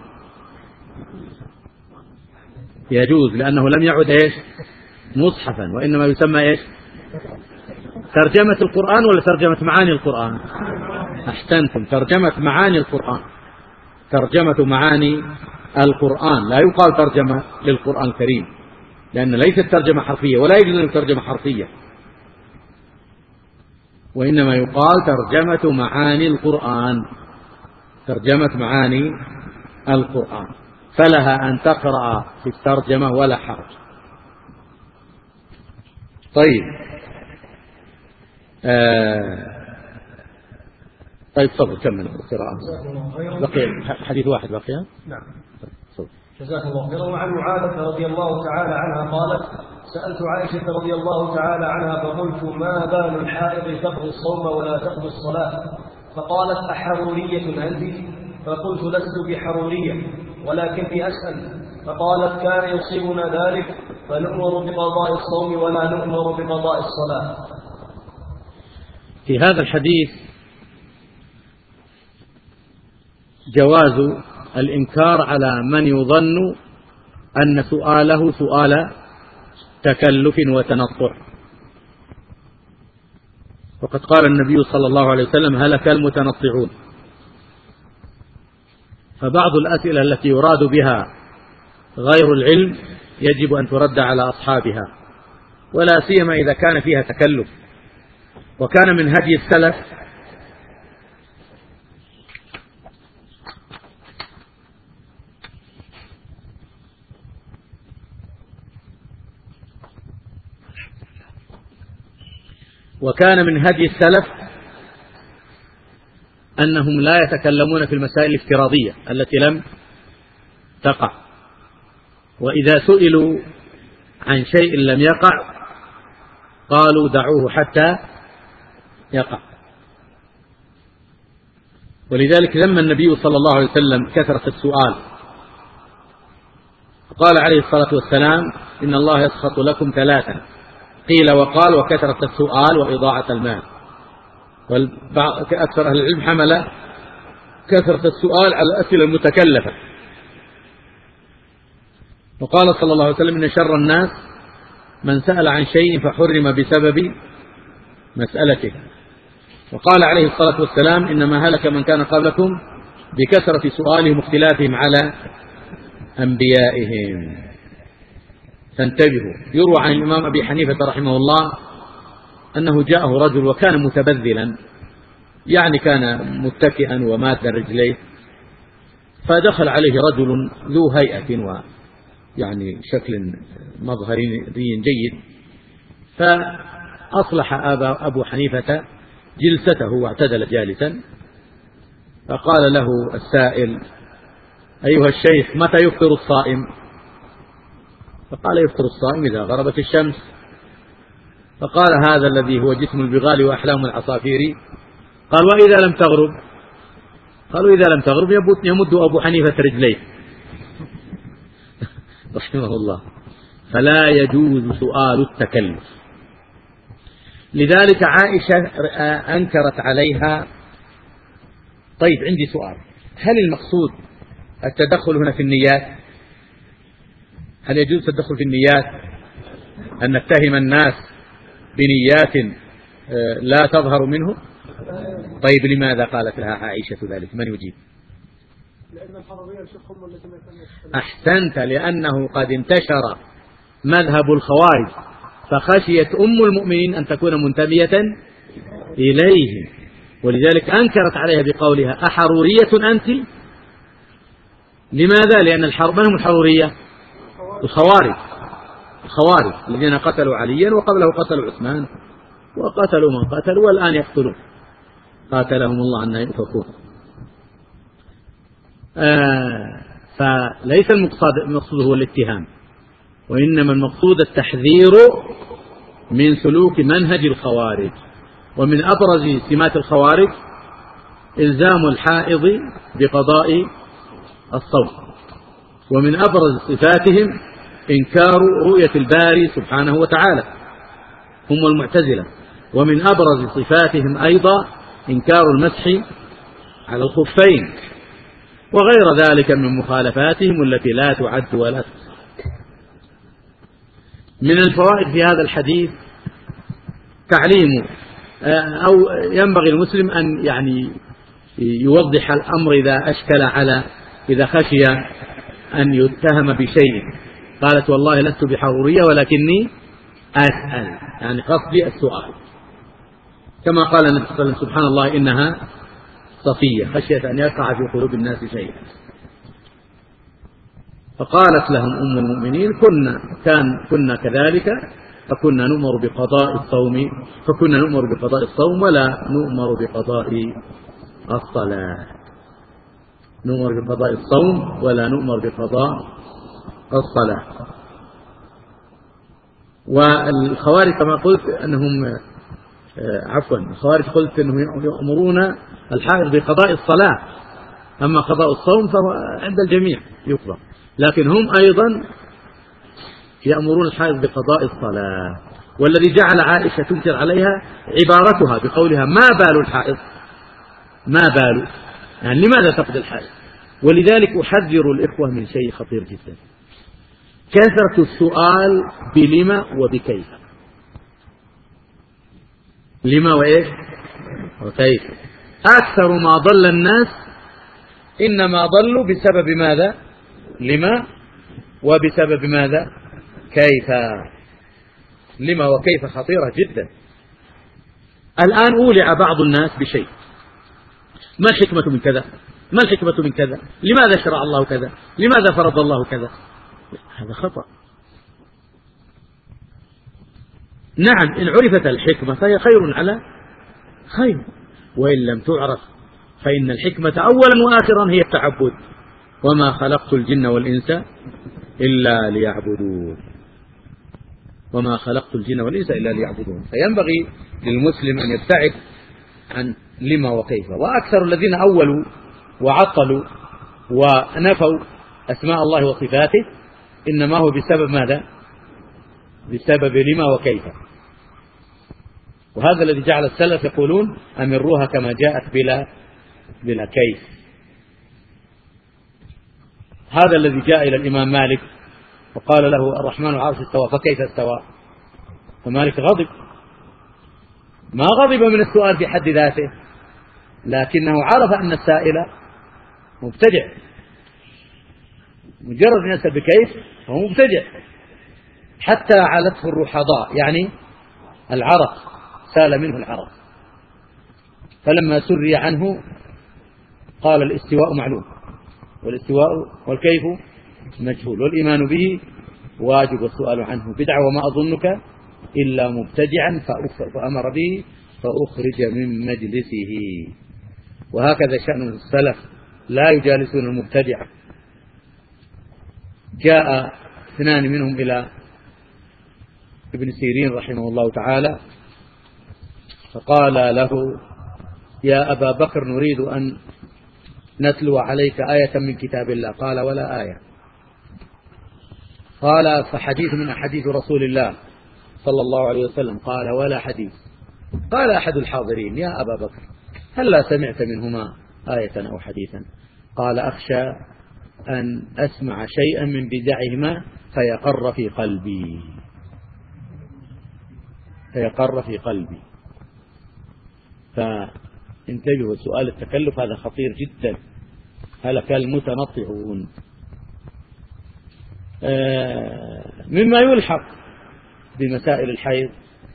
يجوز، لأنه لم يعد مصحفا، وإنما يسمى ترجمة القرآن ولا ترجمة معاني القرآن؟ أحسنتم، ترجمة معاني القرآن، ترجمة معاني القرآن. لا يقال ترجمة للقرآن الكريم، لأن ليست ترجمة حرفية، ولا يجوز أن ترجمة حرفية، وإنما يقال ترجمة معاني القرآن، ترجمة معاني القرآن، فلها أن تقرأ في الترجمة ولا حرج. طيب، طيب تفضل كمل القراءة. بقي حديث واحد بقي. نعم. جزاك الله خيرا. وعن معاذة رضي الله تعالى عنها قالت: سألت عائشة رضي الله تعالى عنها فقلت: ما بال الحائض تقضي الصوم ولا تقضي الصلاة؟ فقالت: أحرورية أنت؟ فقلت: لست بحرورية ولكني أسأل. فقالت: كان يصيبنا ذلك فنؤمر بقضاء الصوم ولا نؤمر بقضاء الصلاة. في هذا الحديث جواز الإنكار على من يظن أن سؤاله سؤال تكلف وتنطع، وقد قال النبي صلى الله عليه وسلم: هلك المتنطعون. فبعض الأسئلة التي يراد بها غير العلم يجب أن ترد على أصحابها، ولا سيما إذا كان فيها تكلف. وكان من هدي السلف وكان من هدي السلف أنهم لا يتكلمون في المسائل الافتراضية التي لم تقع، وإذا سئلوا عن شيء لم يقع قالوا دعوه حتى يقع. ولذلك ذم النبي صلى الله عليه وسلم كثرة السؤال، قال عليه الصلاة والسلام إن الله يسخط لكم ثلاثا، قيل وقال وكثرة السؤال وإضاعة المال. أكثر أهل العلم حمل كثرة السؤال على الأسئلة المتكلفة. وقال صلى الله عليه وسلم إن شر الناس من سأل عن شيء فحرم بسبب مسألته. وقال عليه الصلاة والسلام إنما هلك من كان قبلكم بكثرة سؤالهم واختلافهم على أنبيائهم. فانتبهوا. يروى عن الإمام أبي حنيفة رحمه الله أنه جاءه رجل وكان متبذلا، يعني كان متكئا ومات رجليه، فدخل عليه رجل ذو هيئة ويعني شكل مظهري جيد، فأصلح أبو حنيفة جلسته واعتدل جالسا، فقال له السائل أيها الشيخ متى يفطر الصائم؟ فقال يفطر الصائم إذا غربت الشمس. فقال هذا الذي هو جسم البغال وأحلام العصافير، قال وإذا لم تغرب؟ قالوا إذا لم تغرب يمد أبو حنيفة رجليه رحمه الله. فلا يجوز سؤال التكلف. لذلك عائشة أنكرت عليها. طيب عندي سؤال، هل المقصود التدخل هنا في النيات؟ هل يجوز التدخل في النيات، أن نتهم الناس بنيات لا تظهر منه؟ طيب لماذا قالت لها عائشة ذلك؟ من يجيب؟ لأن الحرمية شيخهم التي أحسنت، لأنه قد انتشر مذهب الخوارج فخشيت أم المؤمنين أن تكون منتمية إليه، ولذلك أنكرت عليها بقولها أحرورية أنت؟ لماذا؟ لأن من هم الحرورية؟ الخوارج الذين قتلوا عليا وقبله قتلوا عثمان وقتلوا من قتلوا والآن يقتلون، قاتلهم الله أن يؤفكون. فليس المقصود هو الاتهام، وإنما المقصود التحذير من سلوك منهج الخوارج. ومن أبرز سمات الخوارج إلزام الحائض بقضاء الصوم، ومن أبرز صفاتهم إنكار رؤية الباري سبحانه وتعالى، هم المعتزلة. ومن أبرز صفاتهم أيضا إنكار المسح على الخفين، وغير ذلك من مخالفاتهم التي لا تعد ولا تحصى. من الفوائد في هذا الحديث تعليم أو ينبغي المسلم أن يعني يوضح الأمر إذا أشكل على إذا خشي أن يتهم بشيء. قالت والله لست بحرورية ولكني أسأل، يعني قصدي السؤال، كما قال النبي صلى الله عليه وسلم سبحان الله إنها صفية خشيت أن يقع في قلوب الناس شيء. فقالت لهم أم المؤمنين كنا كذلك فكنا نؤمر بقضاء الصوم ولا نؤمر بقضاء الصلاة. نؤمر بقضاء الصوم ولا نؤمر بقضاء الصلاة. والخوارج كما قلت أنهم الخوارج قلت أنهم يأمرون الحائض بقضاء الصلاة، أما قضاء الصوم فهو عند الجميع يقضى، لكن هم أيضا يأمرون الحائض بقضاء الصلاة. والذي جعل عائشة تنكر عليها عبارتها بقولها ما بال الحائض، ما بال، يعني لماذا تقضي الحائض؟ ولذلك أحذر الإخوة من شيء خطير جدا، كثرة السؤال بلما وبكيف. لما وإيش وكيف. أكثر ما ضل الناس إنما ضلوا بسبب ماذا؟ لما، وبسبب ماذا؟ كيف. لما وكيف خطيرة جدا. الآن أولع بعض الناس بشيء، ما الحكمة من كذا؟ ما الحكمة من كذا؟ لماذا شرع الله كذا؟ لماذا فرض الله كذا؟ هذا خطأ. نعم إن عرفت الحكمة فهي خير على خير، وإن لم تعرف فإن الحكمة أولا وآخرا هي التعبد، وما خلقت الجن والإنس إلا ليعبدون، وما خلقت الجن والإنس إلا ليعبدون. فينبغي للمسلم أن يبتعد عن لما وكيف. وأكثر الذين أولوا وعطلوا ونفوا أسماء الله وصفاته إنما هو بسبب ماذا؟ بسبب لما وكيف. وهذا الذي جعل السلف يقولون أمروها كما جاءت بلا كيف. هذا الذي جاء إلى الإمام مالك وقال له الرحمن على العرش استوى فكيف استوى؟ فمالك غضب، ما غضب من السؤال في حد ذاته، لكنه عرف أن السائل مبتدع، مجرد أن يسأل بكيف فهو مبتدع. حتى علته الرحضاء، يعني العرق، سال منه العرق، فلما سري عنه قال الاستواء معلوم، والاستواء والكيف مجهول، والإيمان به واجب، والسؤال عنه بدعة، وما أظنك إلا مبتدعا فأمر به فأخرج من مجلسه. وهكذا شأن السلف، لا يجالسون المبتدعة. جاء اثنان منهم إلى ابن سيرين رحمه الله تعالى فقال له يا أبا بكر نريد أن نتلو عليك آية من كتاب الله. قال ولا آية. قال فحديث من أحاديث رسول الله صلى الله عليه وسلم. قال ولا حديث. قال أحد الحاضرين يا أبا بكر هل لا سمعت منهما آية أو حديثا؟ قال أخشى أن أسمع شيئا من بدعهما فيقر في قلبي، فيقر في قلبي. فانتبهوا، سؤال التكلف هذا خطير جدا، هلك المتنطعون. مما يلحق بمسائل الحيض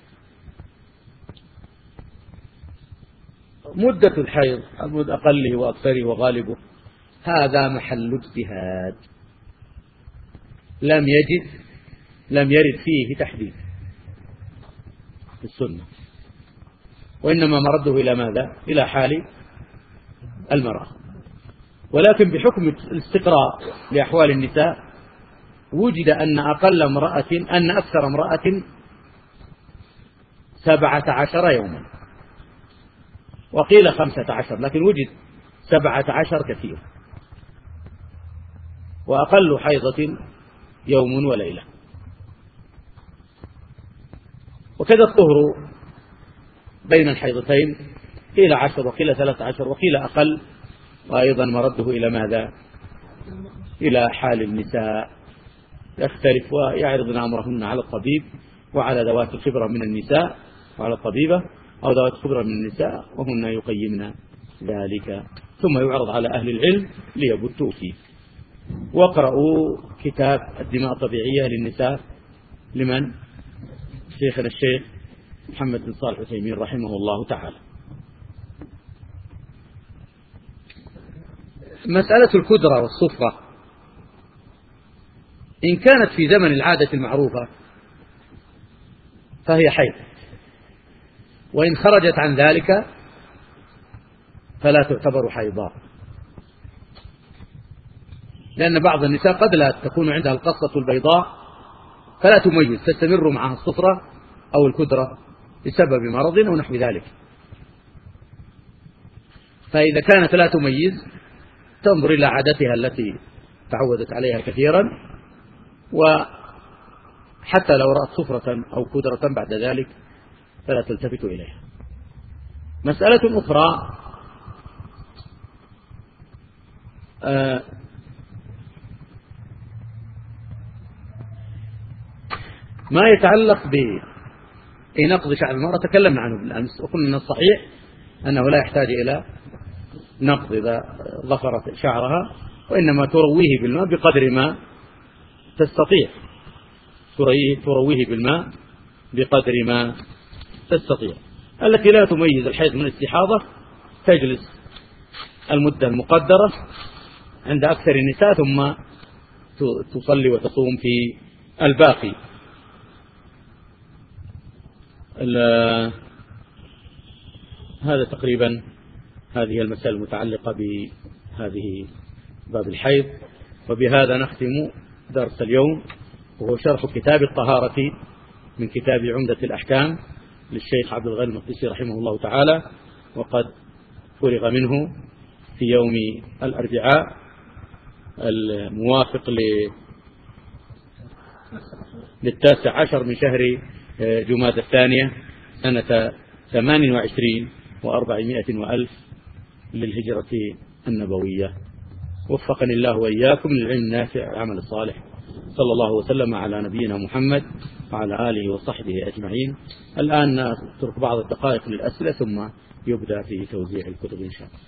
مدة الحيض، المد أقله وأكثره وغالبه، هذا محل اجتهاد، لم يرد فيه تحديد في السنة، وإنما مرده إلى ماذا؟ إلى حال المرأة. ولكن بحكم الاستقراء لأحوال النساء وجد أن أكثر امرأة 17 يوما، وقيل 15، لكن وجد 17 كثير، وأقل حيضة يوم وليلة. وكذا الطهر بين الحيضتين قيل 10 وقيل 13 وقيل أقل، وأيضا مرده إلى ماذا؟ إلى حال النساء، يختلف ويعرضن أمرهن على الطبيب وعلى ذوات الخبرة من النساء، وعلى الطبيبة أو ذوات الخبرة من النساء، وهن يقيمن ذلك، ثم يعرض على أهل العلم ليبتوا فيه. واقرأوا كتاب الدماء الطبيعية للنساء لمن؟ شيخنا الشيخ محمد بن صالح العثيمين رحمه الله تعالى. مسألة الكدرة والصفرة إن كانت في زمن العادة المعروفة فهي حيض، وإن خرجت عن ذلك فلا تعتبر حيضا، لأن بعض النساء قد لا تكون عندها القصة البيضاء فلا تميز، تستمر معها الصفرة أو الكدرة بسبب مرض أو نحو ذلك. فإذا كانت لا تميز تنظر إلى عادتها التي تعودت عليها كثيرا، وحتى لو رأت صفرة أو كدرة بعد ذلك فلا تلتفت إليها. مسألة أخرى ما يتعلق بنقض شعر المرأة، تكلمنا عنه بالأمس وقلنا أن الصحيح أنه لا يحتاج إلى نقض إذا ظفرت شعرها، وإنما ترويه بالماء بقدر ما تستطيع، ترويه بالماء بقدر ما تستطيع. التي لا تميز الحيض من الاستحاضة تجلس المدة المقدرة عند أكثر النساء ثم تصلي وتصوم في الباقي. هذا تقريبا هذه المسألة المتعلقة بهذه باب الحيض. وبهذا نختم درس اليوم، وهو شرح كتاب الطهارة من كتاب عمدة الأحكام للشيخ عبد الغني المقدسي رحمه الله تعالى، وقد فرغ منه في يوم الأربعاء الموافق 19 من شهر جمادى الثانية سنة 28 و400 وألف للهجرة النبوية. وفقني الله وإياكم للعلم النافع والعمل الصالح. صلى الله وسلم على نبينا محمد وعلى آله وصحبه أجمعين. الآن نترك بعض الدقائق للأسئلة ثم يبدأ في توزيع الكتب إن شاء الله.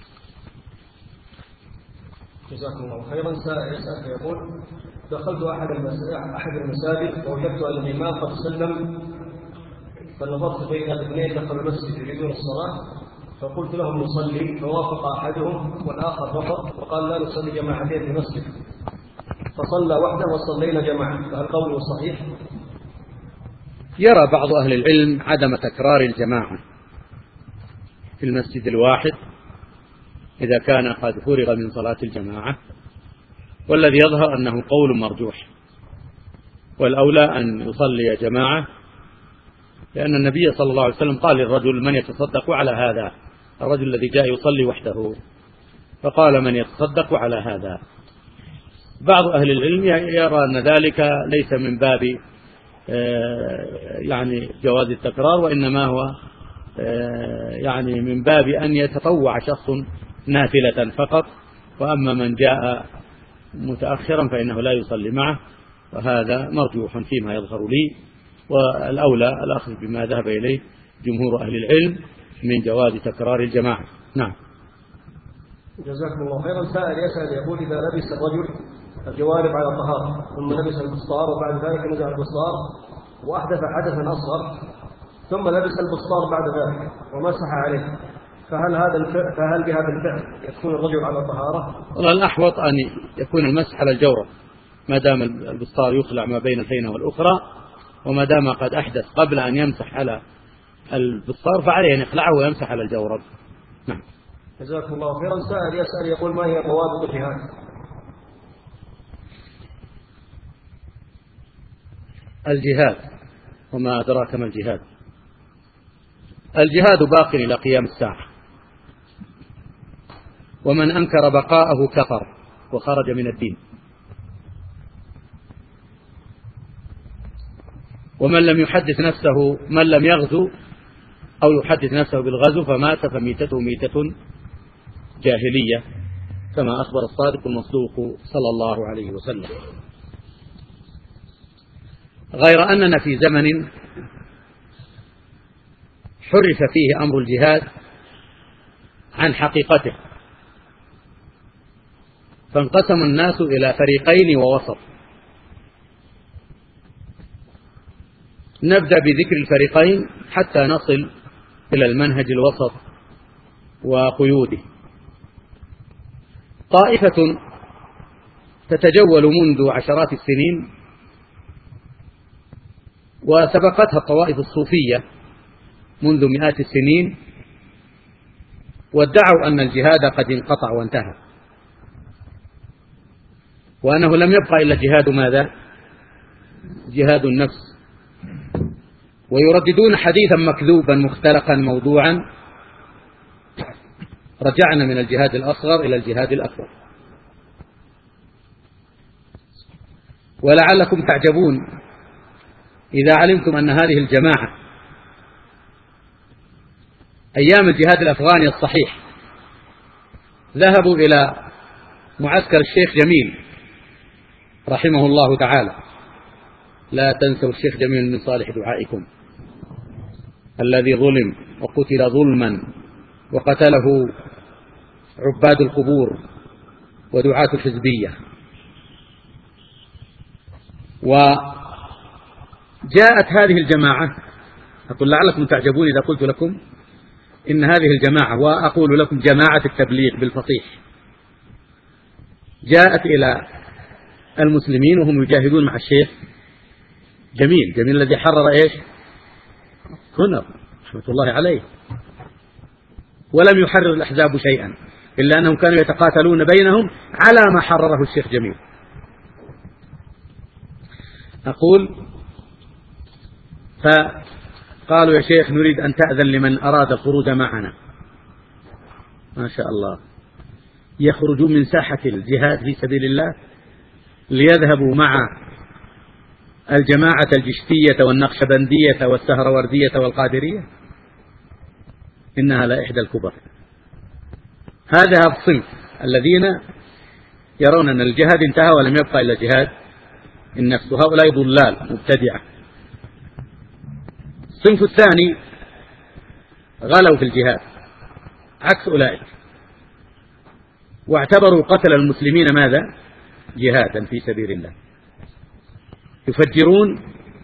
جزاكم الله خيرا. سائل يسأل يقول: دخلت أحد المساجد ووجدت أن الإمام قد سلم، فنظرت بين اثنين دخلوا المسجد يريدون الصلاة، فقلت لهم نصلي، فوافق أحدهم والآخر رفض وقال لا نصلي جماعتين في المسجد، فصلى وحده وصلينا جماعة، فهل قوله صحيح؟ يرى بعض أهل العلم عدم تكرار الجماعة في المسجد الواحد إذا كان قد فرغ من صلاة الجماعة، والذي يظهر أنه قول مرجوح، والأولى أن يصلي جماعة، لأن النبي صلى الله عليه وسلم قال للرجل: من يتصدق على هذا؟ الرجل الذي جاء يصلي وحده، فقال: من يتصدق على هذا. بعض أهل العلم يرى أن ذلك ليس من باب يعني جواز التكرار، وإنما هو يعني من باب أن يتطوع شخص نافلة فقط، وأما من جاء متأخرا فإنه لا يصلي معه، وهذا مرجوح فيما يظهر لي، والأولى الأخذ بما ذهب إليه جمهور أهل العلم من جواز تكرار الجماعة. نعم. جزاكم الله خيرا. سائل يسأل يقول: إذا لبس الرجل الجوارب على طهارة ثم لبس البسطار وبعد ذلك نزع البسطار وأحدث حدثا أصغر ثم لبس البسطار بعد ذلك ومسح عليه، فهل بهذا الفعل يكون الرجل على طهارة؟ والله الأحوط أن يكون المسح على الجورب، ما دام البسطار يخلع ما بين الحينة والأخرى، وما دام قد أحدث قبل أن يمسح على البسطار فعليه أن يخلعه ويمسح على الجورب. نعم. جزاكم الله خيرا. سائل يسأل يقول: ما هي ضوابط الجهاد؟ الجهاد، وما أدراك ما الجهاد. الجهاد باق إلى قيام الساعة، ومن أنكر بقاءه كفر وخرج من الدين، ومن لم يحدث نفسه، من لم يغزو أو يحدث نفسه بالغزو فمات فميتته ميتة جاهلية، كما أخبر الصادق المصدوق صلى الله عليه وسلم. غير أننا في زمن حرف فيه أمر الجهاد عن حقيقته، فانقسم الناس إلى فريقين ووسط. نبدأ بذكر الفريقين حتى نصل إلى المنهج الوسط وقيوده. طائفة تتجول منذ عشرات السنين وسبقتها الطوائف الصوفية منذ مئات السنين، وادعوا أن الجهاد قد انقطع وانتهى، وأنه لم يبقى إلا جهاد ماذا؟ جهاد النفس، ويرددون حديثا مكذوبا مختلقا موضوعا: رجعنا من الجهاد الأصغر إلى الجهاد الأكبر. ولعلكم تعجبون إذا علمتم أن هذه الجماعة أيام الجهاد الأفغاني الصحيح ذهبوا إلى معسكر الشيخ جميل رحمه الله تعالى. لا تنسوا الشيخ جميل من صالح دعائكم، الذي ظلم وقتل ظلما وقتله عباد القبور ودعاة الحزبية. وجاءت هذه الجماعة، أقول لعلكم تعجبون إذا قلت لكم إن هذه الجماعة، وأقول لكم جماعة التبليغ بالفصيح، جاءت إلى المسلمين وهم يجاهدون مع الشيخ جميل الذي حرر إيش؟ سنر رحمة الله عليه، ولم يحرر الأحزاب شيئا إلا أنهم كانوا يتقاتلون بينهم على ما حرره الشيخ جميل. أقول فقالوا يا شيخ نريد أن تأذن لمن أراد الخروج معنا. ما شاء الله، يخرجوا من ساحة الجهاد في سبيل الله ليذهبوا مع الجماعة الجشتية والنقشبندية والسهروردية والقادرية. إنها لإحدى الكبر. هذا الصنف الذين يرون أن الجهاد انتهى ولم يبقى إلا جهاد النفس، هؤلاء ضلال مبتدعة. الصنف الثاني غلوا في الجهاد عكس أولئك، واعتبروا قتل المسلمين ماذا؟ جهادا في سبيل الله. يفجرون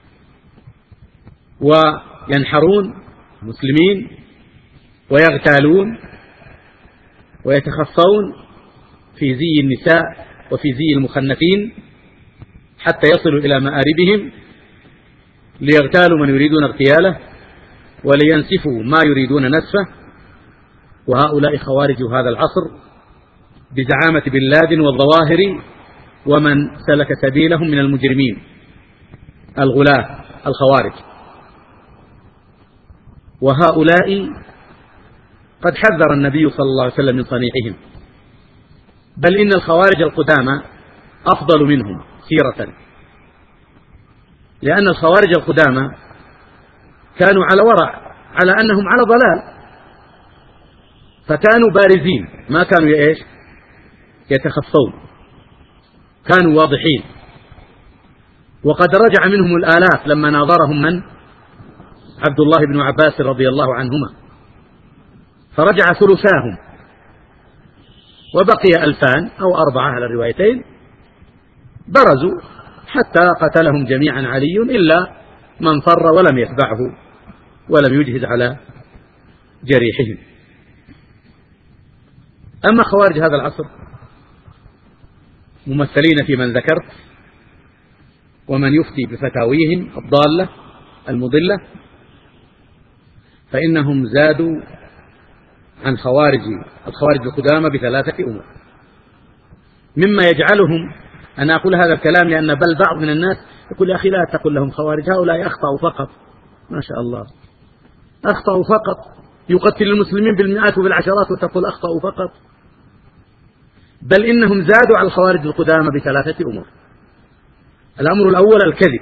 وينحرون مسلمين ويغتالون ويتخفون في زي النساء وفي زي المخنثين حتى يصلوا إلى مآربهم ليغتالوا من يريدون اغتياله ولينسفوا ما يريدون نسفه. وهؤلاء خوارج هذا العصر بزعامة بن لادن والظواهر ومن سلك سبيلهم من المجرمين الغلاة الخوارج. وهؤلاء قد حذر النبي صلى الله عليه وسلم من صنيعهم، بل إن الخوارج القدامى أفضل منهم سيرة، لأن الخوارج القدامى كانوا على ورع، على أنهم على ضلال، فكانوا بارزين، ما كانوا إيش يتخفون، كانوا واضحين. وقد رجع منهم الآلاف لما ناظرهم من؟ عبد الله بن عباس رضي الله عنهما، فرجع ثلثاهم وبقي 2000 أو 4 على الروايتين برزوا حتى قتلهم جميعا علي إلا من فر ولم يتبعه ولم يجهز على جريحهم. أما خوارج هذا العصر ممثلين في من ذكرت ومن يفتي بفتاويهم الضالة المضلة، فإنهم زادوا عن الخوارج القدامى ب3 أمور، مما يجعلهم، أنا أقول هذا الكلام لأن بل بعض من الناس يقول يا أخي لا تقل لهم خوارج، هؤلاء أخطأوا فقط. ما شاء الله، أخطأوا فقط، يقتل المسلمين بالمئات وبالعشرات وتقول أخطأوا فقط. بل إنهم زادوا على الخوارج القدامى ب3 أمور. الأمر الأول الكذب،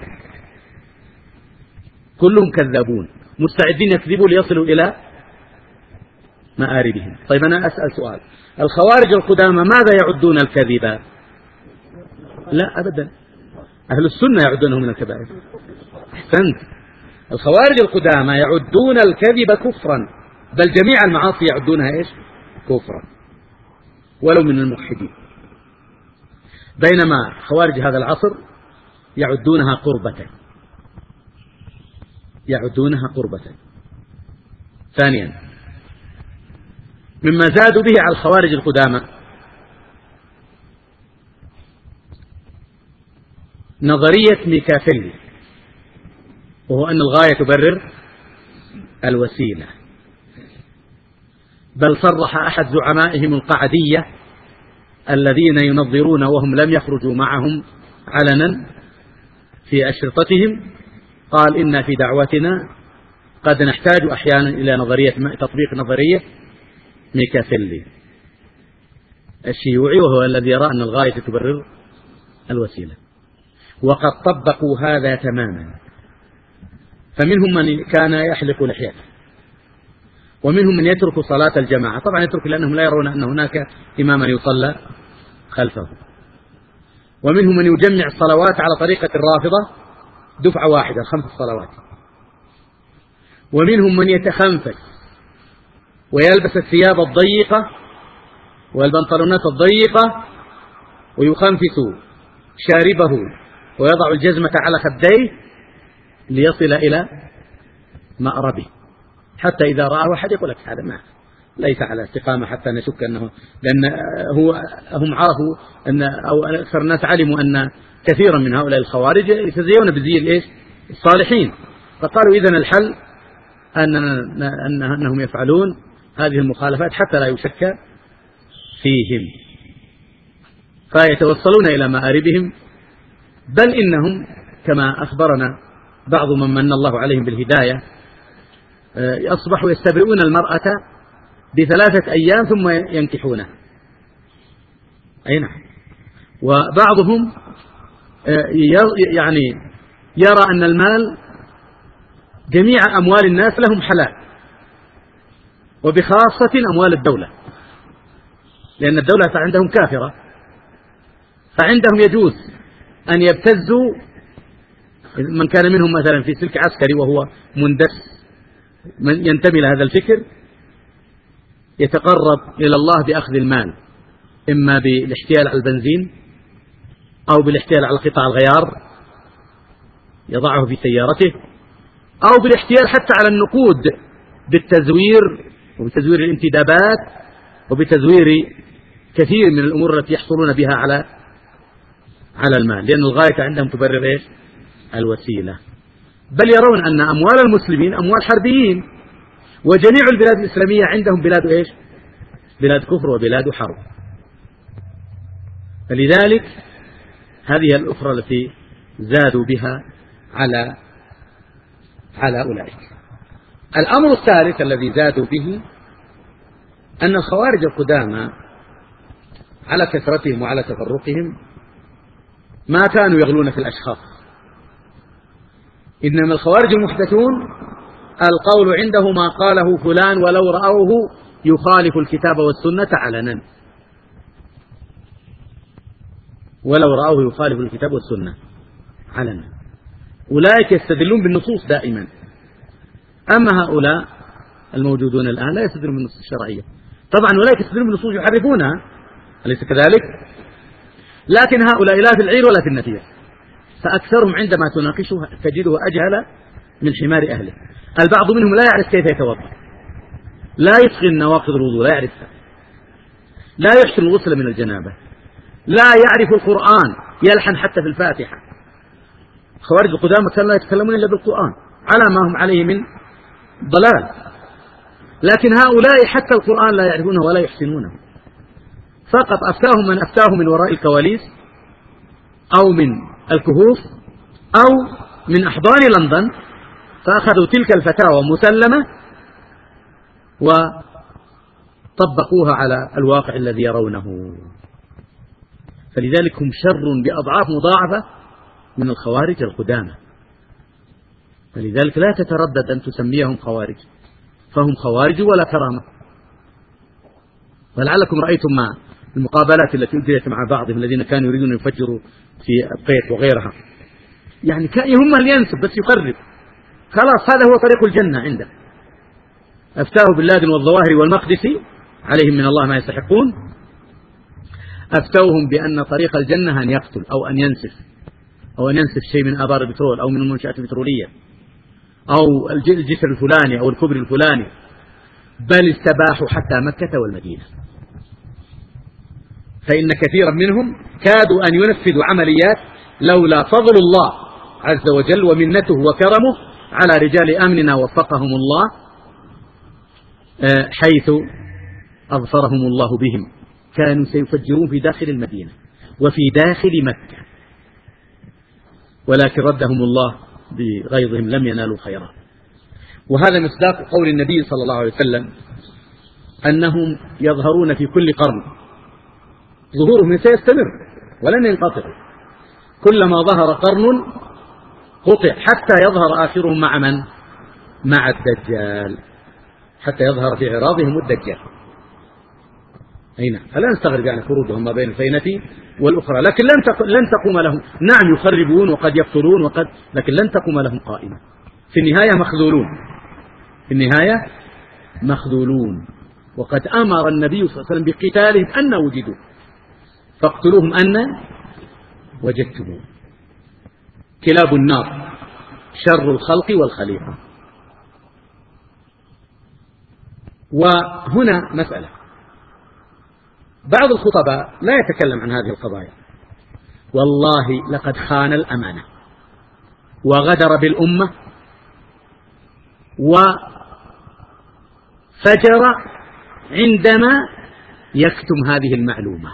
كلهم كذابون مستعدين يكذبوا ليصلوا إلى مآربهم. طيب أنا أسأل سؤال، الخوارج القدامى ماذا يعدون الكذب؟ لا أبدا، أهل السنة يعدونه من الكبائر. أحسنت، الخوارج القدامى يعدون الكذب كفرا، بل جميع المعاصي يعدونها إيش؟ كفرا، ولو من الموحدين. بينما خوارج هذا العصر يعدونها قربة، يعدونها قربة. ثانيا مما زادوا به على الخوارج القدامى نظرية ميكافيلي، وهو أن الغاية تبرر الوسيلة. بل صرح أحد زعمائهم القعدية الذين ينظرون وهم لم يخرجوا معهم علنا في أشرطتهم، قال إن في دعوتنا قد نحتاج أحيانا إلى تطبيق نظرية ميكافيلي الشيوعي، وهو الذي يرى أن الغاية تبرر الوسيلة. وقد طبقوا هذا تماما، فمنهم من كان يحلق لحيته، ومنهم من يترك صلاة الجماعة، طبعا يترك لأنهم لا يرون أن هناك إماما يصلى خلفه، ومنهم من يجمع الصلوات على طريقة الرافضة دفعة واحدة 5 صلوات، ومنهم من يتخنفس ويلبس الثياب الضيقة والبنطلونات الضيقة ويخنفس شاربه ويضع الجزمة على خديه ليصل إلى مأربه، حتى إذا رأى واحد يقول لك هذا ما ليس على استقامة، حتى نشك أنه، لأن هم عرفوا أن أو أكثر الناس علموا أن كثيرا من هؤلاء الخوارج يتزيون بزي الصالحين، فقالوا إذن الحل أنهم يفعلون هذه المخالفات حتى لا يشك فيهم، فيتوصلون إلى مآربهم. بل إنهم كما أخبرنا بعض من الله عليهم بالهداية أصبحوا يستبرئون المرأة ب3 أيام ثم ينكحونها. أي نعم. وبعضهم يعني يرى أن المال جميع أموال الناس لهم حلال، وبخاصة أموال الدولة، لأن الدولة عندهم كافرة، فعندهم يجوز أن يبتزوا من كان منهم مثلا في سلك عسكري وهو مندس من ينتمي لهذا الفكر، يتقرب إلى الله بأخذ المال، إما بالاحتيال على البنزين أو بالاحتيال على قطع الغيار يضعه في سيارته، أو بالاحتيال حتى على النقود بالتزوير وبتزوير الانتدابات وبتزوير كثير من الأمور التي يحصلون بها على المال، لأن الغاية عندهم تبرر إيش؟ الوسيلة. بل يرون أن أموال المسلمين أموال حربيين، وجميع البلاد الإسلامية عندهم بلاد إيش؟ بلاد كفر وبلاد حرب. فلذلك هذه الأخرى التي زادوا بها على أولئك. الأمر الثالث الذي زادوا به أن الخوارج القدامى على كثرتهم وعلى تفرقهم ما كانوا يغلون في الأشخاص، إنما الخوارج المحدثون القول عنده ما قاله فلان ولو رأوه يخالف الكتاب والسنة علنا، ولو رأوه يخالف الكتاب والسنة علنا. أولئك يستدلون بالنصوص دائما، أما هؤلاء الموجودون الآن لا يستدلون بالنصوص الشرعية. طبعا أولئك يستدلون بالنصوص يحرفونها، أليس كذلك؟ لكن هؤلاء لا في العير ولا في النفير، فأكثرهم عندما تناقشه تجده أجهل من حمار أهله. البعض منهم لا يعرف كيف يتوضأ، لا يتقن نواقض الوضوء، لا يعرفها، لا يحسن الغسل من الجنابة، لا يعرف القرآن، يلحن حتى في الفاتحة. خوارج القدامى كانوا لا يتكلمون إلا بالقرآن على ما هم عليه من ضلال، لكن هؤلاء حتى القرآن لا يعرفونه ولا يحسنونه، فقط أفتاهم من أفتاه من وراء الكواليس أو من الكهوف أو من أحضان لندن، فأخذوا تلك الفتاوى مسلمة وطبقوها على الواقع الذي يرونه. فلذلك هم شر بأضعاف مضاعفة من الخوارج القدامى. فلذلك لا تتردد أن تسميهم خوارج، فهم خوارج ولا كرامة. ولعلكم رأيتم مع المقابلات التي أجريت مع بعضهم الذين كانوا يريدون أن يفجروا في القيت وغيرها، يعني يهمه لينسب بس يقرب، خلاص هذا هو طريق الجنة عنده. أفتاه باللادن والظواهر والمقدسي عليهم من الله ما يستحقون، أفتوهم بأن طريق الجنة أن يقتل أو أن ينسف شيء من آبار البترول أو من المنشآت البترولية أو الجسر الفلاني أو الكبر الفلاني، بل استباحوا حتى مكة والمدينة. فإن كثيرا منهم كادوا أن ينفذوا عمليات لولا فضل الله عز وجل ومنته وكرمه على رجال أمننا وفقهم الله، حيث أظفرهم الله بهم، كانوا سيفجرون في داخل المدينة وفي داخل مكة، ولكن ردهم الله بغيظهم، لم ينالوا خيرا. وهذا مصداق قول النبي صلى الله عليه وسلم أنهم يظهرون في كل قرن، ظهورهم سيستمر ولن ينقطع، كلما ظهر قرن قطع حتى يظهر آخرهم مع من؟ مع الدجال، حتى يظهر في عراضهم الدجال. فلا نستغرب يعني خروجهم ما بين الفينة والأخرى، لكن لن تقوم لهم. نعم يخربون وقد يقتلون لكن لن تقوم لهم قائمة. في النهاية مخذولون. وقد أمر النبي صلى الله عليه وسلم بقتالهم أن وجدوا، فاقتلوهم أن وجدتموه. كلاب النار شر الخلق والخليقة. وهنا مسألة، بعض الخطباء لا يتكلم عن هذه القضايا، والله لقد خان الأمانة وغدر بالأمة فجر عندما يكتم هذه المعلومة.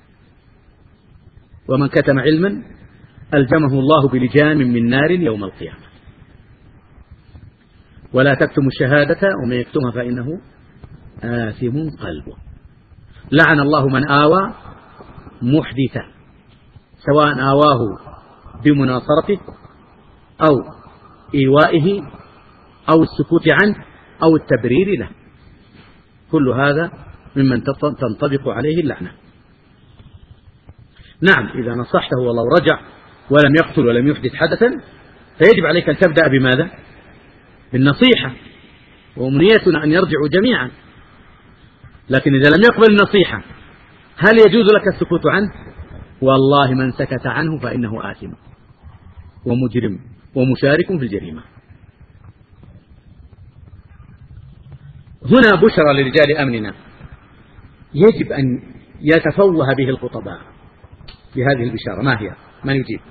ومن كتم علما ألجمه الله بلجام من نار يوم القيامة. ولا تكتم الشهادة ومن يكتمها فإنه آثم قلبه. لعن الله من آوى محدثا، سواء آواه بمناصرته أو إيوائه أو السكوت عنه أو التبرير له، كل هذا ممن تنطبق عليه اللعنة. نعم، إذا نصحته ولو رجع ولم يقتل ولم يحدث حدثا فيجب عليك أن تبدأ بماذا؟ بالنصيحة، وأمنيتنا أن يرجعوا جميعا. لكن إذا لم يقبل النصيحة هل يجوز لك السكوت عنه؟ والله من سكت عنه فإنه آثم ومجرم ومشارك في الجريمة. هنا بشرى لرجال أمننا يجب أن يتفوه به الخطباء بهذه البشارة. ما هي؟ من يجيب؟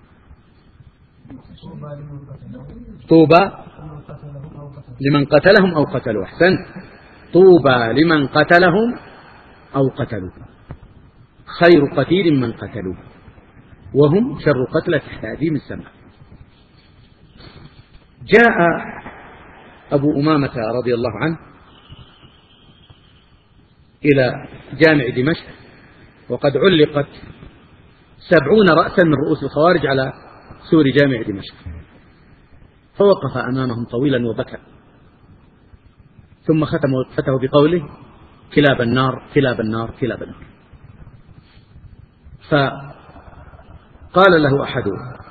طوبى لمن قتلهم أو قتلوا. أحسنت، طوبى لمن قتلهم أو قتلوا، خير قتيل من قتلوا، وهم شر قتلى تحت أديم السماء. جاء أبو أمامة رضي الله عنه إلى جامع دمشق وقد علقت 70 رأسا من رؤوس الخوارج على سور جامع دمشق، فوقف أمامهم طويلا وبكى، ثم ختم وقفته بقوله: كلاب النار كلاب النار كلاب النار. فقال له أحد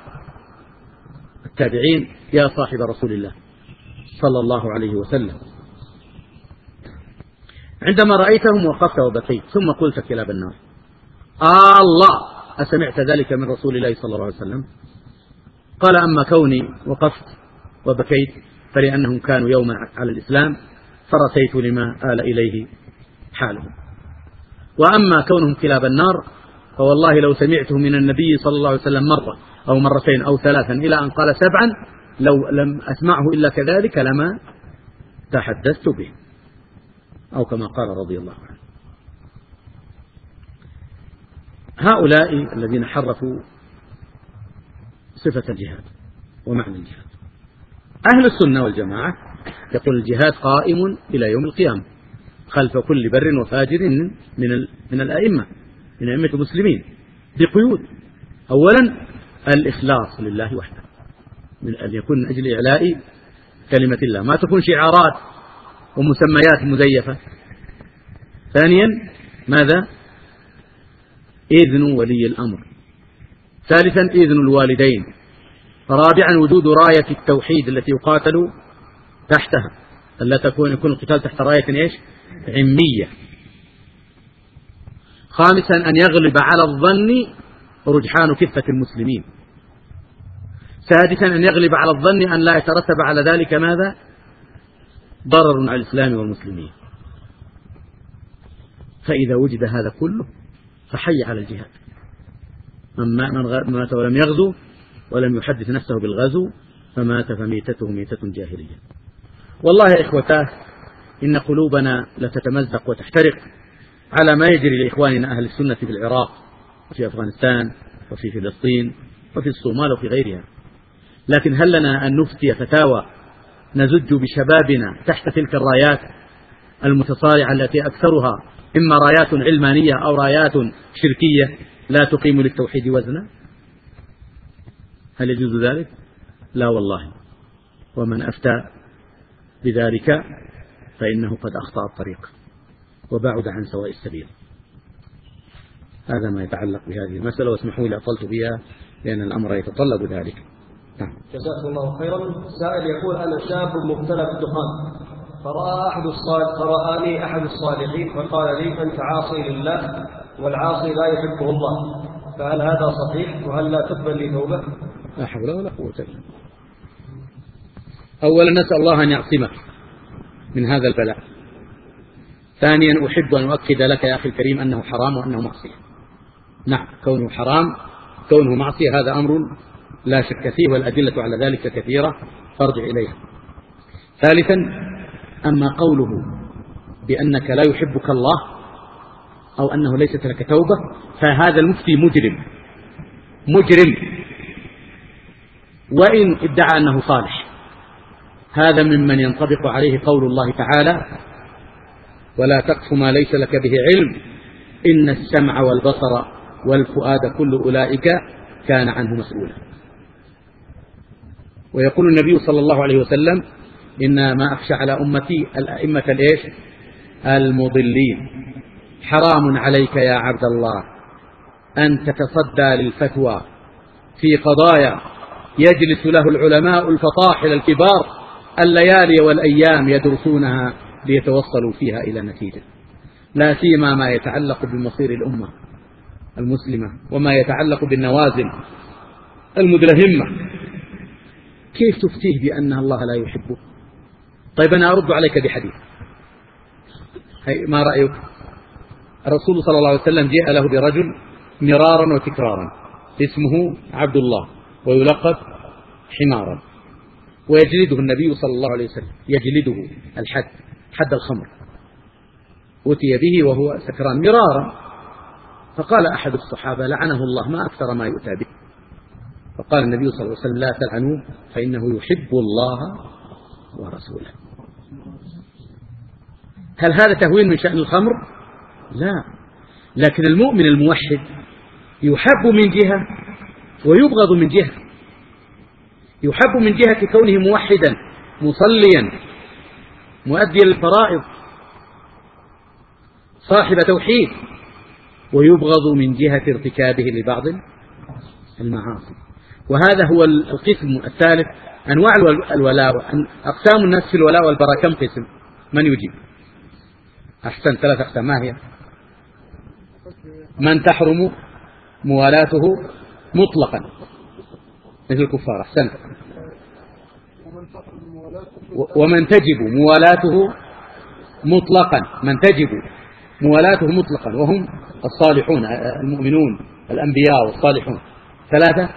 التابعين: يا صاحب رسول الله صلى الله عليه وسلم، عندما رأيتهم وقفت وبكيت ثم قلت كلاب النار، الله أسمعت ذلك من رسول الله صلى الله عليه وسلم؟ قال: أما كوني وقفت وبكيت فلأنهم كانوا يوما على الإسلام فرثيت لما آل إليه حالهم، وأما كونهم كلاب النار فوالله لو سمعته من النبي صلى الله عليه وسلم مرة أو مرتين أو ثلاثا إلى أن قال 7 لو لم أسمعه إلا كذلك لما تحدثت به، أو كما قال رضي الله عنه. هؤلاء الذين حرفوا صفة الجهاد ومعنى الجهاد. أهل السنة والجماعة يقول الجهاد قائم إلى يوم القيامة خلف كل بر وفاجر من الأئمة، من أئمة المسلمين، بقيود: أولا الإخلاص لله وحده، من أن يكون من أجل إعلاء كلمة الله، ما تكون شعارات ومسميات مزيفة. ثانيا ماذا؟ إذن ولي الأمر. ثالثا إذن الوالدين. رابعا وجود راية التوحيد التي يقاتل تحتها، ألا يكون القتال تحت راية إيش؟ عمية. خامسا أن يغلب على الظن رجحان كفة المسلمين. سادسا أن يغلب على الظن أن لا يترتب على ذلك ماذا؟ ضرر على الإسلام والمسلمين. فإذا وجد هذا كله فحي على الجهاد. من مات ولم يغزو ولم يحدث نفسه بالغزو فمات فميتته ميتة جاهلية. والله يا إخوتاه إن قلوبنا لتتمزق وتحترق على ما يجري لإخواننا أهل السنة في العراق وفي أفغانستان وفي فلسطين وفي الصومال وفي غيرها. لكن هل لنا أن نفتي فتاوى نزج بشبابنا تحت تلك الرايات المتصارعة التي أكثرها إما رايات علمانية أو رايات شركية لا تقيم للتوحيد وزنا؟ هل يجوز ذلك؟ لا والله. ومن أفتى بذلك فإنه قد أخطأ الطريق وبعد عن سواء السبيل. هذا ما يتعلق بهذه المسألة، واسمحوا لي أطلت بها لأن الأمر يتطلب ذلك. نعم. جزاكم الله خيرا. السائل يقول: أنا شاب مبتلى بالدخان، فرآني أحد الصالحين فقال لي: أنت عاصي لله والعاصي لا يحبه الله، فهل هذا صحيح؟ وهل لا تقبل لي توبة؟ لا حول ولا قوة إلا بالله. أولا نسأل الله أن يعصمك من هذا البلاء. ثانيا أحب أن أؤكد لك يا أخي الكريم أنه حرام وأنه معصية. نعم، كونه حرام كونه معصية هذا أمر لا شك فيه، والأدلة على ذلك كثيرة فارجع إليها. ثالثا أما قوله بأنك لا يحبك الله أو أنه ليست لك توبة، فهذا المفتي مجرم وإن ادعى أنه صالح. هذا ممن ينطبق عليه قول الله تعالى: ولا تقف ما ليس لك به علم إن السمع والبصر والفؤاد كل أولئك كان عنه مسؤولا. ويقول النبي صلى الله عليه وسلم: إن ما أخشى على أمتي الأئمة المضلين. حرام عليك يا عبد الله أن تتصدى للفتوى في قضايا يجلس له العلماء الفطاحل الكبار الليالي والأيام يدرسونها ليتوصلوا فيها إلى نتيجة، لا سيما ما يتعلق بمصير الأمة المسلمة وما يتعلق بالنوازل المدلهمة. كيف تفتيه بأن الله لا يحبه؟ طيب أنا أرد عليك بحديث، ما رأيك؟ الرسول صلى الله عليه وسلم جاء له برجل مرارا وتكرارا اسمه عبد الله ويلقب حمارا، ويجلده النبي صلى الله عليه وسلم، يجلده حد الخمر، أتي به وهو سكران مرارا. فقال أحد الصحابة: لعنه الله، ما أكثر ما يؤتى به. فقال النبي صلى الله عليه وسلم: لا تلعنوه فإنه يحب الله ورسوله. هل هذا تهوين من شأن الخمر؟ لا، لكن المؤمن الموحد يحب من جهة ويبغض من جهة. يحب من جهة كونه موحدا مصليا مؤديا للفرائض صاحب توحيد، ويبغض من جهة ارتكابه لبعض المعاصي. وهذا هو القسم الثالث. أنواع الولاء، أقسام الناس في الولاء والبراء كم قسم؟ من يجيب؟ أحسن، 3 أقسام. ما هي؟ من تحرم موالاته مطلقا مثل الكفار. أحسنت. ومن تجب موالاته مطلقا، من تجب موالاته مطلقا وهم الصالحون المؤمنون الأنبياء والصالحون. 3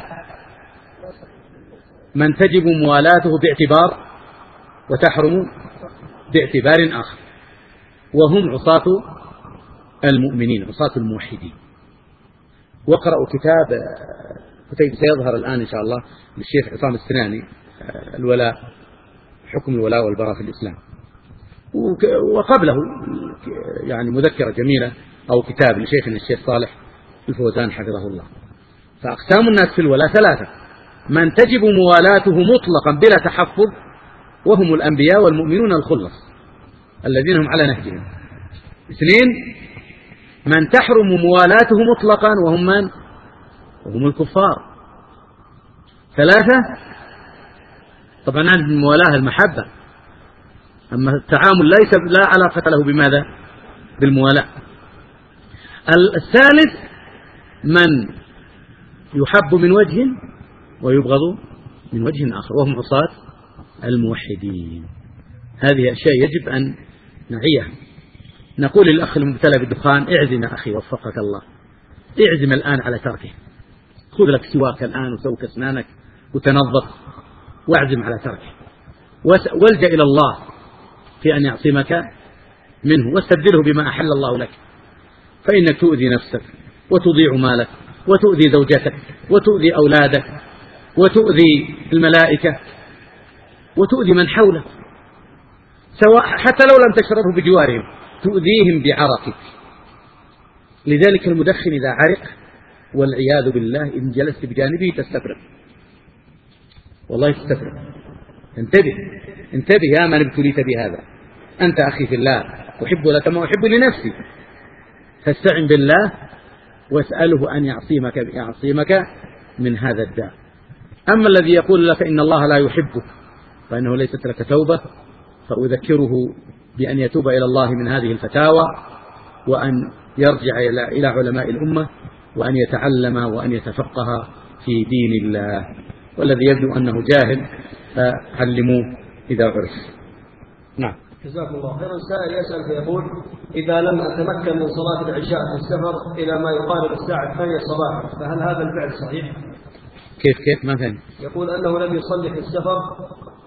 من تجب موالاته باعتبار وتحرم باعتبار آخر، وهم عصاة المؤمنين، عصاة الموحدين. واقرأوا كتاب سيظهر الآن إن شاء الله للشيخ عصام السناني، الولاء، حكم الولاء والبراء في الإسلام، وقبله يعني مذكرة جميلة أو كتاب لشيخنا الشيخ صالح الفوزان حفظه الله. فأقسام الناس في الولاء 3: من تجب موالاته مطلقا بلا تحفظ وهم الأنبياء والمؤمنون الخلص الذين هم على نهجهم. 2 من تحرم موالاته مطلقا وهم من؟ وهم الكفار. 3 طبعا عند الموالاه المحبة، أما التعامل لا علاقة له بماذا؟ بالموالاة. الثالث من يحب من وجه ويبغض من وجه آخر، وهم عصاة الموحدين. هذه أشياء يجب أن نعيها. نقول للأخ المبتلى بالدخان: اعزم أخي وفقك الله، اعزم الآن على تركه، خذ لك سواك الآن وسوك أسنانك وتنظف واعزم على تركه، والجأ إلى الله في أن يعصمك منه، واستبدله بما أحل الله لك، فإنك تؤذي نفسك وتضيع مالك وتؤذي زوجتك وتؤذي أولادك وتؤذي الملائكة وتؤذي من حولك، سواء حتى لو لم تشربه بجوارهم تؤذيهم بعرقك. لذلك المدخن إذا عرق والعياذ بالله إن جلست بجانبه تستفرغ، والله تستفرغ. انتبه يا من ابتليت بهذا، أنت أخي في الله أحب لك ما أحب لنفسي، فاستعن بالله واسأله أن يعصمك من هذا الداء. أما الذي يقول لك إن الله لا يحبك فإنه ليست لك توبة، فأذكره بأن يتوب إلى الله من هذه الفتاوى، وأن يرجع إلى علماء الأمة، وأن يتعلم وأن يتفقه في دين الله. والذي يبدو أنه جاهل فعلموه إذا عرف. نعم. جزاكم الله خيرا. سائل يسأل فيقول: إذا لم أتمكن من صلاة العشاء في السفر إلى ما يقارب الساعة 8 صباحا فهل هذا الفعل صحيح؟ كيف ما فهم؟ يقول أنه لم يصلي في السفر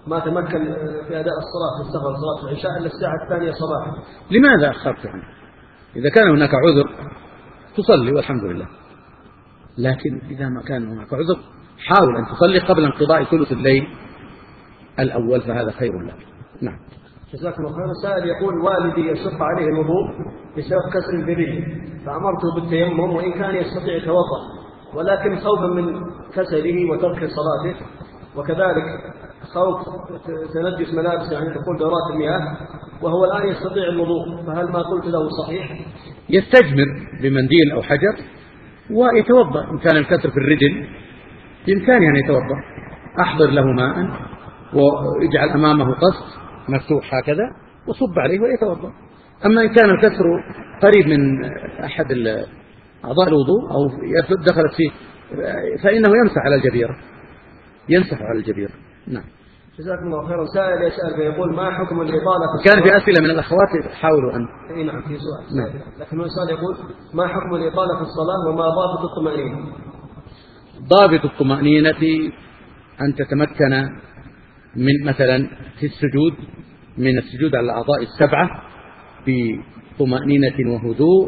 ما تمكن في أداء الصلاة في السفر صلاة العشاء إلا الساعة 2 صباحا. لماذا أخرت عنه؟ إذا كان هناك عذر تصلي والحمد لله، لكن إذا ما كان هناك عذر حاول أن تصلي قبل انقضاء ثلث الليل الأول، فهذا خير لك. نعم. جزاكم الله خير. السائل يقول: والدي يشق عليه الوضوء بسبب كسر برجله، فأمرته بالتيمم وإن كان يستطيع يتوضأ، ولكن خوفا من كسره وترك صلاته، وكذلك خوف تنجس ملابسه يعني دخول دورات المياه، وهو الآن يستطيع الوضوء، فهل ما قلت له صحيح؟ يستجمر بمنديل أو حجر ويتوضأ. إن كان الكسر في الرجل بإمكانه أن يتوضأ، أحضر له ماء ويجعل أمامه قص مفتوح هكذا وصب عليه ويتوضأ. أما إن كان الكسر قريب من أحد أعضاء الوضوء أو دخلت فيه فإنه يمسح على الجبيرة، يمسح على الجبيرة. نعم. جزاكم الله خيرا. سائل يسأل فيقول: ما حكم الإطالة في كان في أسئلة من الأخوات حاولوا أن نعم في سؤال. نعم. لكن السؤال يقول: ما حكم الإطالة في الصلاة وما ضابط الطمأنينة؟ ضابط الطمأنينة أن تتمكن من مثلا في السجود من السجود على الأعضاء السبعة بطمأنينة وهدوء،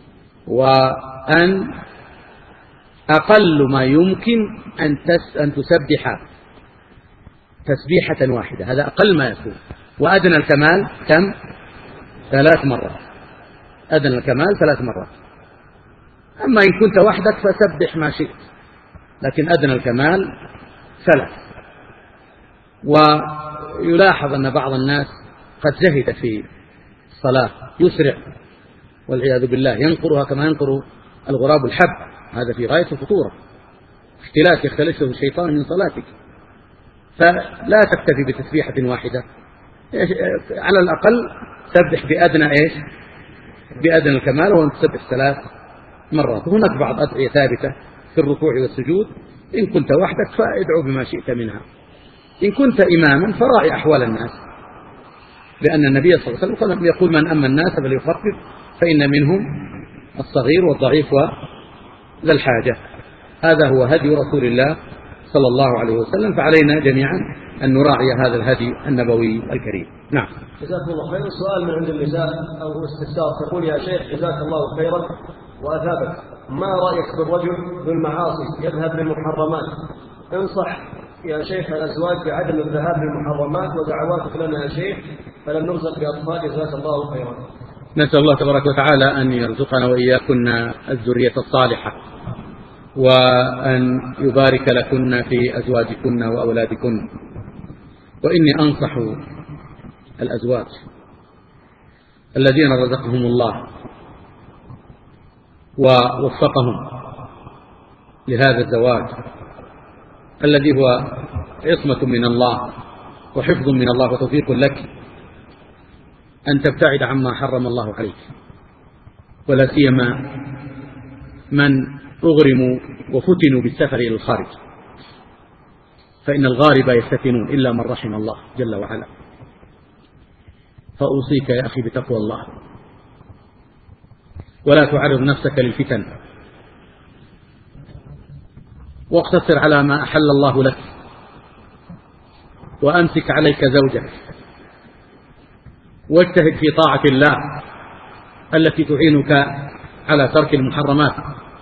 وأن أقل ما يمكن أن تسبح تسبيحة واحدة، هذا أقل ما يكون، وأدنى الكمال كم؟ 3 مرات. أدنى الكمال 3 مرات. أما إن كنت وحدك فسبح ما شئت، لكن أدنى الكمال 3. ويلاحظ أن بعض الناس قد زهد في الصلاة، يسرع والعياذ بالله، ينقرها كما ينقر الغراب الحب، هذا في غاية الخطورة، اختلاف يختلسه الشيطان من صلاتك. فلا تكتفي بتسبيحة واحدة، على الأقل سبح بأدنى بأدنى الكمال، وأن تسبح 3 مرات. هناك بعض أدعية ثابتة في الركوع والسجود، إن كنت وحدك فادعو بما شئت منها، إن كنت إماما فراعي أحوال الناس، لأن النبي صلى الله عليه وسلم يقول: من أما الناس فليخفف فإن منهم الصغير والضعيف وذا الحاجة. هذا هو هدي رسول الله صلى الله عليه وسلم، فعلينا جميعا أن نراعي هذا الهدي النبوي الكريم. نعم. جزاكم الله خير. السؤال من عند النساء أو استفسار، تقول: يا شيخ جزاك الله خيرا وأثابك، ما رأيك بالرجل ذو المعاصي يذهب للمحرمات؟ انصح يا شيخ الأزواج بعدم الذهاب للمحرمات، ودعواتك لنا يا شيخ فلن نرزق بأطفال، جزاك الله خيرا. نسأل الله تبارك وتعالى أن يرزقنا وإياكن الذرية الصالحة، وأن يبارك لكن في أزواجكن وأولادكن. وإني أنصح الأزواج الذين رزقهم الله ووفقهم لهذا الزواج الذي هو عصمة من الله وحفظ من الله وتوفيق لك، أن تبتعد عما حرم الله عليك، ولا سيما من أغرموا وفتنوا بالسفر إلى الخارج، فإن الغارب يفتنون إلا من رحم الله جل وعلا. فأوصيك يا أخي بتقوى الله، ولا تعرض نفسك للفتن، واقتصر على ما أحل الله لك، وأمسك عليك زوجك، واجتهد في طاعة الله التي تعينك على ترك المحرمات.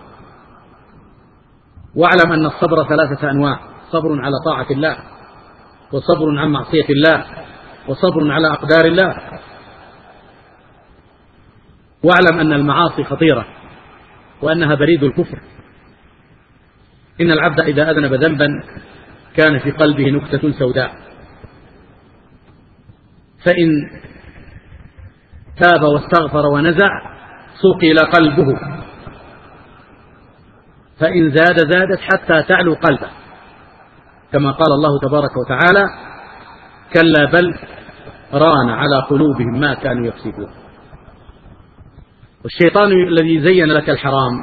واعلم أن الصبر 3 أنواع: صبر على طاعة الله، وصبر عن معصية الله، وصبر على أقدار الله. واعلم أن المعاصي خطيرة وأنها بريد الكفر. إن العبد إذا أذنب ذنبا كان في قلبه نكتة سوداء، فإن تاب واستغفر ونزع صقل قلبه، فإن زادت حتى تعلو قلبه، كما قال الله تبارك وتعالى: كلا بل ران على قلوبهم ما كانوا يكسبون. والشيطان الذي زين لك الحرام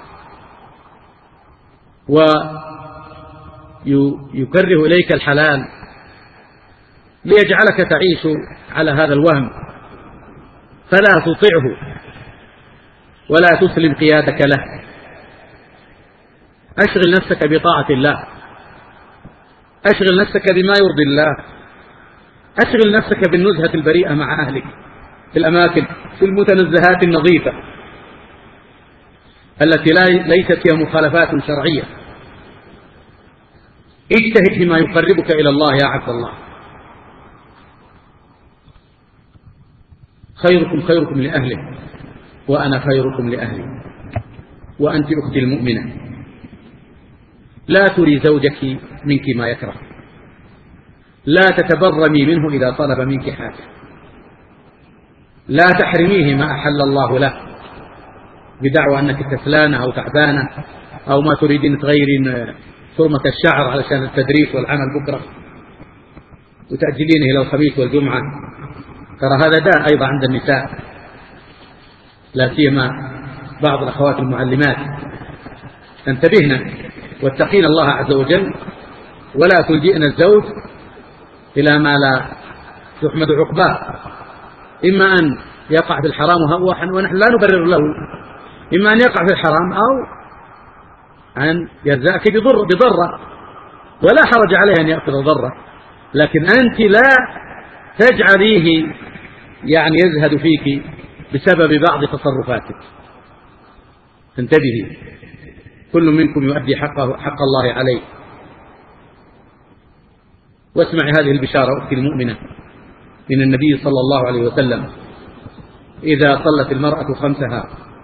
ويكره إليك الحلال ليجعلك تعيش على هذا الوهم، فلا تطعه ولا تسلم قيادك له. أشغل نفسك بطاعة الله، أشغل نفسك بما يرضي الله، أشغل نفسك بالنزهة البريئة مع أهلك في الأماكن، في المتنزهات النظيفة التي ليست فيها مخالفات شرعية. اجتهد فيما يقربك إلى الله يا عبد الله. خيركم خيركم لأهله وأنا خيركم لأهلي. وأنت أختي المؤمنة، لا تري زوجك منك ما يكره، لا تتبرمي منه إذا طلب منك حاجة، لا تحرميه ما أحل الله له بدعوى أنك كسلانة أو تعبانة أو ما تريدين تغيرين فورمة الشعر علشان التدريس والعمل بكرة وتأجلينه إلى الخميس والجمعة. ترى هذا داء أيضا عند النساء، لا سيما بعض الأخوات المعلمات. تنتبهن واتقين الله عز وجل، ولا تلجئن الزوج إلى ما لا تحمد عقباه، إما أن يقع في الحرام ونحن لا نبرر له، إما أن يقع في الحرام أو أن يرزقك بضرة، ولا حرج عليه أن يأخذ ضرة، لكن أنت لا تجعليه يعني يزهد فيك بسبب بعض تصرفاتك. انتبهي، كل منكم يؤدي حق الله عليه. واسمعي هذه البشارة أختي المؤمنة من النبي صلى الله عليه وسلم: إذا صلت المرأة خمسها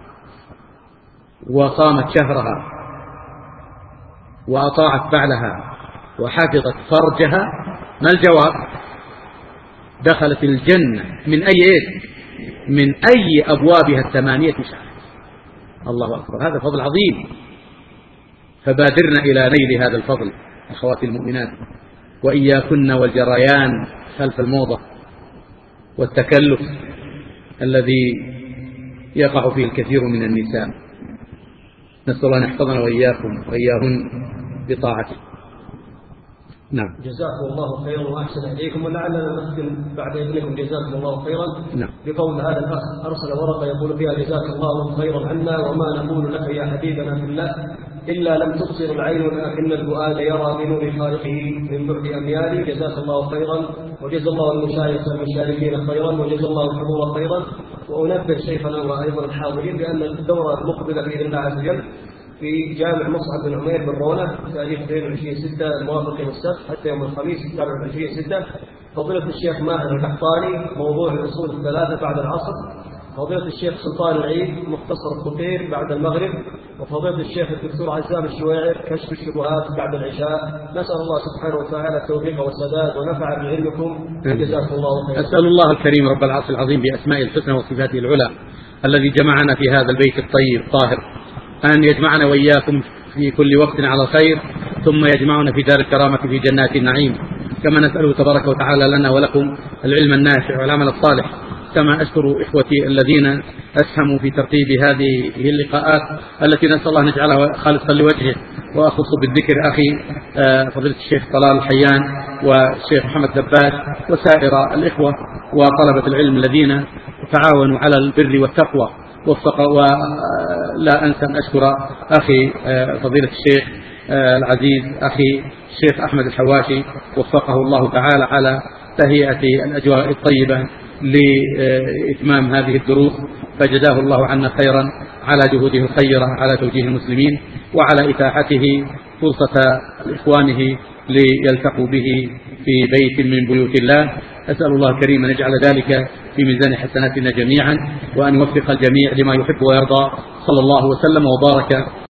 وصامت شهرها وأطاعت بعلها وحفظت فرجها، ما الجواب؟ دخلت الجنة من أي أبوابها الثمانية شهر. الله أكبر، هذا فضل عظيم، فبادرنا إلى نيل هذا الفضل أخواتي المؤمنات، وإياكن والجريان خلف الموضة والتكلف الذي يقع فيه الكثير من النساء. نسأل الله أن يحفظنا وإياكم وإياهن بطاعته. نعم. جزاكم الله خيرا وأحسن إليكم، ولعلنا نختم بعد إذنكم جزاكم الله خيرا. نعم. بقول هذا الأخ أرسل ورقة يقول فيها: جزاك الله خيرا عنا، وما نقول لك يا حبيبنا في الله إلا لم تبصر العين لكن الفؤاد يرى بنور خالقه من بعد أميال. جزاك الله خيرا، وجزا الله المشايخ والمشاركين خيرا، وجزا الله الحضور خيرا. وأنبه شيخنا وأيضا الحاضرين بأن الدورة المقبلة بإذن الله عز وجل في جامع مصعب بن عمير بالرونة تاريخ 22/6 الموافق يوم السبت حتى يوم الخميس 27/6. فضيلة الشيخ ماهر القحطاني موضوع الأصول الثلاثة بعد العصر، فضيلة الشيخ سلطان العيد مختصر الخطير بعد المغرب، وفضيلة الشيخ الدكتور عزام الشويعر كشف الشبهات بعد العشاء. نسأل الله سبحانه وتعالى التوفيق والسداد ونفع بعلمكم، جزاكم الله خيرا. أسأل الله الكريم رب العرش العظيم بأسمائه الحسنى وصفاته العلى الذي جمعنا في هذا البيت الطيب الطاهر أن يجمعنا وإياكم في كل وقت على خير، ثم يجمعنا في دار الكرامة في جنات النعيم. كما نسأله تبارك وتعالى لنا ولكم العلم النافع والعمل الصالح. كما أشكر إخوتي الذين أسهموا في ترتيب هذه اللقاءات التي نسأل الله نجعلها خالصا لوجهه، وأخص بالذكر أخي فضيلة الشيخ طلال الحيان والشيخ محمد دباس وسائر الإخوة وطلبة العلم الذين تعاونوا على البر والتقوى. ولا أنسى أن أشكر أخي فضيلة الشيخ العزيز أخي الشيخ أحمد الحواشي، وفقه الله تعالى على تهيئة الأجواء الطيبة لإتمام هذه الدروس، فجزاه الله عنا خيرا على جهوده الخيرة على توجيه المسلمين وعلى إتاحته فرصة لإخوانه ليلتقوا به في بيت من بيوت الله. أسأل الله الكريم أن يجعل ذلك في ميزان حسناتنا جميعا، وأن يوفق الجميع لما يحب ويرضى. صلى الله وسلم وبارك